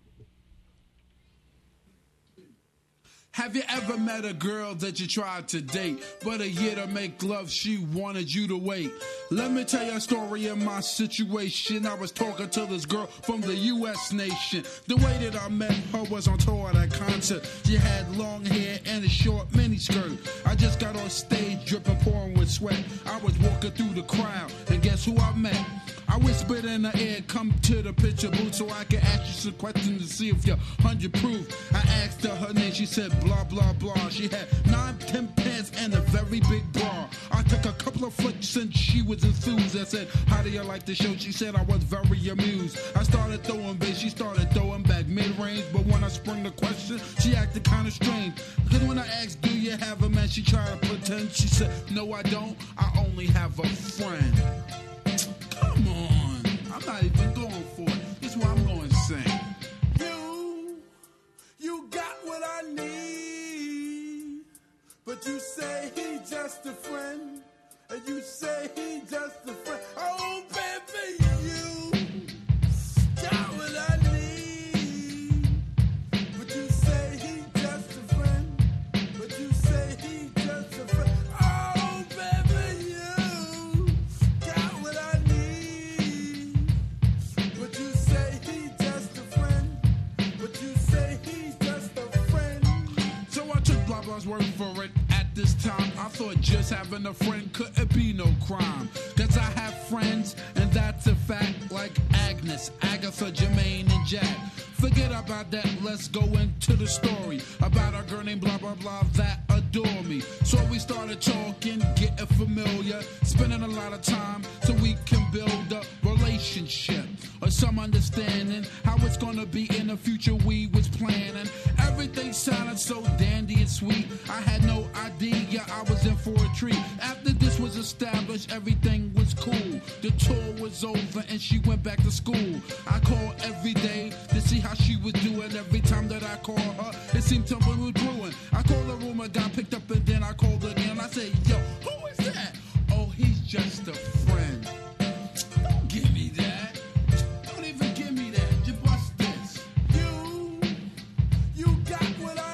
Have you ever met a girl that you tried to date, but a year to make love, she wanted you to wait? Let me tell you a story of my situation. I was talking to this girl from the U S nation. The way that I met her was on tour at a concert. She had long hair and a short miniskirt. I just got on stage dripping, pouring with sweat. I was walking through the crowd, and guess who I met? I whispered in the air, come to the picture booth so I can ask you some questions to see if you're hundred proof. I asked her her name, she said blah, blah, blah. She had nine, ten pants and a very big bra. I took a couple of flicks and she was enthused. I said, how do you like the show? She said I was very amused. I started throwing bass, she started throwing back mid-range. But when I sprung the question, she acted kind of strange. Because when I asked, do you have a man? She tried to pretend. She said, no, I don't. I only have a friend. Come on, I'm not even going for it. This is what I'm going to sing. You, you got what I need, but you say he just a friend, and you say he just a friend. Oh, baby, you got what I need, but you say he just a friend, but you say he just a friend. Oh, baby, you got what I need. But you say he just a friend. But you say he's just a friend. So I took blah blah's word for it. At this time, I thought just having a friend couldn't be no crime. Cause I have friends, and that's a fact. Like Agnes, Agatha, Jermaine, and Jack. Forget about that, let's go into the story about a girl named blah blah blah that adore me. So we started talking, getting familiar, spending a lot of time so we can build a relationship or some understanding how it's gonna be in the future. We was planning, everything sounded so dandy and sweet. I had no idea I was in for a treat. After this was established, everything was cool. The tour was over and she went back to school. I called every day to see how she was doing. Every time that I called her, it seemed something was brewing. I called the room, I got picked up, and then I called again. I said, yo, who is that? Oh, he's just a friend. Don't give me that. Don't even give me that. You bust this. You, you got what I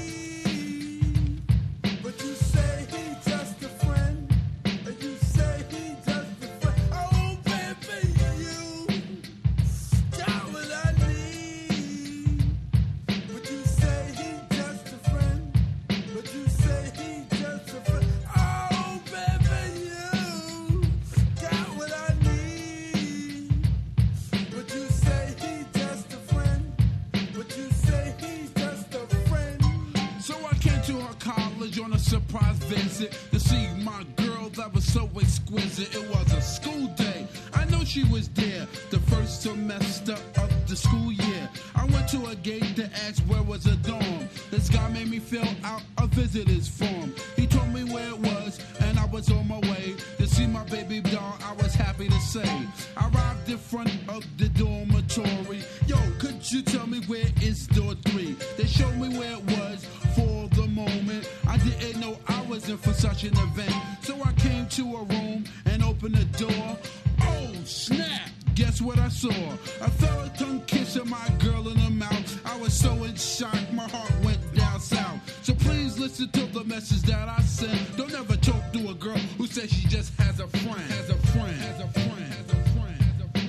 need. But you say he's just a friend. And you say he's just a friend. Oh, baby, you got what I need. But you say he's just a friend. But you say he's just a friend. Oh, baby, you got what I need. But you say he's just a friend. But you say he's just a friend. So I came to her college on a surprise visit to see my girl that was so exquisite. It was a school day. I know she was there the first semester of the school year. I went to a gate to ask where was a dorm. This guy made me fill out a visitor's form. He told me where it was, and I was on my way to see my baby doll. I was happy to say. I arrived in front of the dormitory. Yo, could you tell me where is door three? They showed me where it was for the moment. I didn't know I was in for such an event. So I came to a room and opened the door. Oh, snap! Guess what I saw? A fella tongue kissing my girl in the mouth. I was so in shock, my heart went down south. So please listen to the message that I sent. Don't ever talk to a girl who says she just has a friend. Has a friend. Has a friend. Has a friend. Has a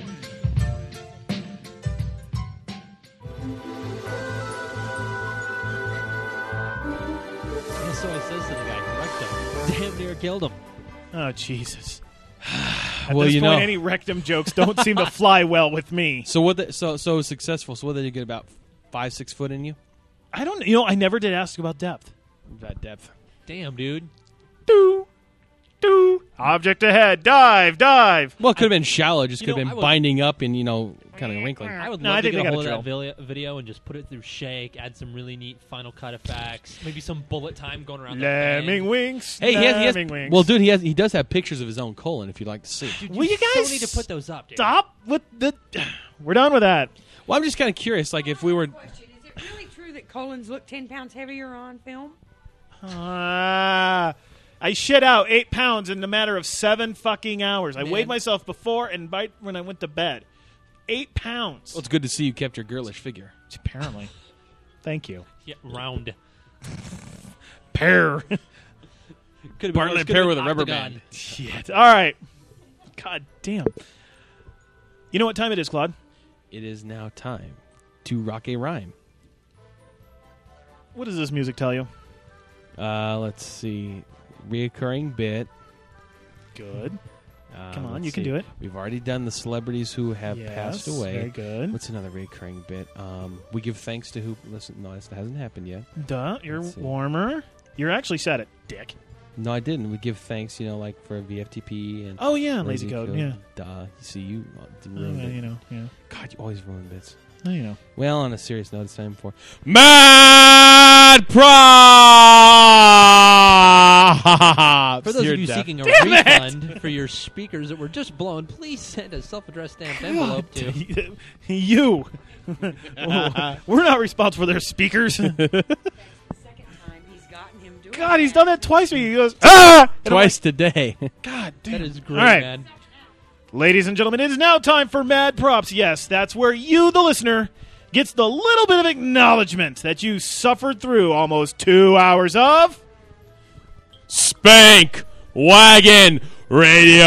Yeah, so it says to the guy, correct him. Damn near killed him. Oh, Jesus. At Well, this you point, know. any rectum jokes don't seem to fly well with me. So what? The, so so successful. So what did you get? About five, six foot in you? I don't. You know, I never did ask about depth. About depth. Damn, dude. Do, do. Object ahead. Dive, dive. Well, it could have been shallow. Just You could know, have I been would- binding up and you know, kind of wrinkling. I would No, love I to think they get a got hold a of that video, video and just put it through Shake, add some really neat Final Cut effects, maybe some bullet time going around the Lemming thing. winks. Hey, he has, he has. lemming winks. Well, dude, he has. He does have pictures of his own colon. If you'd like to see. Dude, Will you still guys need to put those up, dude. Stop with the. We're done with that. Well, I'm just kind of curious. Like, if we were. Question, is it it really true that Collins looked ten pounds heavier on film? Ah. I shit out eight pounds in a matter of seven fucking hours. I Man. weighed myself before and by when I went to bed. Eight pounds. Well, it's good to see you kept your girlish figure. Apparently. Thank you. Yeah, round. Pear. Could have Bartlett pear with a rubber band. Shit. All right. God damn. You know what time it is, Claude? It is now time to rock a rhyme. What does this music tell you? Uh, let's see. Reoccurring bit. Good. Uh, Come on, let's you can see. do it. We've already done the celebrities who have Yes, passed away. very good. What's another recurring bit? Um, we give thanks to who. Listen, no, this hasn't happened yet. Duh, you're Let's see. warmer. You actually said it, dick. No, I didn't. We give thanks, you know, like for V F T P and. Oh, yeah, Lazy Code, yeah. Duh. You see, you uh, didn't Oh, ruin yeah, it. you know, yeah. God, you always ruin bits. Oh, you know. Well, on a serious note, it's time for Mad Props. For those You're of you deaf. seeking a Damn it! refund for your speakers that were just blown, please send a self-addressed stamped envelope to. You. We're not responsible for their speakers. Second time he's gotten him doing God, he's that. done that twice for you. He goes, ah! And I'm Twice today. like, God damn. That is great, All right. man. Ladies and gentlemen, it is now time for Mad Props. Yes, that's where you, the listener, gets the little bit of acknowledgement that you suffered through almost two hours of Spank Wagon Radio.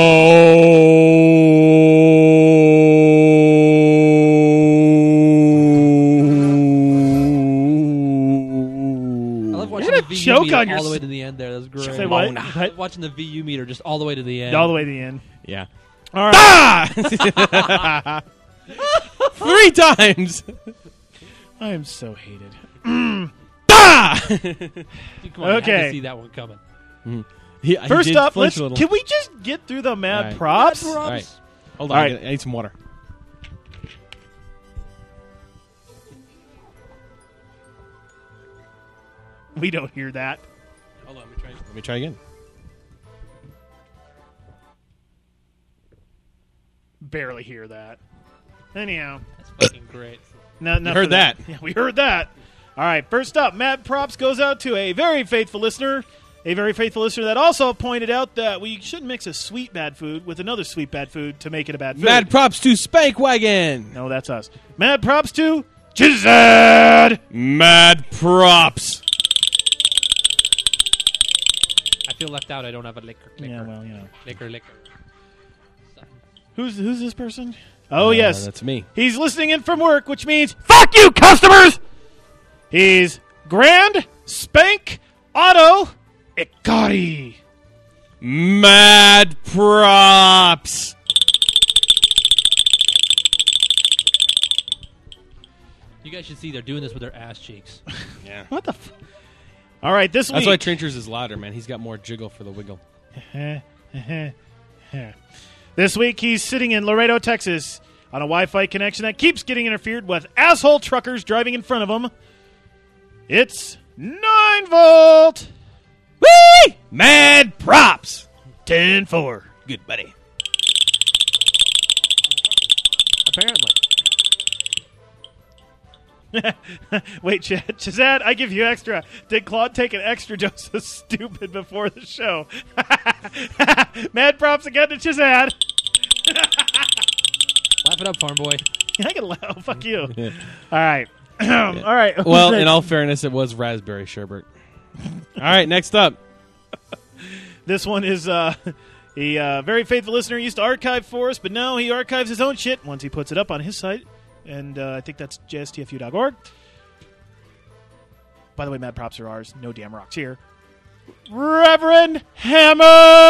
I love watching You the had a V U choke meter on your all the way s- to the end there. That was great. Say what? I love watching the V U meter just all the way to the end. all the way to the end. Yeah. All right. Ah! Three times. I am so hated. Ah! Dude, come on, you had Okay. to see that one coming. He- he First did up, flinch let's, a little. can we just get through the Mad All right. Props? Mad All Props. right. Hold on. All I, right. get- I need some water. We don't hear that. Hold on. Let me try, let me try again. Barely hear that. Anyhow. That's fucking great. No, enough heard of that. Yeah, we heard that. All right, first up, Mad Props goes out to a very faithful listener. A very faithful listener that also pointed out that we shouldn't mix a sweet bad food with another sweet bad food to make it a bad food. Mad Props to Spank Wagon. No, that's us. Mad Props to Chizad. Mad Props. I feel left out. I don't have a liquor. liquor. Yeah, well, you know. Liquor, liquor. Who's who's this person? Oh, Uh, yes. that's me. He's listening in from work, which means, fuck you, customers! He's Grand Spank Auto Ikari. Mad Props. You guys should see they're doing this with their ass cheeks. Yeah. What the f- All right, this That's why week. Trenchers is louder, man. He's got more jiggle for the wiggle. This week, he's sitting in Laredo, Texas, on a Wi-Fi connection that keeps getting interfered with asshole truckers driving in front of him. It's nine volt. Whee! Mad Props. ten four. Good buddy. Apparently. Wait, Ch- Chazad, I give you extra. Did Claude take an extra dose of stupid before the show? Mad props again to Chazad. Laugh it up, farm boy. I can laugh. Oh, fuck you. All right. All right. Well, in all fairness, it was raspberry sherbet. All right, next up. This one is uh, a uh, very faithful listener. He used to archive for us, but now he archives his own shit once he puts it up on his site. And uh, I think that's j s t f u dot org. By the way, mad props are ours. No damn rocks here. Reverend Hammer!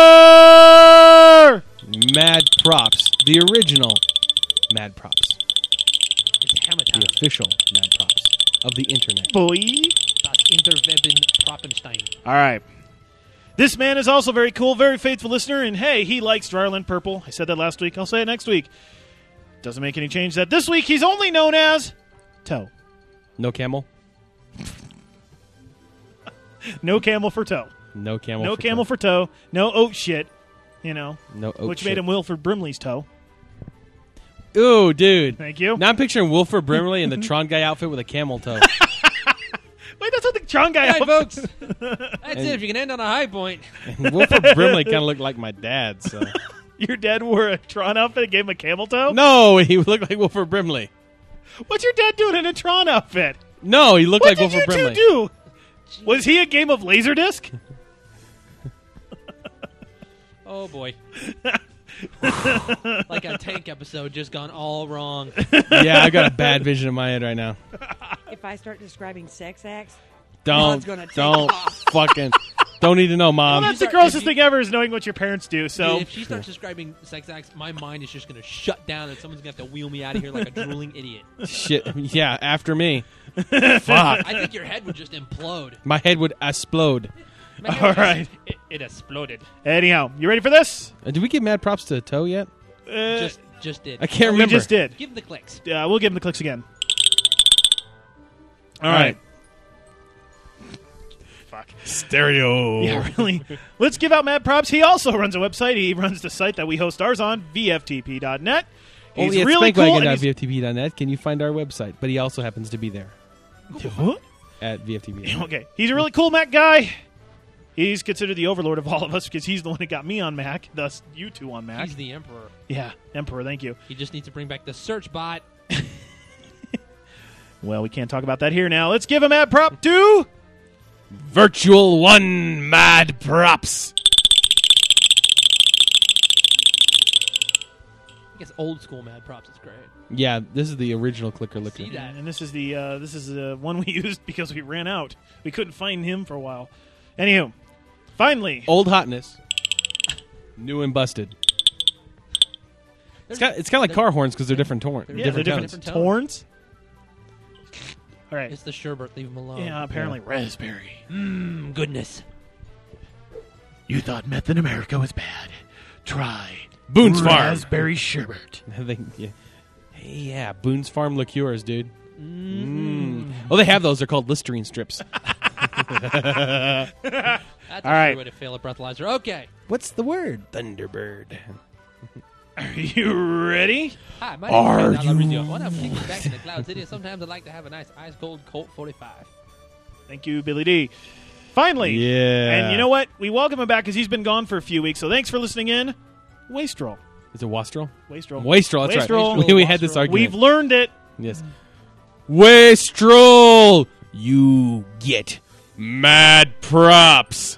Mad Props. The original Mad Props. It's hammer time. The official Mad Props of the internet. Boy. Das Interweben Proppenstein. All right. This man is also very cool, very faithful listener, and hey, he likes Dryland Purple. I said that last week. I'll say it next week. Doesn't make any change that this week he's only known as Toe. No camel? No camel for toe. No camel No for camel toe. for toe. No oat shit. You know. No oat Which shit. made him Wilford Brimley's toe. Ooh, dude. Thank you. Now I'm picturing Wilford Brimley in the Tron guy outfit with a camel toe. Wait, that's not the Tron guy. All right, outfit. folks. That's it. If you can end on a high point. And Wilford Brimley kind of looked like my dad. So Your dad wore a Tron outfit and gave him a camel toe? no, he looked like Wilford Brimley. What's your dad doing in a Tron outfit? No, he looked What like did Wilford you Brimley. two do? Was he a game of Laserdisc? Oh, boy. Like a tank episode just gone all wrong. Yeah, I got a bad vision in my head right now. If I start describing sex acts, Don't, God's gonna take don't off. fucking, don't need to know, Well, Mom. that's the start- grossest if you- thing ever is knowing what your parents do. So Dude, if she starts describing sex acts, my mind is just going to shut down and someone's going to have to wheel me out of here like a drooling idiot. Shit, yeah, after me. Fuck. I think your head would just implode. My head would explode. My head All would- right. It, it exploded. anyhow, you ready for this? Uh, did we give mad props to Toe yet? Uh, Just just did. I can't we remember. just did. Give him the clicks. Uh, we'll give him the clicks again. All All right. right. Fuck. Stereo. Yeah, really. Let's give out mad props. He also runs a website. He runs the site that we host ours on, V F T P dot net. He's Only at really cool. spankwagon and dot he's- V F T P dot net can you find our website, but he also happens to be there What? at V F T P. Okay. He's a really cool Mac guy. He's considered the overlord of all of us because he's the one that got me on Mac, thus you two on Mac. He's the emperor. Yeah, Emperor, thank you. He just needs to bring back the search bot. Well, we can't talk about that here now. Let's give a mad prop to... Virtual One Mad Props. I guess old school mad props is great. Yeah, this is the original Clicker Licker. See that? And this is the uh, this is the one we used because we ran out. We couldn't find him for a while. Anywho, finally, Old hotness. New and busted. It's kind, it's kind of like car horns because they're different torn. yeah, different they're tones. different torns. All right. It's the sherbet. Leave him alone. Yeah, apparently raspberry. Mmm, goodness. You thought meth in America was bad. Try Boone's Farm. raspberry sherbet. They- yeah. Hey, yeah, Boone's Farm liqueurs, dude. Mm. Oh, they have those. They're called Listerine strips. That's a All right. sure way to fail a breathalyzer. Okay. What's the word? Thunderbird. Are you ready? Hi, my Are name is Frank you- Dalarizio. When I'm kicking back in the Cloud City, sometimes I like to have a nice ice cold Colt forty-five. Thank you, Billy D. Finally. Yeah. And you know what? We welcome him back because he's been gone for a few weeks. So thanks for listening in. Wastrel. Is it Wastrel? Wastrel. Wastrel, that's Wastrel. right. We, we had this Wastrel. argument. We've learned it. Yes. Wastrel! You get mad props.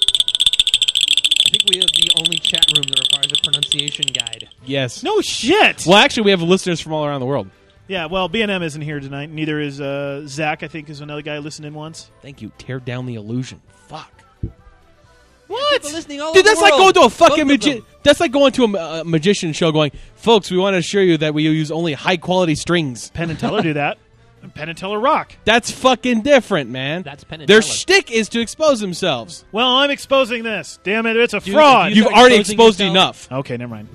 I think we have the only chat room that requires a pronunciation guide. Yes. No shit. Well, actually, we have listeners from all around the world. Yeah, well, B and M isn't here tonight. Neither is uh, Zach, I think, is another guy listening once. Thank you. Tear down the illusion. Fuck. What? People listening all Dude, over that's the like going world. to a fucking Both of magi- them. That's like going to a ma- uh, magician show going, folks, we want to assure you that we use only high-quality strings. Penn and Teller do that. Penn and Teller rock. That's fucking different, man. That's Penn and Their Teller. shtick is to expose themselves. Well, I'm exposing this. Damn it, it's a Dude, fraud. if you You've start already exposing exposed yourself- enough. Okay, never mind.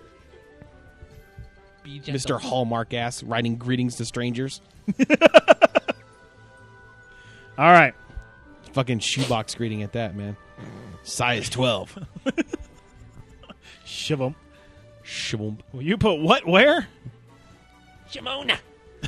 Be gentle. Mister Hallmark ass writing greetings to strangers. All right. Fucking shoebox greeting at that, man. Size twelve. Shiv 'em. Shboom. Will you put what where? Shimona.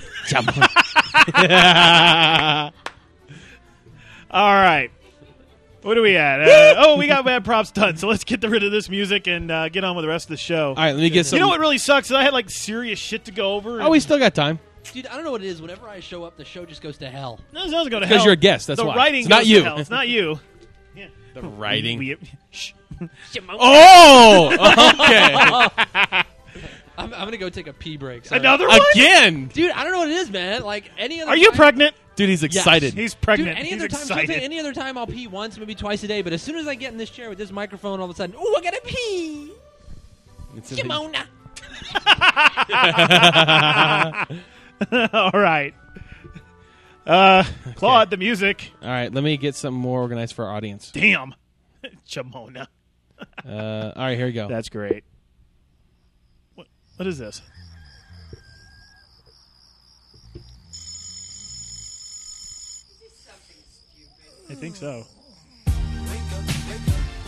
All right. What are we at? Uh, oh, we got bad props done. So let's get rid of this music and uh, get on with the rest of the show. All right, let me get some. You know what really sucks is I had like serious shit to go over. Oh, we still got time. Dude, I don't know what it is. Whenever I show up, the show just goes to hell. No, it doesn't go to Because hell. you're a guest, that's the why. writing It's not goes you. To hell. It's not you. Yeah. The writing. We- shh. Oh, okay. I'm, I'm gonna go take a pee break. so- Another one? Again, Dude, I don't know what it is, man. Like any other. Are you time- pregnant? dude, he's excited. He's Dude, pregnant. any He's other time, excited. something- any other time, I'll pee once, maybe twice a day. But as soon as I get in this chair with this microphone, all of a sudden, oh, I gotta pee. It's a- Shimona. All right. Uh, Claude, the music. All right, let me get something more organized for our audience. Damn. Chamona. Uh, all right, here we go. That's great. What, what is this? I think so.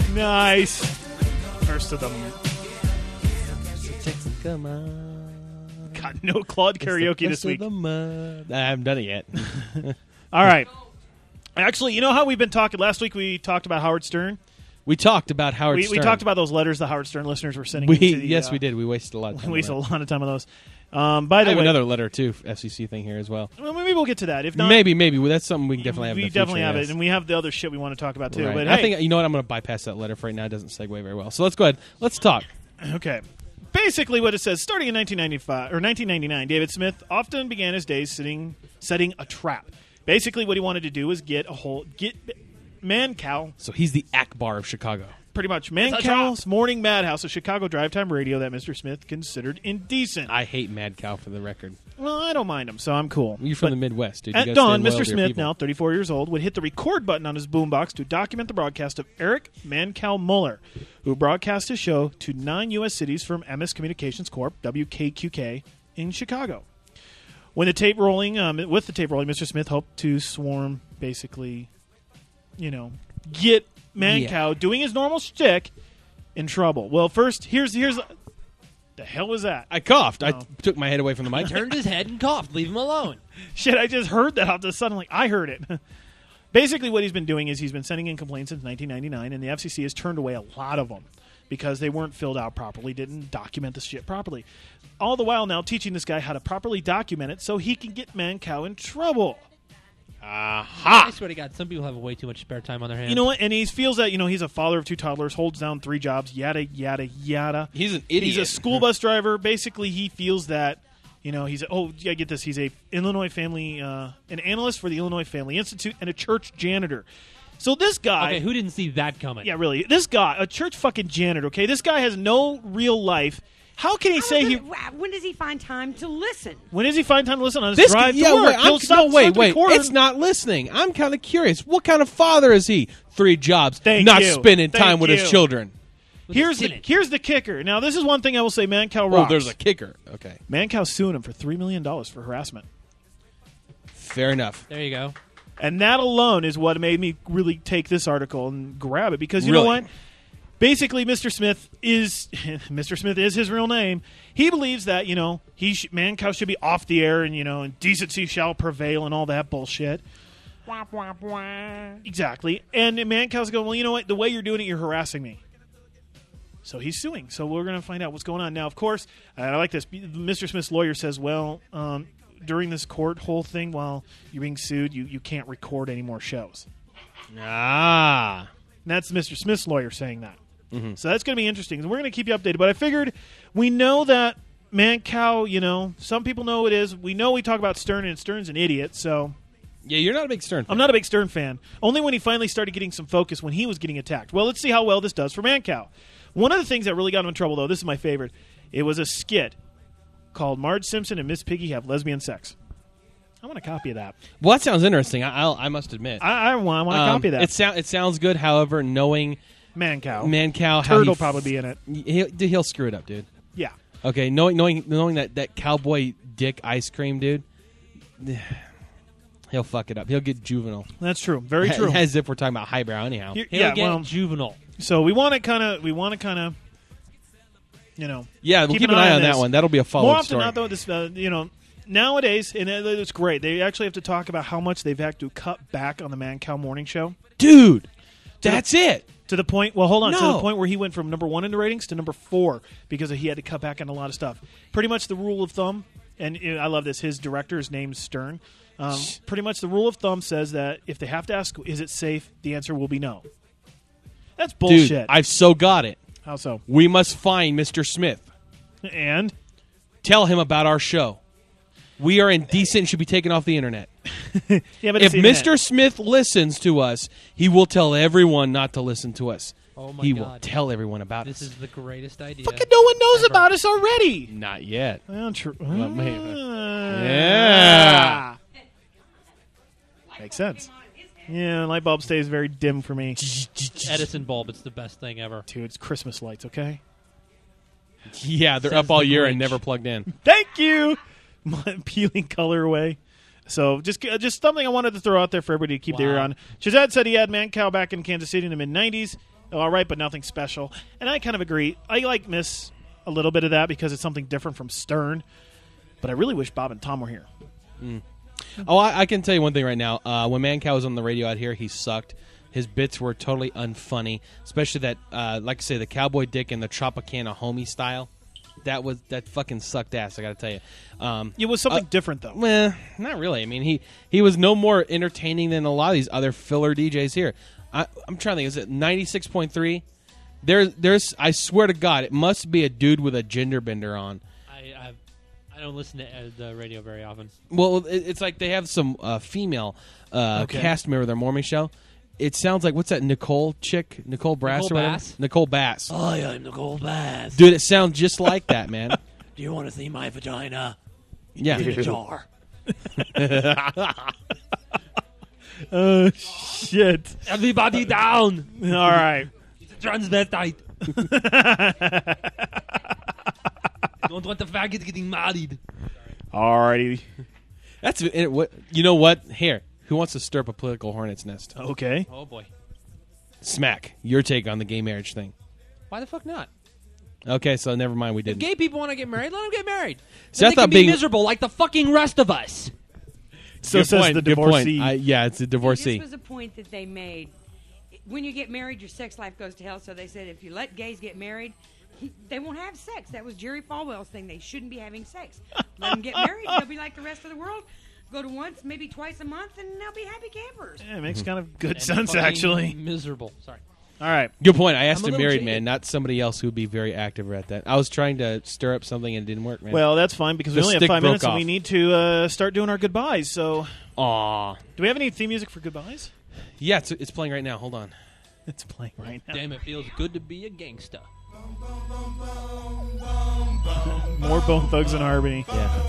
Nice. First of them. Come on. God, no Claude karaoke this week. The mud. I haven't done it yet. All right. Actually, you know how we've been talking? Last week we talked about Howard Stern. We talked about Howard we, Stern. We talked about those letters the Howard Stern listeners were sending. We, into the, yes, uh, we did. We wasted a lot of time. We wasted a on that. lot of time on those. Um, by the I have way, another letter, too, F C C thing here as well. Well, maybe we'll get to that. If not, maybe, maybe. Well, that's something we can definitely have we in the definitely future, have yes. it. And we have the other shit we want to talk about, too. Right. But I hey, think, you know what, I'm going to bypass that letter for right now. It doesn't segue very well. So let's go ahead. Let's talk. Okay. Basically, what it says, starting in nineteen ninety-five or nineteen ninety-nine, David Smith often began his days sitting, setting a trap. Basically, what he wanted to do was get a whole get Mancow. So he's the Akbar of Chicago. Pretty much, Mancow's morning madhouse, a Chicago drive time radio that Mister Smith considered indecent. I hate Mad Cow for the record. Well, I don't mind him, so I'm cool. You're from But the Midwest, dude. You At gotta dawn, stay loyal Mister to your Smith, people. now thirty-four years old, would hit the record button on his boombox to document the broadcast of Eric Mancow Muller, who broadcast his show to nine U S cities from M S Communications Corp, W K Q K, in Chicago. When the tape rolling, um, with the tape rolling, Mister Smith hoped to swarm, basically, you know, get Mancow Yeah. doing his normal shtick in trouble. Well, first, here's here's the hell was that? I coughed. I Oh. took my head away from the mic. He turned his head and coughed. Leave him alone. Shit, I just heard that out the suddenly. I heard it. Basically, what he's been doing is he's been sending in complaints since nineteen ninety-nine, and the F C C has turned away a lot of them because they weren't filled out properly, didn't document the shit properly. All the while now teaching this guy how to properly document it so he can get Mancow in trouble. Aha! I swear to God, some people have way too much spare time on their hands. You know what? And he feels that, you know, he's a father of two toddlers, holds down three jobs, yada, yada, yada. He's an idiot. He's a school bus driver. Basically, he feels that, you know, he's, a, oh, yeah, get this. He's a Illinois family, uh, an analyst for the Illinois Family Institute and a church janitor. So this guy. Okay, who didn't see that coming? Yeah, really. This guy, a church fucking janitor, okay? This guy has no real life. How can he How say is he. it- when does he find time to listen? When does he find time to listen on his This drive yeah, to work? wait, I'm, He'll stop- no, wait, stop the wait. recorder. It's not listening. I'm kind of curious. What kind of father is he? Three jobs, Thank not you. spending Thank time with you. his children. Here's the, here's the kicker. Now, this is one thing I will say Mancow Oh, rocks. there's a kicker. Okay, Mancow's suing him for three million dollars for harassment. fair enough. There you go. And that alone is what made me really take this article and grab it. Because you know Really? what? Basically, Mister Smith is Mister Smith is his real name. He believes that, you know, he sh- Mancow should be off the air and, you know, and decency shall prevail and all that bullshit. Exactly. And Mancow's going, well, you know what? The way you're doing it, you're harassing me. So he's suing. So we're going to find out what's going on. Now, of course, I like this. Mister Smith's lawyer says, well, um, during this court whole thing, while you're being sued, you, you can't record any more shows. Ah. And that's Mister Smith's lawyer saying that. Mm-hmm. So that's going to be interesting. And we're going to keep you updated. But I figured we know that Mancow, you know, some people know it is. We know we talk about Stern, and Stern's an idiot. So Yeah, you're not a big Stern fan. I'm not a big Stern fan. Only when he finally started getting some focus when he was getting attacked. Well, let's see how well this does for Mancow. One of the things that really got him in trouble, though, this is my favorite. It was a skit called Marge Simpson and Miss Piggy Have Lesbian Sex. I want a copy of that. Well, that sounds interesting. I, I'll, I must admit. I, I want, I want a Um, copy of that. It, sou- it sounds good, however, knowing Mancow. Mancow, how Turd he will probably be in it. He'll, he'll screw it up, dude. Yeah. Okay, knowing knowing knowing that, that cowboy dick ice cream, dude, he'll fuck it up. He'll get juvenile. That's true. Very true. As if we're talking about highbrow, anyhow. Here- He'll yeah, get well, juvenile. So we want to kind of, we want to kind of, you know, Yeah, we'll keep an eye on that this. one. That'll be a follow-up More often story. than not, though, this, uh, you know, nowadays, and it- it's great. They actually have to talk about how much they've had to cut back on the Mancow Morning Show. Dude, To that's the, it. To the point. Well, hold on. To No. the point where he went from number one in the ratings to number four because he had to cut back on a lot of stuff. Pretty much the rule of thumb, and uh, I love this. His director is named Stern. Um, pretty much the rule of thumb says that if they have to ask, "Is it safe?" the answer will be no. That's bullshit. Dude, I've so got it. How so? We must find Mister Smith. And tell him about our show. We are indecent and should be taken off the internet. Yeah, but if it's the Mister internet. Smith listens to us, he will tell everyone not to listen to us. Oh my he God. will tell everyone about This us. is the greatest idea. Fucking no one knows about us already. Not yet. Well, true. Well, maybe. Uh, Yeah. Makes sense. Yeah, light bulb stays very dim for me. Edison bulb, it's the best thing ever. Dude, it's Christmas lights, okay? Yeah, they're Says up all the year and Grinch. never plugged in. Thank you. My peeling colorway. So just just something I wanted to throw out there for everybody to keep their ear Wow. on. Shazad said he had Mancow back in Kansas City in the mid nineties. All right, but nothing special. And I kind of agree. I like miss a little bit of that because it's something different from Stern. But I really wish Bob and Tom were here. Mm. Oh, I, I can tell you one thing right now. Uh, when Mancow was on the radio out here, he sucked. His bits were totally unfunny, especially that, uh, like I say, the Cowboy Dick and the Tropicana homie style. That was that fucking sucked ass. I got to tell you, um, it was something uh, different though. Well, not really. I mean, he he was no more entertaining than a lot of these other filler D Js here. I, I'm trying to think. Is it ninety-six point three? There's there's. I swear to God, it must be a dude with a gender bender on. I I, I don't listen to uh, the radio very often. Well, it, it's like they have some uh, female uh, Okay. cast member of their morning show. It sounds like, what's that, Nicole chick? Nicole Brass Nicole or whatever? Bass? Nicole Bass. Hi, I'm Nicole Bass. Dude, it sounds just like that, man. Do you want to see my vagina? Yeah. In a jar. Oh, shit. Everybody down. All right. Transvestite. Don't want the faggot getting married. Alrighty. That's it, what you know. What here? Who wants to stir up a political hornet's nest? Okay. Oh boy. Smack. Your take on the gay marriage thing. Why the fuck not? Okay, so never mind. We If didn't. gay people want to get married, let them get married. See, I Then they thought can be being- miserable like the fucking rest of us. So Good says point, the good point. divorcee. I, yeah, it's a divorcee. This was a point that they made. When you get married, your sex life goes to hell. So they said if you let gays get married, they won't have sex. That was Jerry Falwell's thing. They shouldn't be having sex. Let them get married. They'll be like the rest of the world. Go to once, maybe twice a month, and they'll be happy campers. Yeah, it makes kind of good And sense, fucking actually. Miserable. Sorry. All right. Good point. I asked I'm a a little married jaded. man, not somebody else who would be very active at that. I was trying to stir up something and it didn't work, man. Well, that's fine because The we only have stick five broke minutes and off. we need to uh, start doing our goodbyes. So, Aw. do we have any theme music for goodbyes? Yeah, it's, it's playing right now. Hold on. It's playing right now. Damn, it feels good to be a gangsta. More Bone Thugs and Harmony. Yeah.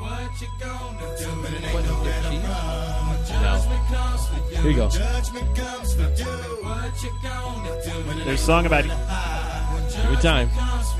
No. Here you go. There's a song about Every time.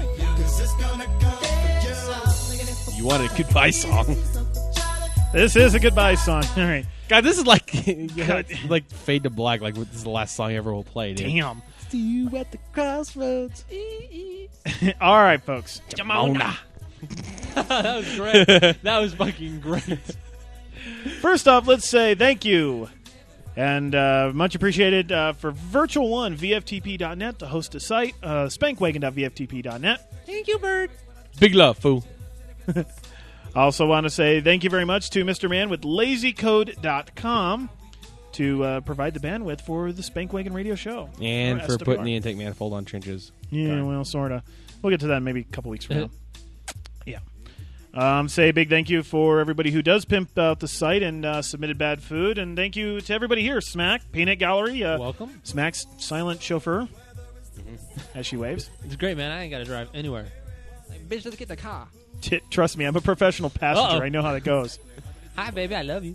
You wanted a goodbye song. This is a goodbye song. All right. God, this is like like Fade to Black. Like this is the last song ever will play. Dude. Damn. See you at the crossroads. All right, folks. Jamona. That was great. That was fucking great. First off, let's say thank you. And uh, much appreciated uh, for Virtual One, V F T P dot net to host a site, uh, spankwagon dot V F T P dot net. Thank you, Bird. Big love, fool. I also want to say thank you very much to Mister Man with lazy code dot com to uh, provide the bandwidth for the Spankwagon radio show. And Or for S W R. putting the intake manifold on trenches. Yeah, Darn. well, sort of. We'll get to that maybe a couple weeks from now. Yeah. Um, say a big thank you for everybody who does pimp out the site and uh, submitted bad food. And thank you to everybody here. Smack, Peanut Gallery. Uh, Welcome. Smack's silent chauffeur. As she waves. It's great, man. I ain't got to drive anywhere. Like, bitch, let's get in the car. T- trust me, I'm a professional passenger. Uh-oh. I know how that goes. Hi, baby. I love you.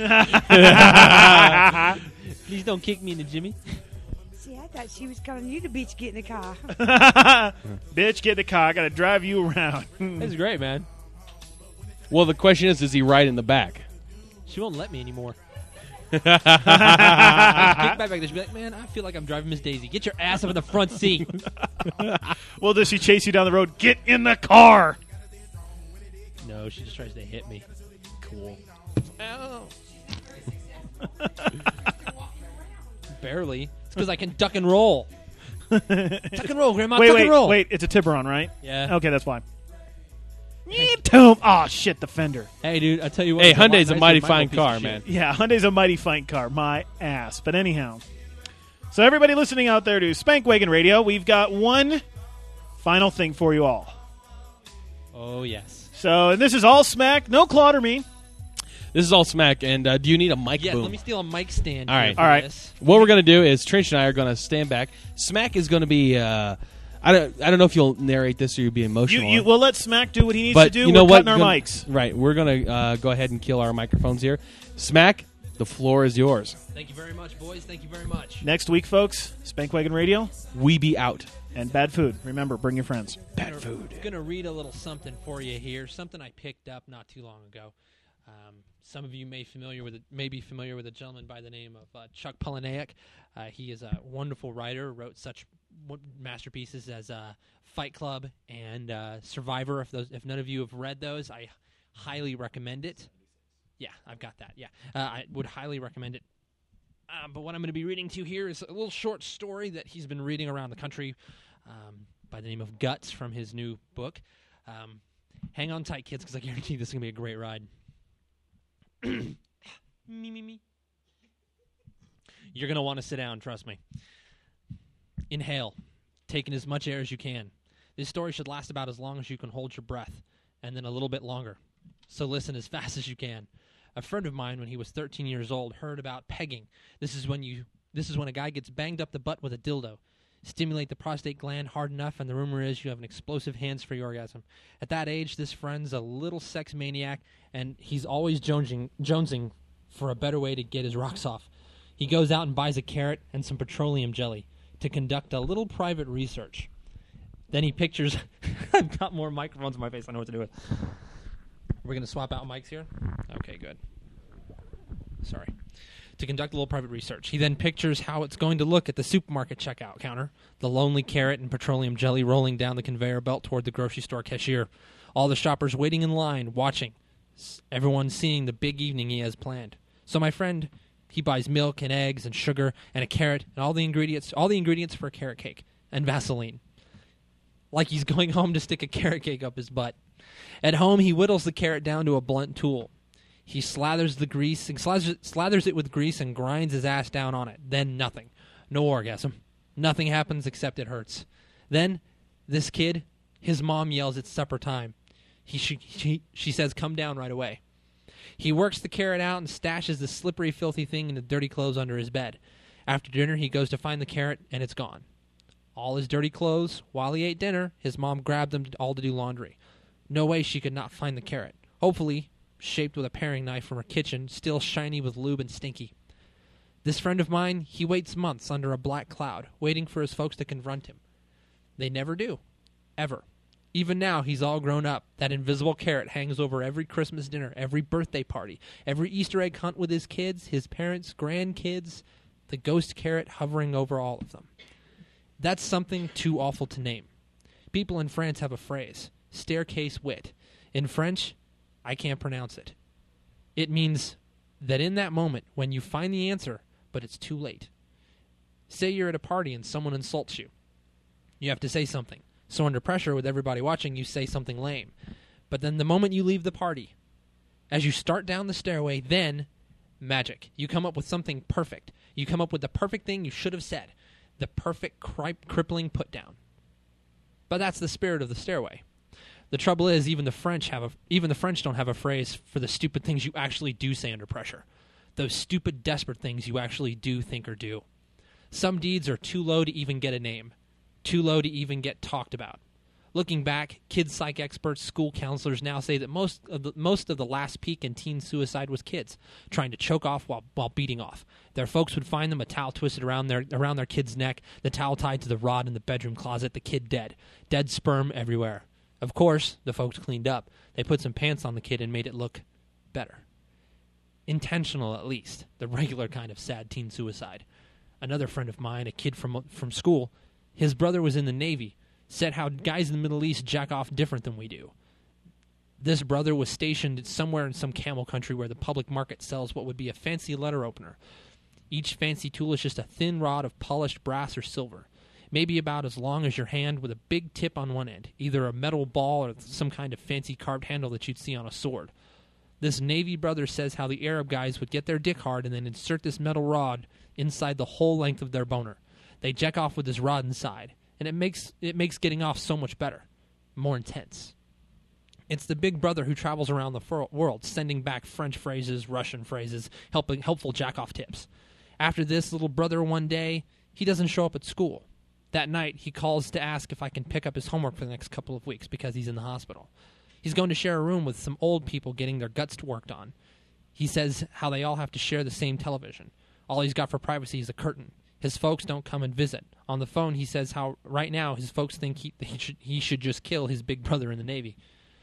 Please don't kick me in the Jimmy. See, I thought she was calling you the bitch get in the car. Bitch, get in the car. I got to drive you around. That's great, man. Well, the question is, is he right in the back? She won't let me anymore. I kick back back there. She'll be like, man, I feel like I'm driving Miss Daisy. Get your ass up in the front seat. Well, does she chase you down the road? Get in the car. No, she just tries to hit me. Cool. Ow. Barely. It's because I can duck and roll. Duck and roll, Grandma. Wait, duck wait, and roll. wait. It's a Tiburon, right? Yeah. Okay, that's why. Tomb. Oh, shit, the fender. Hey, dude, I tell you what. Hey, it's lot Hyundai's a nicer mighty than my fine piece of car, shit. man. Yeah, Hyundai's a mighty fine car. My ass. But anyhow. So everybody listening out there to Spankwagon Radio, we've got one final thing for you all. Oh, yes. So, and this is all Smack. No Claude or me. This is all Smack, and uh, do you need a mic Yes, boom? let me steal a mic stand. All here right. for All right. this. What we're going to do is Trench and I are going to stand back. Smack is going to be... Uh, I don't I don't know if you'll narrate this or you'll be You, emotional. you, we'll let Smack do what he needs but to do. you know We're what? cutting our Gonna- mics. Right. We're going to uh, go ahead and kill our microphones here. Smack, the floor is yours. Thank you very much, boys. Thank you very much. Next week, folks, Spankwagon Radio We be out. and bad food. Remember, bring your friends. Bad food. I'm going to read a little something for you here. Something I picked up not too long ago. Um, some of you may familiar with it, may be familiar with a gentleman by the name of uh, Chuck Palahniuk. Uh, he is a wonderful writer. Wrote such w- masterpieces as uh, Fight Club and uh, Survivor. If those, if none of you have read those, I highly recommend it. Yeah, I've got that. Yeah, uh, I would highly recommend it. Um, but what I'm going to be reading to you here is a little short story that he's been reading around the country um, by the name of Guts from his new book. Um, hang on tight, kids, because I guarantee this is going to be a great ride. me, me, me. You're going to want to sit down, trust me. Inhale, taking as much air as you can. This story should last about as long as you can hold your breath, and then a little bit longer. So listen as fast as you can. A friend of mine, when he was thirteen years old, heard about pegging. This is when you. This is when a guy gets banged up the butt with a dildo. Stimulate the prostate gland hard enough, and the rumor is you have an explosive hands-free orgasm. At that age, this friend's a little sex maniac, and he's always jonesing, jonesing for a better way to get his rocks off. He goes out and buys a carrot and some petroleum jelly to conduct a little private research. Then he pictures... I've got more microphones in my face. I know what to do with. We're going to swap out mics here? Okay, good. Sorry. To conduct a little private research. He then pictures how it's going to look at the supermarket checkout counter. The lonely carrot and petroleum jelly rolling down the conveyor belt toward the grocery store cashier. All the shoppers waiting in line, watching. Everyone seeing the big evening he has planned. So my friend, he buys milk and eggs and sugar and a carrot and all the ingredients, all the ingredients for a carrot cake and Vaseline. Like he's going home to stick a carrot cake up his butt. At home, he whittles the carrot down to a blunt tool. He slathers the grease and slathers, slathers it with grease and grinds his ass down on it. Then nothing. No orgasm. Nothing happens except it hurts. Then, this kid, his mom yells it's supper time. He she, she, she says, come down right away. He works the carrot out and stashes the slippery, filthy thing in the dirty clothes under his bed. After dinner, he goes to find the carrot, and it's gone. All his dirty clothes. While he ate dinner, his mom grabbed them all to do laundry. No way she could not find the carrot. Hopefully, shaped with a paring knife from her kitchen, still shiny with lube and stinky. This friend of mine, he waits months under a black cloud, waiting for his folks to confront him. They never do. Ever. Even now, he's all grown up. That invisible carrot hangs over every Christmas dinner, every birthday party, every Easter egg hunt with his kids, his parents, grandkids, the ghost carrot hovering over all of them. That's something too awful to name. People in France have a phrase, staircase wit. In French, I can't pronounce it. It means that in that moment, when you find the answer, but it's too late. Say you're at a party and someone insults you. You have to say something. So under pressure, with everybody watching, you say something lame. But then the moment you leave the party, as you start down the stairway, then, magic. You come up with something perfect. You come up with the perfect thing you should have said. The perfect cri- crippling put-down. But that's the spirit of the stairway. The trouble is, even the French have a, even the French don't have a phrase for the stupid things you actually do say under pressure. Those stupid, desperate things you actually do think or do. Some deeds are too low to even get a name. Too low to even get talked about. Looking back, kid psych experts, school counselors now say that most of the, most of the last peak in teen suicide was kids trying to choke off while while beating off. Their folks would find them a towel twisted around their around their kid's neck, the towel tied to the rod in the bedroom closet, the kid dead. Dead sperm everywhere. Of course, the folks cleaned up. They put some pants on the kid and made it look better. Intentional, at least. The regular kind of sad teen suicide. Another friend of mine, a kid from from school, his brother was in the Navy, said how guys in the Middle East jack off different than we do. This brother was stationed somewhere in some camel country where the public market sells what would be a fancy letter opener. Each fancy tool is just a thin rod of polished brass or silver, maybe about as long as your hand, with a big tip on one end, either a metal ball or some kind of fancy carved handle that you'd see on a sword. This Navy brother says how the Arab guys would get their dick hard and then insert this metal rod inside the whole length of their boner. They jack off with this rod inside, and it makes it makes getting off so much better, more intense. It's the big brother who travels around the fur- world, sending back French phrases, Russian phrases, helping helpful jack-off tips. After this, little brother one day, he doesn't show up at school. That night, he calls to ask if I can pick up his homework for the next couple of weeks because he's in the hospital. He's going to share a room with some old people getting their guts worked on. He says how they all have to share the same television. All he's got for privacy is a curtain. His folks don't come and visit. On the phone, he says how right now his folks think he, he, should, he should just kill his big brother in the Navy.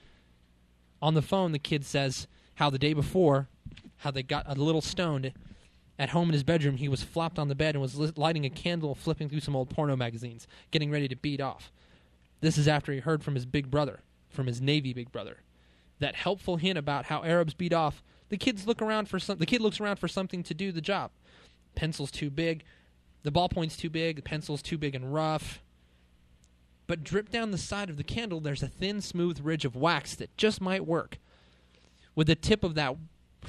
On the phone, the kid says how the day before, how they got a little stoned. At home in his bedroom, he was flopped on the bed and was lighting a candle, flipping through some old porno magazines, getting ready to beat off. This is after he heard from his big brother, from his Navy big brother. that helpful hint about how Arabs beat off, the kids look around for some. The kid looks around for something to do the job. Pencil's too big, the ballpoint's too big, the pencil's too big and rough. But drip down the side of the candle, there's a thin, smooth ridge of wax that just might work. With the tip of that,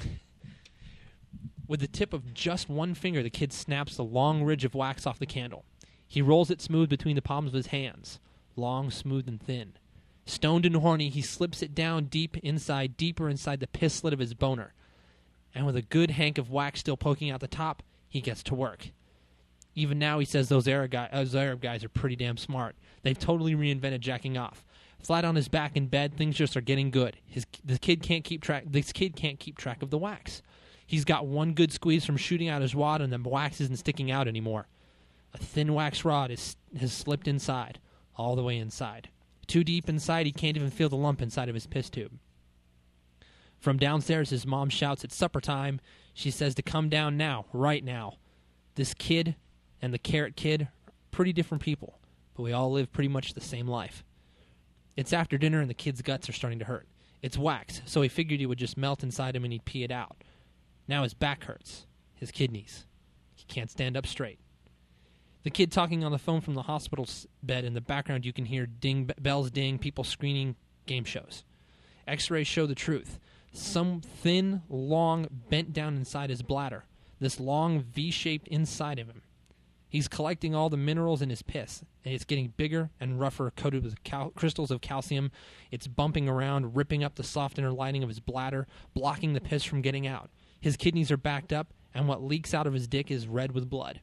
with the tip of just one finger, the kid snaps the long ridge of wax off the candle. He rolls it smooth between the palms of his hands, long, smooth, and thin. Stoned and horny, he slips it down deep inside, deeper inside the piss slit of his boner. And with a good hank of wax still poking out the top, he gets to work. Even now, he says those Arab, guy, those Arab guys are pretty damn smart. They've totally reinvented jacking off. Flat on his back in bed, things just are getting good. His the kid can't keep track. This kid can't keep track of the wax. He's got one good squeeze from shooting out his wad, and the wax isn't sticking out anymore. A thin wax rod is, has slipped inside, all the way inside. Too deep inside, he can't even feel the lump inside of his piss tube. From downstairs, his mom shouts, "It's supper time." She says to come down now, right now. This kid and the carrot kid are pretty different people, but we all live pretty much the same life. It's after dinner and the kid's guts are starting to hurt. It's wax, so he figured he would just melt inside him and he'd pee it out. Now his back hurts, his kidneys. He can't stand up straight. The kid talking on the phone from the hospital bed. In the background, you can hear ding bells ding, people screening game shows. X-rays show the truth. Some thin, long, bent down inside his bladder. This long V-shaped inside of him. He's collecting all the minerals in his piss, and it's getting bigger and rougher, coated with cal- crystals of calcium. It's bumping around, ripping up the soft inner lining of his bladder, blocking the piss from getting out. His kidneys are backed up, and what leaks out of his dick is red with blood.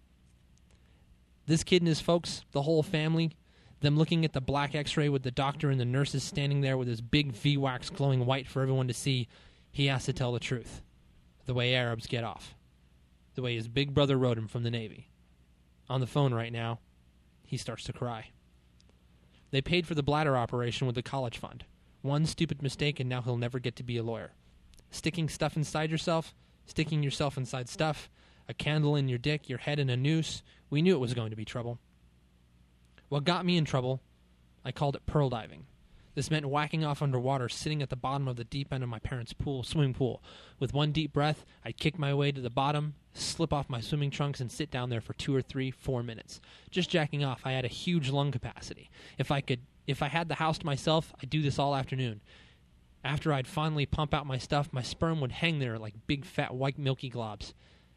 This kid and his folks, the whole family, them looking at the black X-ray with the doctor and the nurses standing there with his big V-wax glowing white for everyone to see, he has to tell the truth. The way Arabs get off. The way his big brother wrote him from the Navy. On the phone right now, he starts to cry. They paid for the bladder operation with the college fund. One stupid mistake and now he'll never get to be a lawyer. Sticking stuff inside yourself, sticking yourself inside stuff, a candle in your dick, your head in a noose. We knew it was going to be trouble. What got me in trouble, I called it pearl diving. This meant whacking off underwater, sitting at the bottom of the deep end of my parents' pool, swimming pool. With one deep breath, I'd kick my way to the bottom, slip off my swimming trunks, and sit down there for two or three, four minutes. Just jacking off, I had a huge lung capacity. If I could, if I had the house to myself, I'd do this all afternoon. After I'd finally pump out my stuff, my sperm would hang there like big, fat, white, milky globs.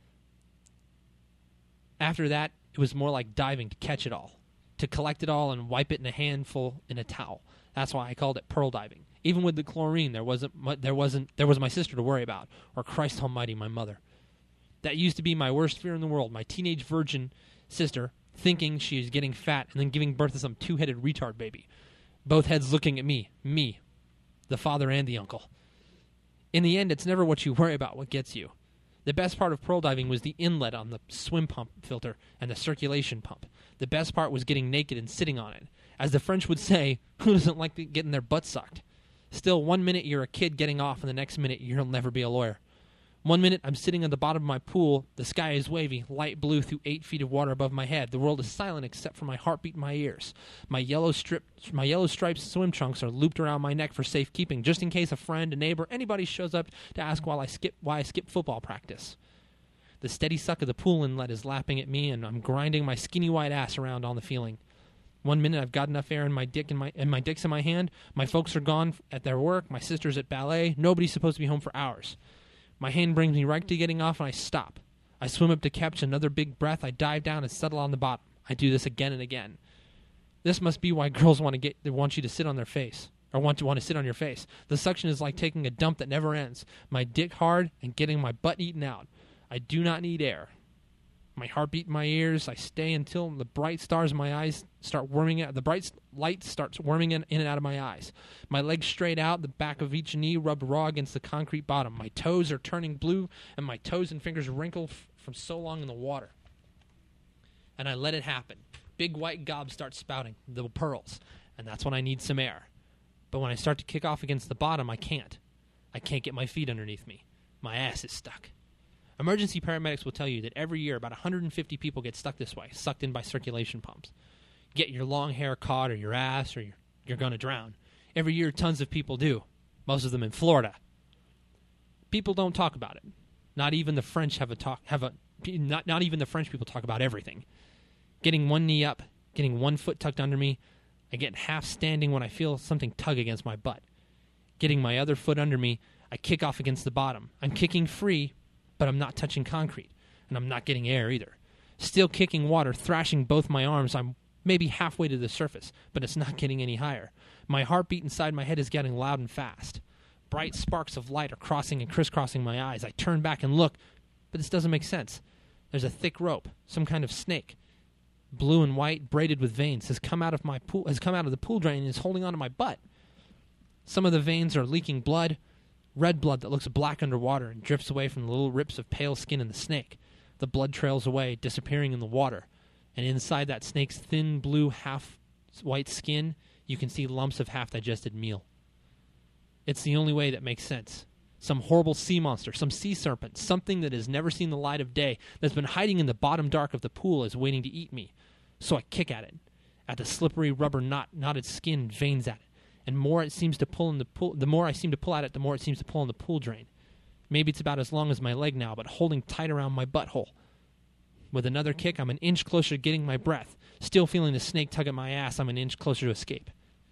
After that, it was more like diving to catch it all, to collect it all and wipe it in a handful in a towel. That's why I called it pearl diving. Even with the chlorine, there wasn't, mu- there wasn't, there was my sister to worry about, or Christ Almighty, my mother. That used to be my worst fear in the world. My teenage virgin sister thinking she is getting fat and then giving birth to some two-headed retard baby. Both heads looking at me, me, the father and the uncle. In the end, it's never what you worry about what gets you. The best part of pearl diving was the inlet on the swim pump filter and the circulation pump. The best part was getting naked and sitting on it. As the French would say, who doesn't like getting their butt sucked? Still, one minute you're a kid getting off, and the next minute you'll never be a lawyer. One minute I'm sitting at the bottom of my pool, the sky is wavy, light blue through eight feet of water above my head. The world is silent except for my heartbeat in my ears. My yellow strip, my yellow striped swim trunks are looped around my neck for safekeeping, just in case a friend, a neighbor, anybody shows up to ask while I skip why I skip football practice. The steady suck of the pool inlet is lapping at me, and I'm grinding my skinny white ass around on the feeling. One minute I've got enough air in my dick in my and my dick's in my hand. My folks are gone at their work. My sister's at ballet. Nobody's supposed to be home for hours. My hand brings me right to getting off, and I stop. I swim up to catch another big breath. I dive down and settle on the bottom. I do this again and again. This must be why girls want to get they want you to sit on their face, or want to want to sit on your face. The suction is like taking a dump that never ends. My dick hard and getting my butt eaten out. I do not need air. My heartbeat in my ears. I stay until the bright stars in my eyes start worming out. The bright light starts worming in, in and out of my eyes. My legs straight out, the back of each knee rubbed raw against the concrete bottom. My toes are turning blue, and my toes and fingers wrinkle f- from so long in the water. And I let it happen. Big white gobs start spouting, the pearls, and that's when I need some air. But when I start to kick off against the bottom, I can't. I can't get my feet underneath me. My ass is stuck. Emergency paramedics will tell you that every year about one hundred fifty people get stuck this way, sucked in by circulation pumps. Get your long hair caught or your ass or you're, you're going to drown. Every year tons of people do. most of them in Florida. People don't talk about it. Not even the French have a talk. Have a not not even the French people talk about everything. Getting one knee up, getting one foot tucked under me. I get half standing when I feel something tug against my butt. Getting my other foot under me, I kick off against the bottom. I'm kicking free, but I'm not touching concrete, and I'm not getting air either. Still kicking water, thrashing both my arms. I'm maybe halfway to the surface, but it's not getting any higher. My heartbeat inside my head is getting loud and fast. Bright sparks of light are crossing and crisscrossing my eyes. I turn back and look, but this doesn't make sense. There's a thick rope, some kind of snake, blue and white, braided with veins, has come out of my pool, has come out of the pool drain and is holding onto my butt. Some of the veins are leaking blood, red blood that looks black underwater and drifts away from the little rips of pale skin in the snake. The blood trails away, disappearing in the water, and inside that snake's thin blue half-white skin, you can see lumps of half-digested meal. It's the only way that makes sense. Some horrible sea monster, some sea serpent, something that has never seen the light of day, that's been hiding in the bottom dark of the pool is waiting to eat me. So I kick at it, at the slippery rubber knot, knotted skin, veins at it. And more it seems to pull in the pool, the more I seem to pull at it, the more it seems to pull in the pool drain. Maybe it's about as long as my leg now, but holding tight around my butthole. With another kick, I'm an inch closer to getting my breath. Still feeling the snake tug at my ass, I'm an inch closer to escape.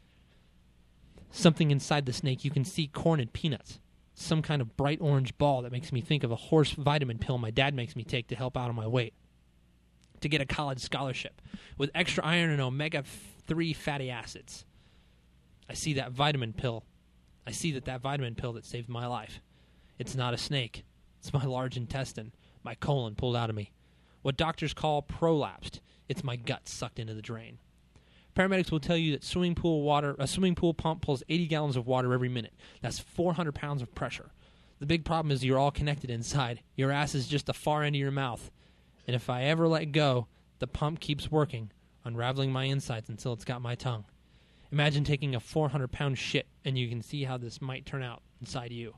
Something inside the snake, you can see corn and peanuts. Some kind of bright orange ball that makes me think of a horse vitamin pill my dad makes me take to help out on my weight. To get a college scholarship with extra iron and omega three fatty acids. I see that vitamin pill. I see that that vitamin pill that saved my life. It's not a snake. It's my large intestine, my colon pulled out of me. What doctors call prolapsed. It's my gut sucked into the drain. Paramedics will tell you that swimming pool water, a swimming pool pump pulls eighty gallons of water every minute. That's four hundred pounds of pressure. The big problem is you're all connected inside. Your ass is just the far end of your mouth. And if I ever let go, the pump keeps working, unraveling my insides until it's got my tongue. Imagine taking a four hundred pound shit, and you can see how this might turn out inside you.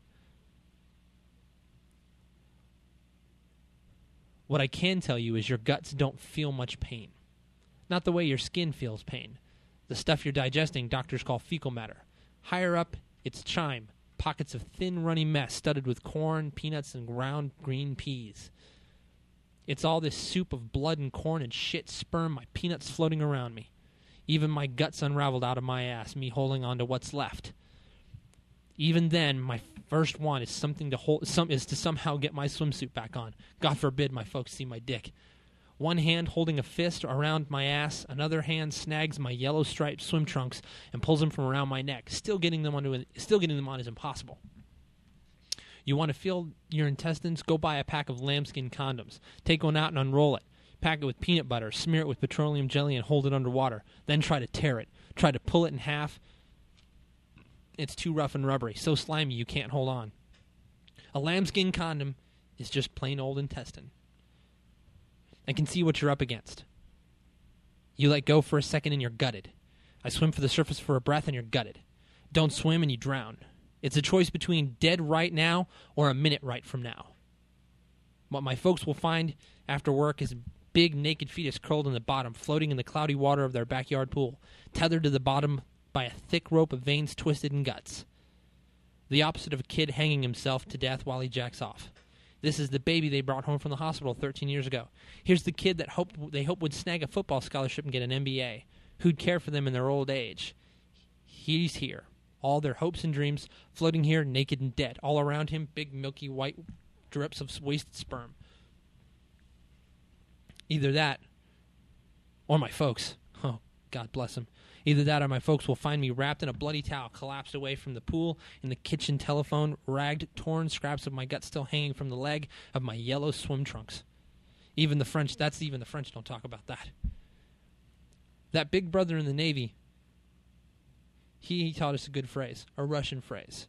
What I can tell you is your guts don't feel much pain. Not the way your skin feels pain. The stuff you're digesting, doctors call fecal matter. Higher up, it's chyme, pockets of thin, runny mess studded with corn, peanuts, and ground green peas. It's all this soup of blood and corn and shit sperm, my peanuts floating around me. Even my guts unraveled out of my ass, me holding on to what's left. Even then, my first want is something to hold, some is to somehow get my swimsuit back on. God forbid my folks see my dick. One hand holding a fist around my ass, another hand snags my yellow striped swim trunks and pulls them from around my neck. Still getting them onto it, still getting them on is impossible. You want to feel your intestines? Go buy a pack of lambskin condoms. Take one out and unroll it. Pack it with peanut butter, smear it with petroleum jelly, and hold it underwater. Then try to tear it. Try to pull it in half. It's too rough and rubbery, so slimy you can't hold on. A lambskin condom is just plain old intestine. I can see what you're up against. You let go for a second and you're gutted. I swim for the surface for a breath and you're gutted. Don't swim and you drown. It's a choice between dead right now or a minute right from now. What my folks will find after work is a big naked fetus curled in the bottom, floating in the cloudy water of their backyard pool, tethered to the bottom by a thick rope of veins twisted in guts. The opposite of a kid hanging himself to death while he jacks off. This is the baby they brought home from the hospital thirteen years ago. Here's the kid that hoped they hoped would snag a football scholarship and get an M B A, who'd care for them in their old age. He's here. All their hopes and dreams floating here naked and dead. All around him, big milky white drips of wasted sperm. Either that, or my folks. Oh, God bless them. Either that or my folks will find me wrapped in a bloody towel, collapsed away from the pool, in the kitchen telephone, ragged, torn scraps of my gut still hanging from the leg of my yellow swim trunks. Even the French, that's even the French don't talk about that. That big brother in the Navy, he, he taught us a good phrase, a Russian phrase.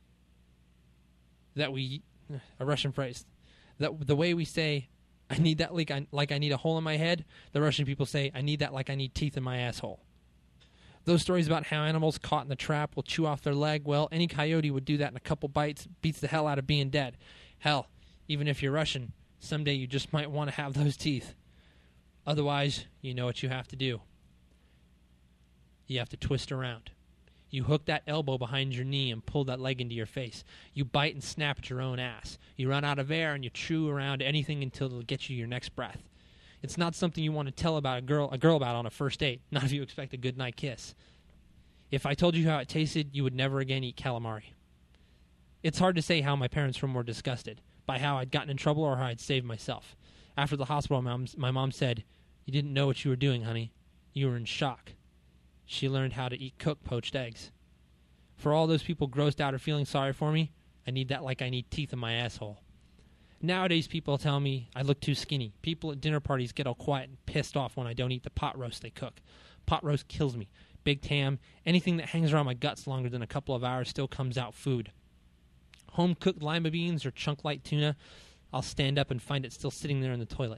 That we, a Russian phrase. That the way we say, I need that like I, like I need a hole in my head, the Russian people say, I need that like I need teeth in my asshole. Those stories about how animals caught in the trap will chew off their leg, well, any coyote would do that in a couple bites, beats the hell out of being dead. Hell, even if you're Russian, someday you just might want to have those teeth. Otherwise, you know what you have to do. You have to twist around. You hook that elbow behind your knee and pull that leg into your face. You bite and snap at your own ass. You run out of air and you chew around anything until it'll get you your next breath. It's not something you want to tell about a girl a girl about on a first date, not if you expect a goodnight kiss. If I told you how it tasted, you would never again eat calamari. It's hard to say how my parents were more disgusted, by how I'd gotten in trouble or how I'd saved myself. After the hospital, my mom, my mom said, "You didn't know what you were doing, honey. You were in shock." She learned how to eat cooked poached eggs. For all those people grossed out or feeling sorry for me, I need that like I need teeth in my asshole. Nowadays, people tell me I look too skinny. People at dinner parties get all quiet and pissed off when I don't eat the pot roast they cook. Pot roast kills me. Big Tam, anything that hangs around my guts longer than a couple of hours still comes out food. Home-cooked lima beans or chunk-light tuna, I'll stand up and find it still sitting there in the toilet.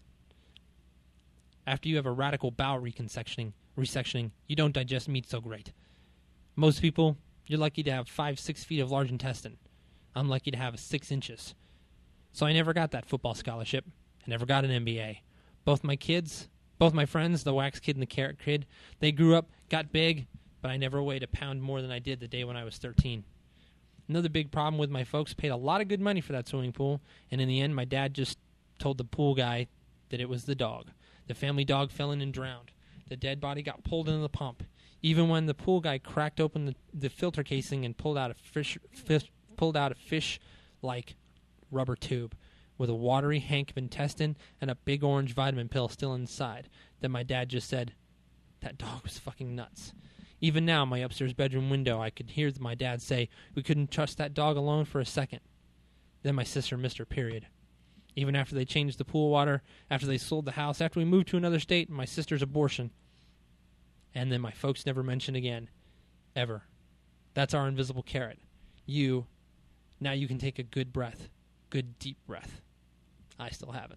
After you have a radical bowel reconstructioning, resectioning, you don't digest meat so great. Most people, you're lucky to have five, six feet of large intestine. I'm lucky to have six inches. So I never got that football scholarship. I never got an M B A. Both my kids, both my friends, the wax kid and the carrot kid, they grew up, got big, but I never weighed a pound more than I did the day when I was thirteen. Another big problem with my folks, paid a lot of good money for that swimming pool, and in the end, my dad just told the pool guy that it was the dog. The family dog fell in and drowned. The dead body got pulled into the pump. Even when the pool guy cracked open the, the filter casing and pulled out a fish, fish pulled out a fish-like rubber tube with a watery hank of intestine and a big orange vitamin pill still inside, then my dad just said, "That dog was fucking nuts." Even now, my upstairs bedroom window, I could hear my dad say, "We couldn't trust that dog alone for a second." Then my sister missed her period. Even after they changed the pool water, after they sold the house, after we moved to another state, my sister's abortion. And then my folks never mentioned again. Ever. That's our invisible carrot. You, now you can take a good breath. Good deep breath. I still haven't.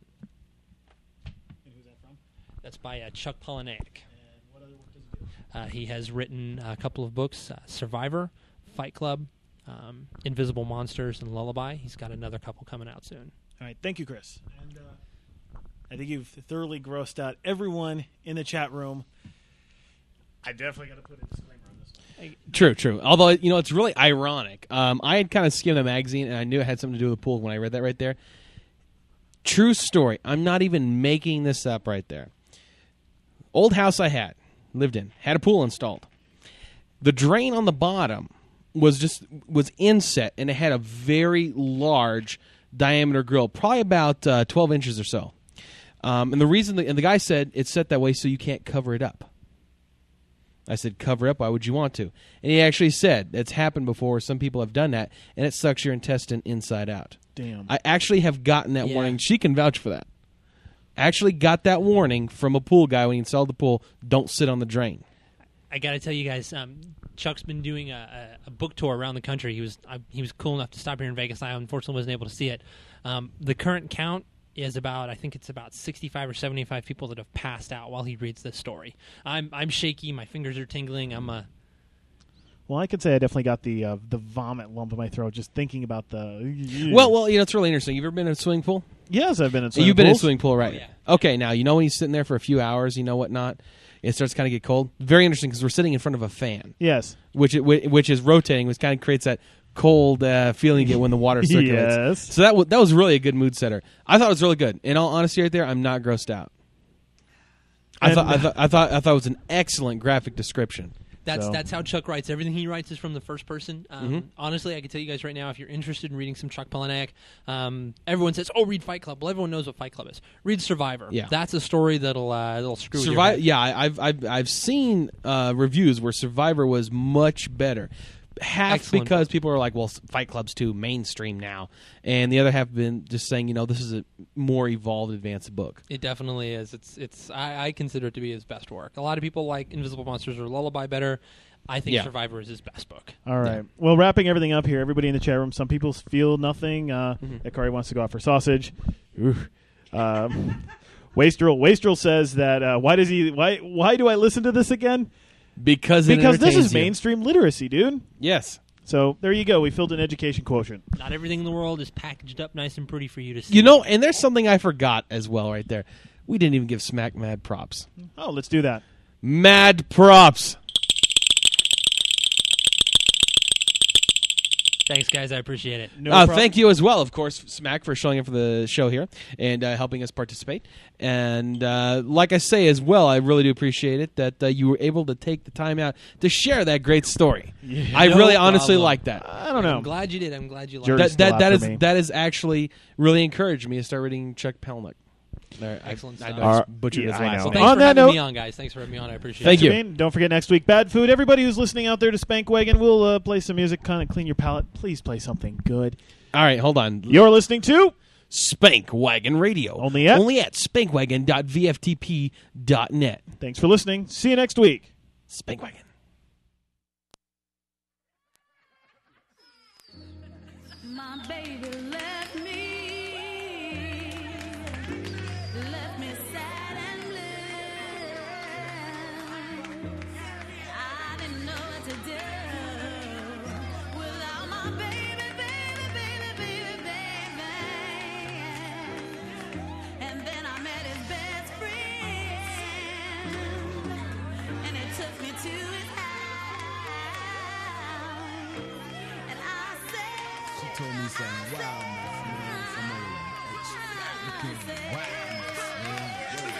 And who's that from? That's by uh, Chuck Palahniuk. And what other work does he do? Uh, he has written a couple of books, uh, Survivor, Fight Club, um, Invisible Monsters, and Lullaby. He's got another couple coming out soon. All right, thank you, Chris. And uh, I think you've thoroughly grossed out everyone in the chat room. I definitely got to put a disclaimer on this one. True, true. Although, you know, it's really ironic. Um, I had kind of skimmed the magazine, and I knew it had something to do with the pool when I read that right there. True story. I'm not even making this up right there. Old house I had, lived in, had a pool installed. The drain on the bottom was just was inset, and it had a very large diameter grill, probably about uh, twelve inches or so. Um, and the reason, the, and the guy said it's set that way so you can't cover it up. I said, cover up? Why would you want to? And he actually said, it's happened before. Some people have done that, and it sucks your intestine inside out. Damn. I actually have gotten that Yeah. warning. She can vouch for that. Actually got that warning from a pool guy when he installed the pool. Don't sit on the drain. I got to tell you guys, um, Chuck's been doing a, a, a book tour around the country. He was I, he was cool enough to stop here in Vegas. I unfortunately wasn't able to see it. Um, the current count is about, I think it's about sixty-five or seventy-five people that have passed out while he reads this story. I'm I'm shaky. My fingers are tingling. I'm a. Well, I could say I definitely got the uh, the vomit lump in my throat just thinking about the. Well, well, you know, it's really interesting. You've ever been in a swimming pool? Yes, I've been in swimming You've been in a pools. swimming pool, right? Oh, yeah. Okay, now, you know when you're sitting there for a few hours, you know whatnot, it starts to kind of get cold? Very interesting because we're sitting in front of a fan. Yes. Which it, which is rotating, which kind of creates that cold uh, feeling you get when the water circulates. Yes. So that, w- that was really a good mood setter. I thought it was really good. In all honesty right there, I'm not grossed out. I And- thought, I, thought, I, thought, I thought it was an excellent graphic description. That's So- that's how Chuck writes. Everything he writes is from the first person. Um, Mhm. Honestly, I can tell you guys right now, if you're interested in reading some Chuck Palahniuk, um, everyone says, "Oh, read Fight Club." Well, everyone knows what Fight Club is. Read Survivor. Yeah. That's a story that'll uh, that'll screw with your Survivor, head. yeah, I- I've I've I've seen uh, reviews where Survivor was much better. Half Excellent because book. people are like, well, Fight Club's too mainstream now, and the other half have been just saying, you know, this is a more evolved, advanced book. It definitely is. It's it's. I, I consider it to be his best work. A lot of people like Invisible Monsters or Lullaby better. I think Yeah. Survivor is his best book. All right. Well, wrapping everything up here, everybody in the chat room, some people feel nothing. Uh, Mhm. Ikari wants to go out for sausage. Ooh. Um, Wastrel, Wastrel says that uh, why does he? Why why do I listen to this again? Because it because this entertains is you. mainstream literacy, dude. Yes. So there you go. We filled an education quotient. Not everything in the world is packaged up nice and pretty for you to see. You know, and there's something I forgot as well right there. We didn't even give Smack Mad props. Oh, let's do that. Mad props. Thanks, guys. I appreciate it. No uh, problem. thank you as well, of course, Smack, for showing up for the show here and uh, helping us participate. And uh, like I say as well, I really do appreciate it that uh, you were able to take the time out to share that great story. Yeah. I No really honestly problem. like that. I don't know. I'm glad you did. I'm glad you liked Jury's it. That still that, out that for is me. that is actually really encouraged me to start reading Chuck Palahniuk. All right, Excellent I, I stuff. know I just Our- butchered yeah, his I last know. Well, name. thanks On for that having note- me on, guys. Thanks for having me on. I appreciate Thank it. you. Jermaine, don't forget next week, Bad Food. Everybody who's listening out there to Spank Wagon, we'll uh, play some music, kind of clean your palate. Please play something good. All right, hold on. You're listening to Spank Wagon Radio. Only at? Only at spankwagon dot v f t p dot net. Thanks for listening. See you next week. Spank Wagon. My baby left me, left me sad and blue. I didn't know what to do without my baby, baby, baby, baby, baby. And then I met his best friend, and it took me to his house, and I said. She told me some wildness, man. Some old extravagant wildness, man.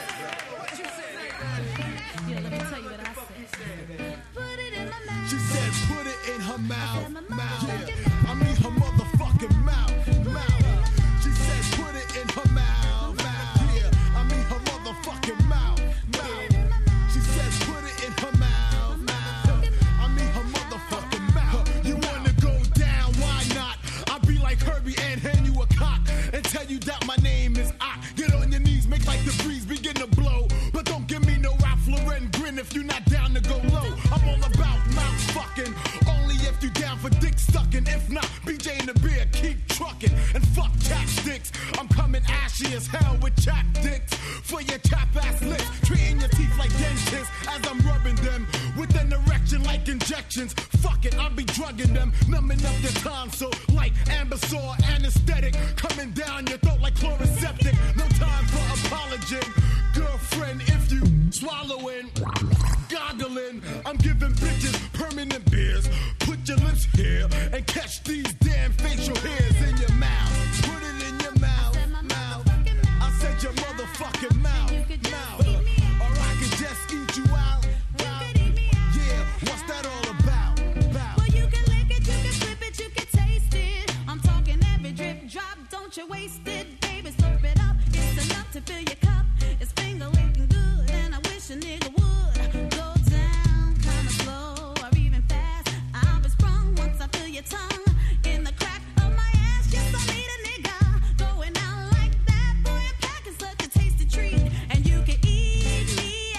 Yeah, let me tell you what I said. Put it in my mouth. She said, put it in her mouth, mouth. Yeah. I mean her motherfucking mouth, mouth. She said, put it in her mouth, mouth. Yeah. I mean her motherfucking mouth, mouth. She said, put it in her mouth, mouth. I mean her motherfucking mouth. You wanna go down? Why not? I'll be like Herbie and hand you a cock and tell you that my name is I. Get on your knees, make like the breeze begin to blow. But don't give me no Ralph Lauren grin if you're not down to go low. I'm all about mouth fucking, only if you down for dick sucking. If not, B J in the beer, keep trucking and fuck chapsticks. I'm coming ashy as hell with chap dicks for your chap ass lips, treating your teeth like dentists as I'm rubbing them with an erection like injections. Fuck it, I'll be drugging them, numbing up your tonsil like Ambisor anesthetic, coming down your throat like chloroseptic. No time for apology, girlfriend. If you swallowing, goggling, I'm giving bitches permanent beers. Put your lips here and catch these damn facial hairs in your mouth. Put it in your mouth, mouth. I said your motherfucking mouth, mouth. Or I could just eat you out, out. Yeah, what's that all about? about? Well, you can lick it, you can flip it, you can taste it. I'm talking every drip drop, don't you waste it, baby. Slurp it up, it's enough to fill your cup. It's finger licking good, and I wish a nigga would go down kinda slow or even fast. I'll be sprung once I feel your tongue in the crack of my ass. Yes, I need a nigga going out like that. Boy, a pack is such a tasty treat, and you can eat me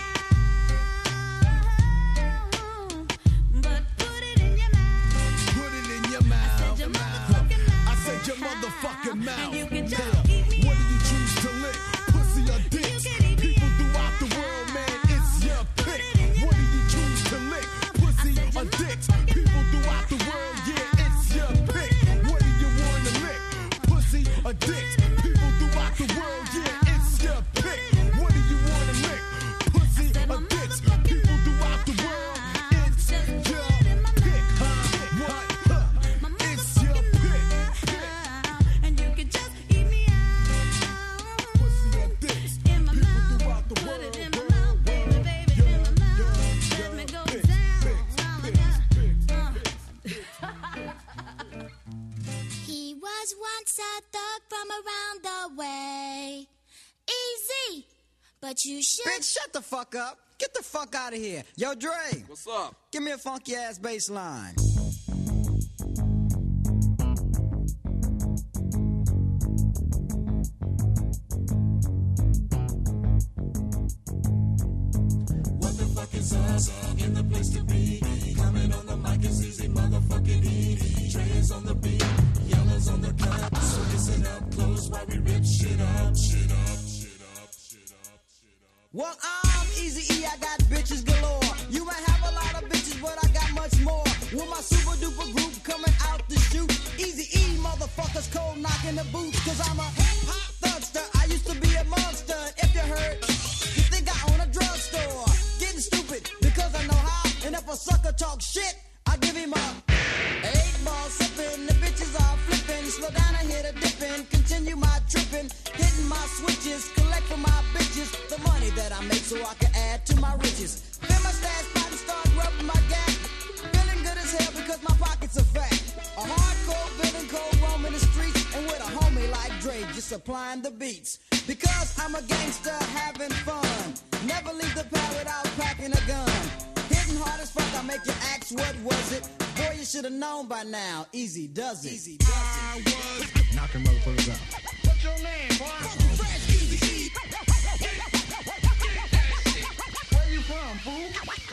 out, but put it in your mouth. Put it in your mouth. I said your motherfucking mouth. I said your motherfucking mouth. And you can just Yeah. eat me What do you choose to lick? Pussy or dicks? People throughout the world, man, it's your pick. What do you choose to lick? Pussy or dicks? People throughout the world, yeah, it's your pick. What do you want to lick? Pussy or dicks? People throughout the world, yeah, it's your pick. What do you want to lick? Pussy or dicks? People throughout the world, it's your pick. Huh? What? Huh? It's your pick. And you can just eat me out. Pussy or dicks? In my People mouth. throughout the Put world, it in my mouth, baby, baby, in my mouth. Let me go down. He was once a thug from around the way. Easy, but you should. Bitch, shut the fuck up. Get the fuck out of here. Yo, Dre. What's up? Give me a funky ass bass line. What the fuck is us in the place to be? Coming on the mic is easy, motherfucking E. Trey is on the beat, Yellow's on the cut. So listen up close while we rip shit up, shit up, shit up, shit up, shit up. Well, I'm Easy E, I got bitches galore. You might have a lot of bitches, but I got much more. With my super duper group coming out the shoot. Easy E, motherfuckers cold knocking the boots. Cause I'm a hip-hop thugster. I used to be a monster. If you heard, you think I own a drugstore. Getting stupid because I know how. And if a sucker talk shit, I give him a eight ball sipping the beer. I make so I can add to my riches. Fill my stash pot and start rubbing my gap. Feeling good as hell because my pockets are fat. A hardcore villain cold roaming the streets, and with a homie like Dre just supplying the beats. Because I'm a gangster having fun. Never leave the pad without packing a gun. Hitting hard as fuck, I make you ask what was it. Boy, you should have known by now. Easy does it. Easy does it. Knocking motherfuckers out. What's your name, boy? Funky Fresh, Easy. Where you from, fool?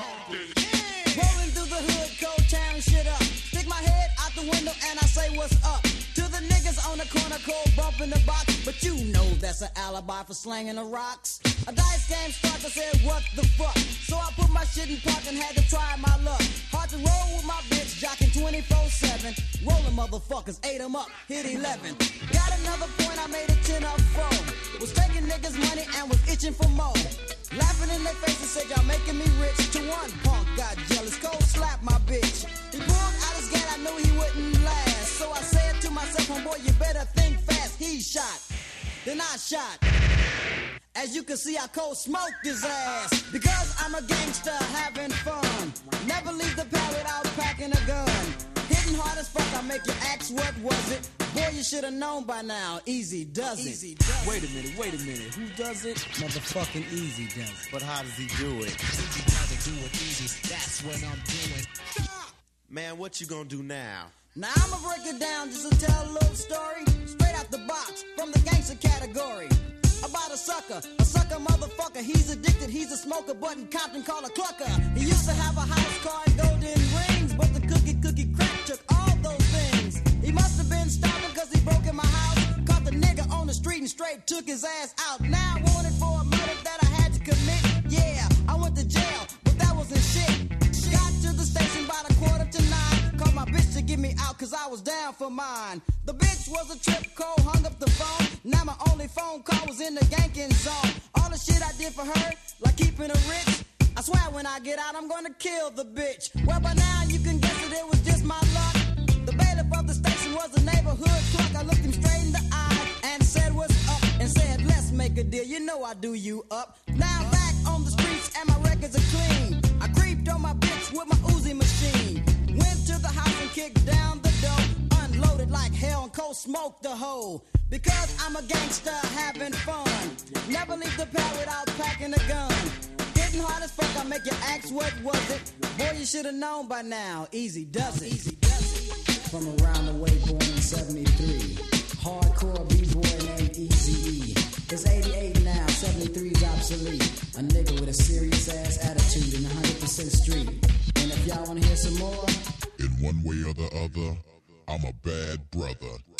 Rolling through the hood, cold tearing shit up. Stick my head out the window and I say what's up. To the niggas on the corner, cold bumping the box. But you know that's an alibi for slanging the rocks. A dice game starts, I said, what the fuck? So I put my shit in park and had to try my luck. Hard to roll with my bitch, jocking twenty-four seven. Rolling motherfuckers, ate them up, hit eleven. Got another point, I made a ten up four. Was taking niggas' money and was itching for more. Laughing in their faces, said y'all making me rich. To one punk got jealous, cold slap my bitch. He pulled out his gun, I knew he wouldn't last. So I said to myself, homeboy, you better think fast. He shot, then I shot. As you can see, I cold smoked his ass. Because I'm a gangster having fun. Never leave the pad without packing a gun. Hitting hard as fuck, I make you ask what was it. Boy, you should have known by now. Easy does it. Easy does Wait a minute, wait a minute. Who does it? Motherfucking Easy does it. But how does he do it? Easy does it, do it easy. That's what I'm doing. Man, what you gonna do now? Now I'ma break it down just to tell a little story. Straight out the box, from the gangster category. About a sucker, a sucker motherfucker. He's addicted, he's a smoker, but in Compton call a clucker. He used to have a house car and golden rings, but the cookie cookie crack took all those things. He must have been stopping cause he broke in my house. Caught the nigga on the street and straight took his ass out. Now wanted for a murder that I had to commit. Yeah, I went to jail, but that wasn't shit. Got to the station by the quarter to nine. Called my bitch to get me out cause I was down for mine. The bitch was a trip, cold, hung up the phone. Now my only phone call was in the ganking zone. All the shit I did for her, like keeping her rich. I swear when I get out I'm gonna kill the bitch. Well by now you can guess that it was just my luck. The bailiff of the station was a neighborhood clerk. I looked him straight in the eye and said what's up. And said let's make a deal, you know I do you up. Now back on the streets and my records are clean. I creeped on my bitch with my Uzi machine. Went to the house and kicked down the door. Unloaded like hell and cold smoked the hole. Because I'm a gangster having fun. Never leave the pad without packing a gun. Hitting hard as fuck, I make you ask what was it. Boy, you should have known by now. Easy does it. Easy does it. From around the way, born in seventy-three. Hardcore B-boy named Easy E. It's eighty-eight now, seventy-three's obsolete. A nigga with a serious ass attitude in one hundred percent street. And if y'all wanna hear some more, in one way or the other, I'm a bad brother.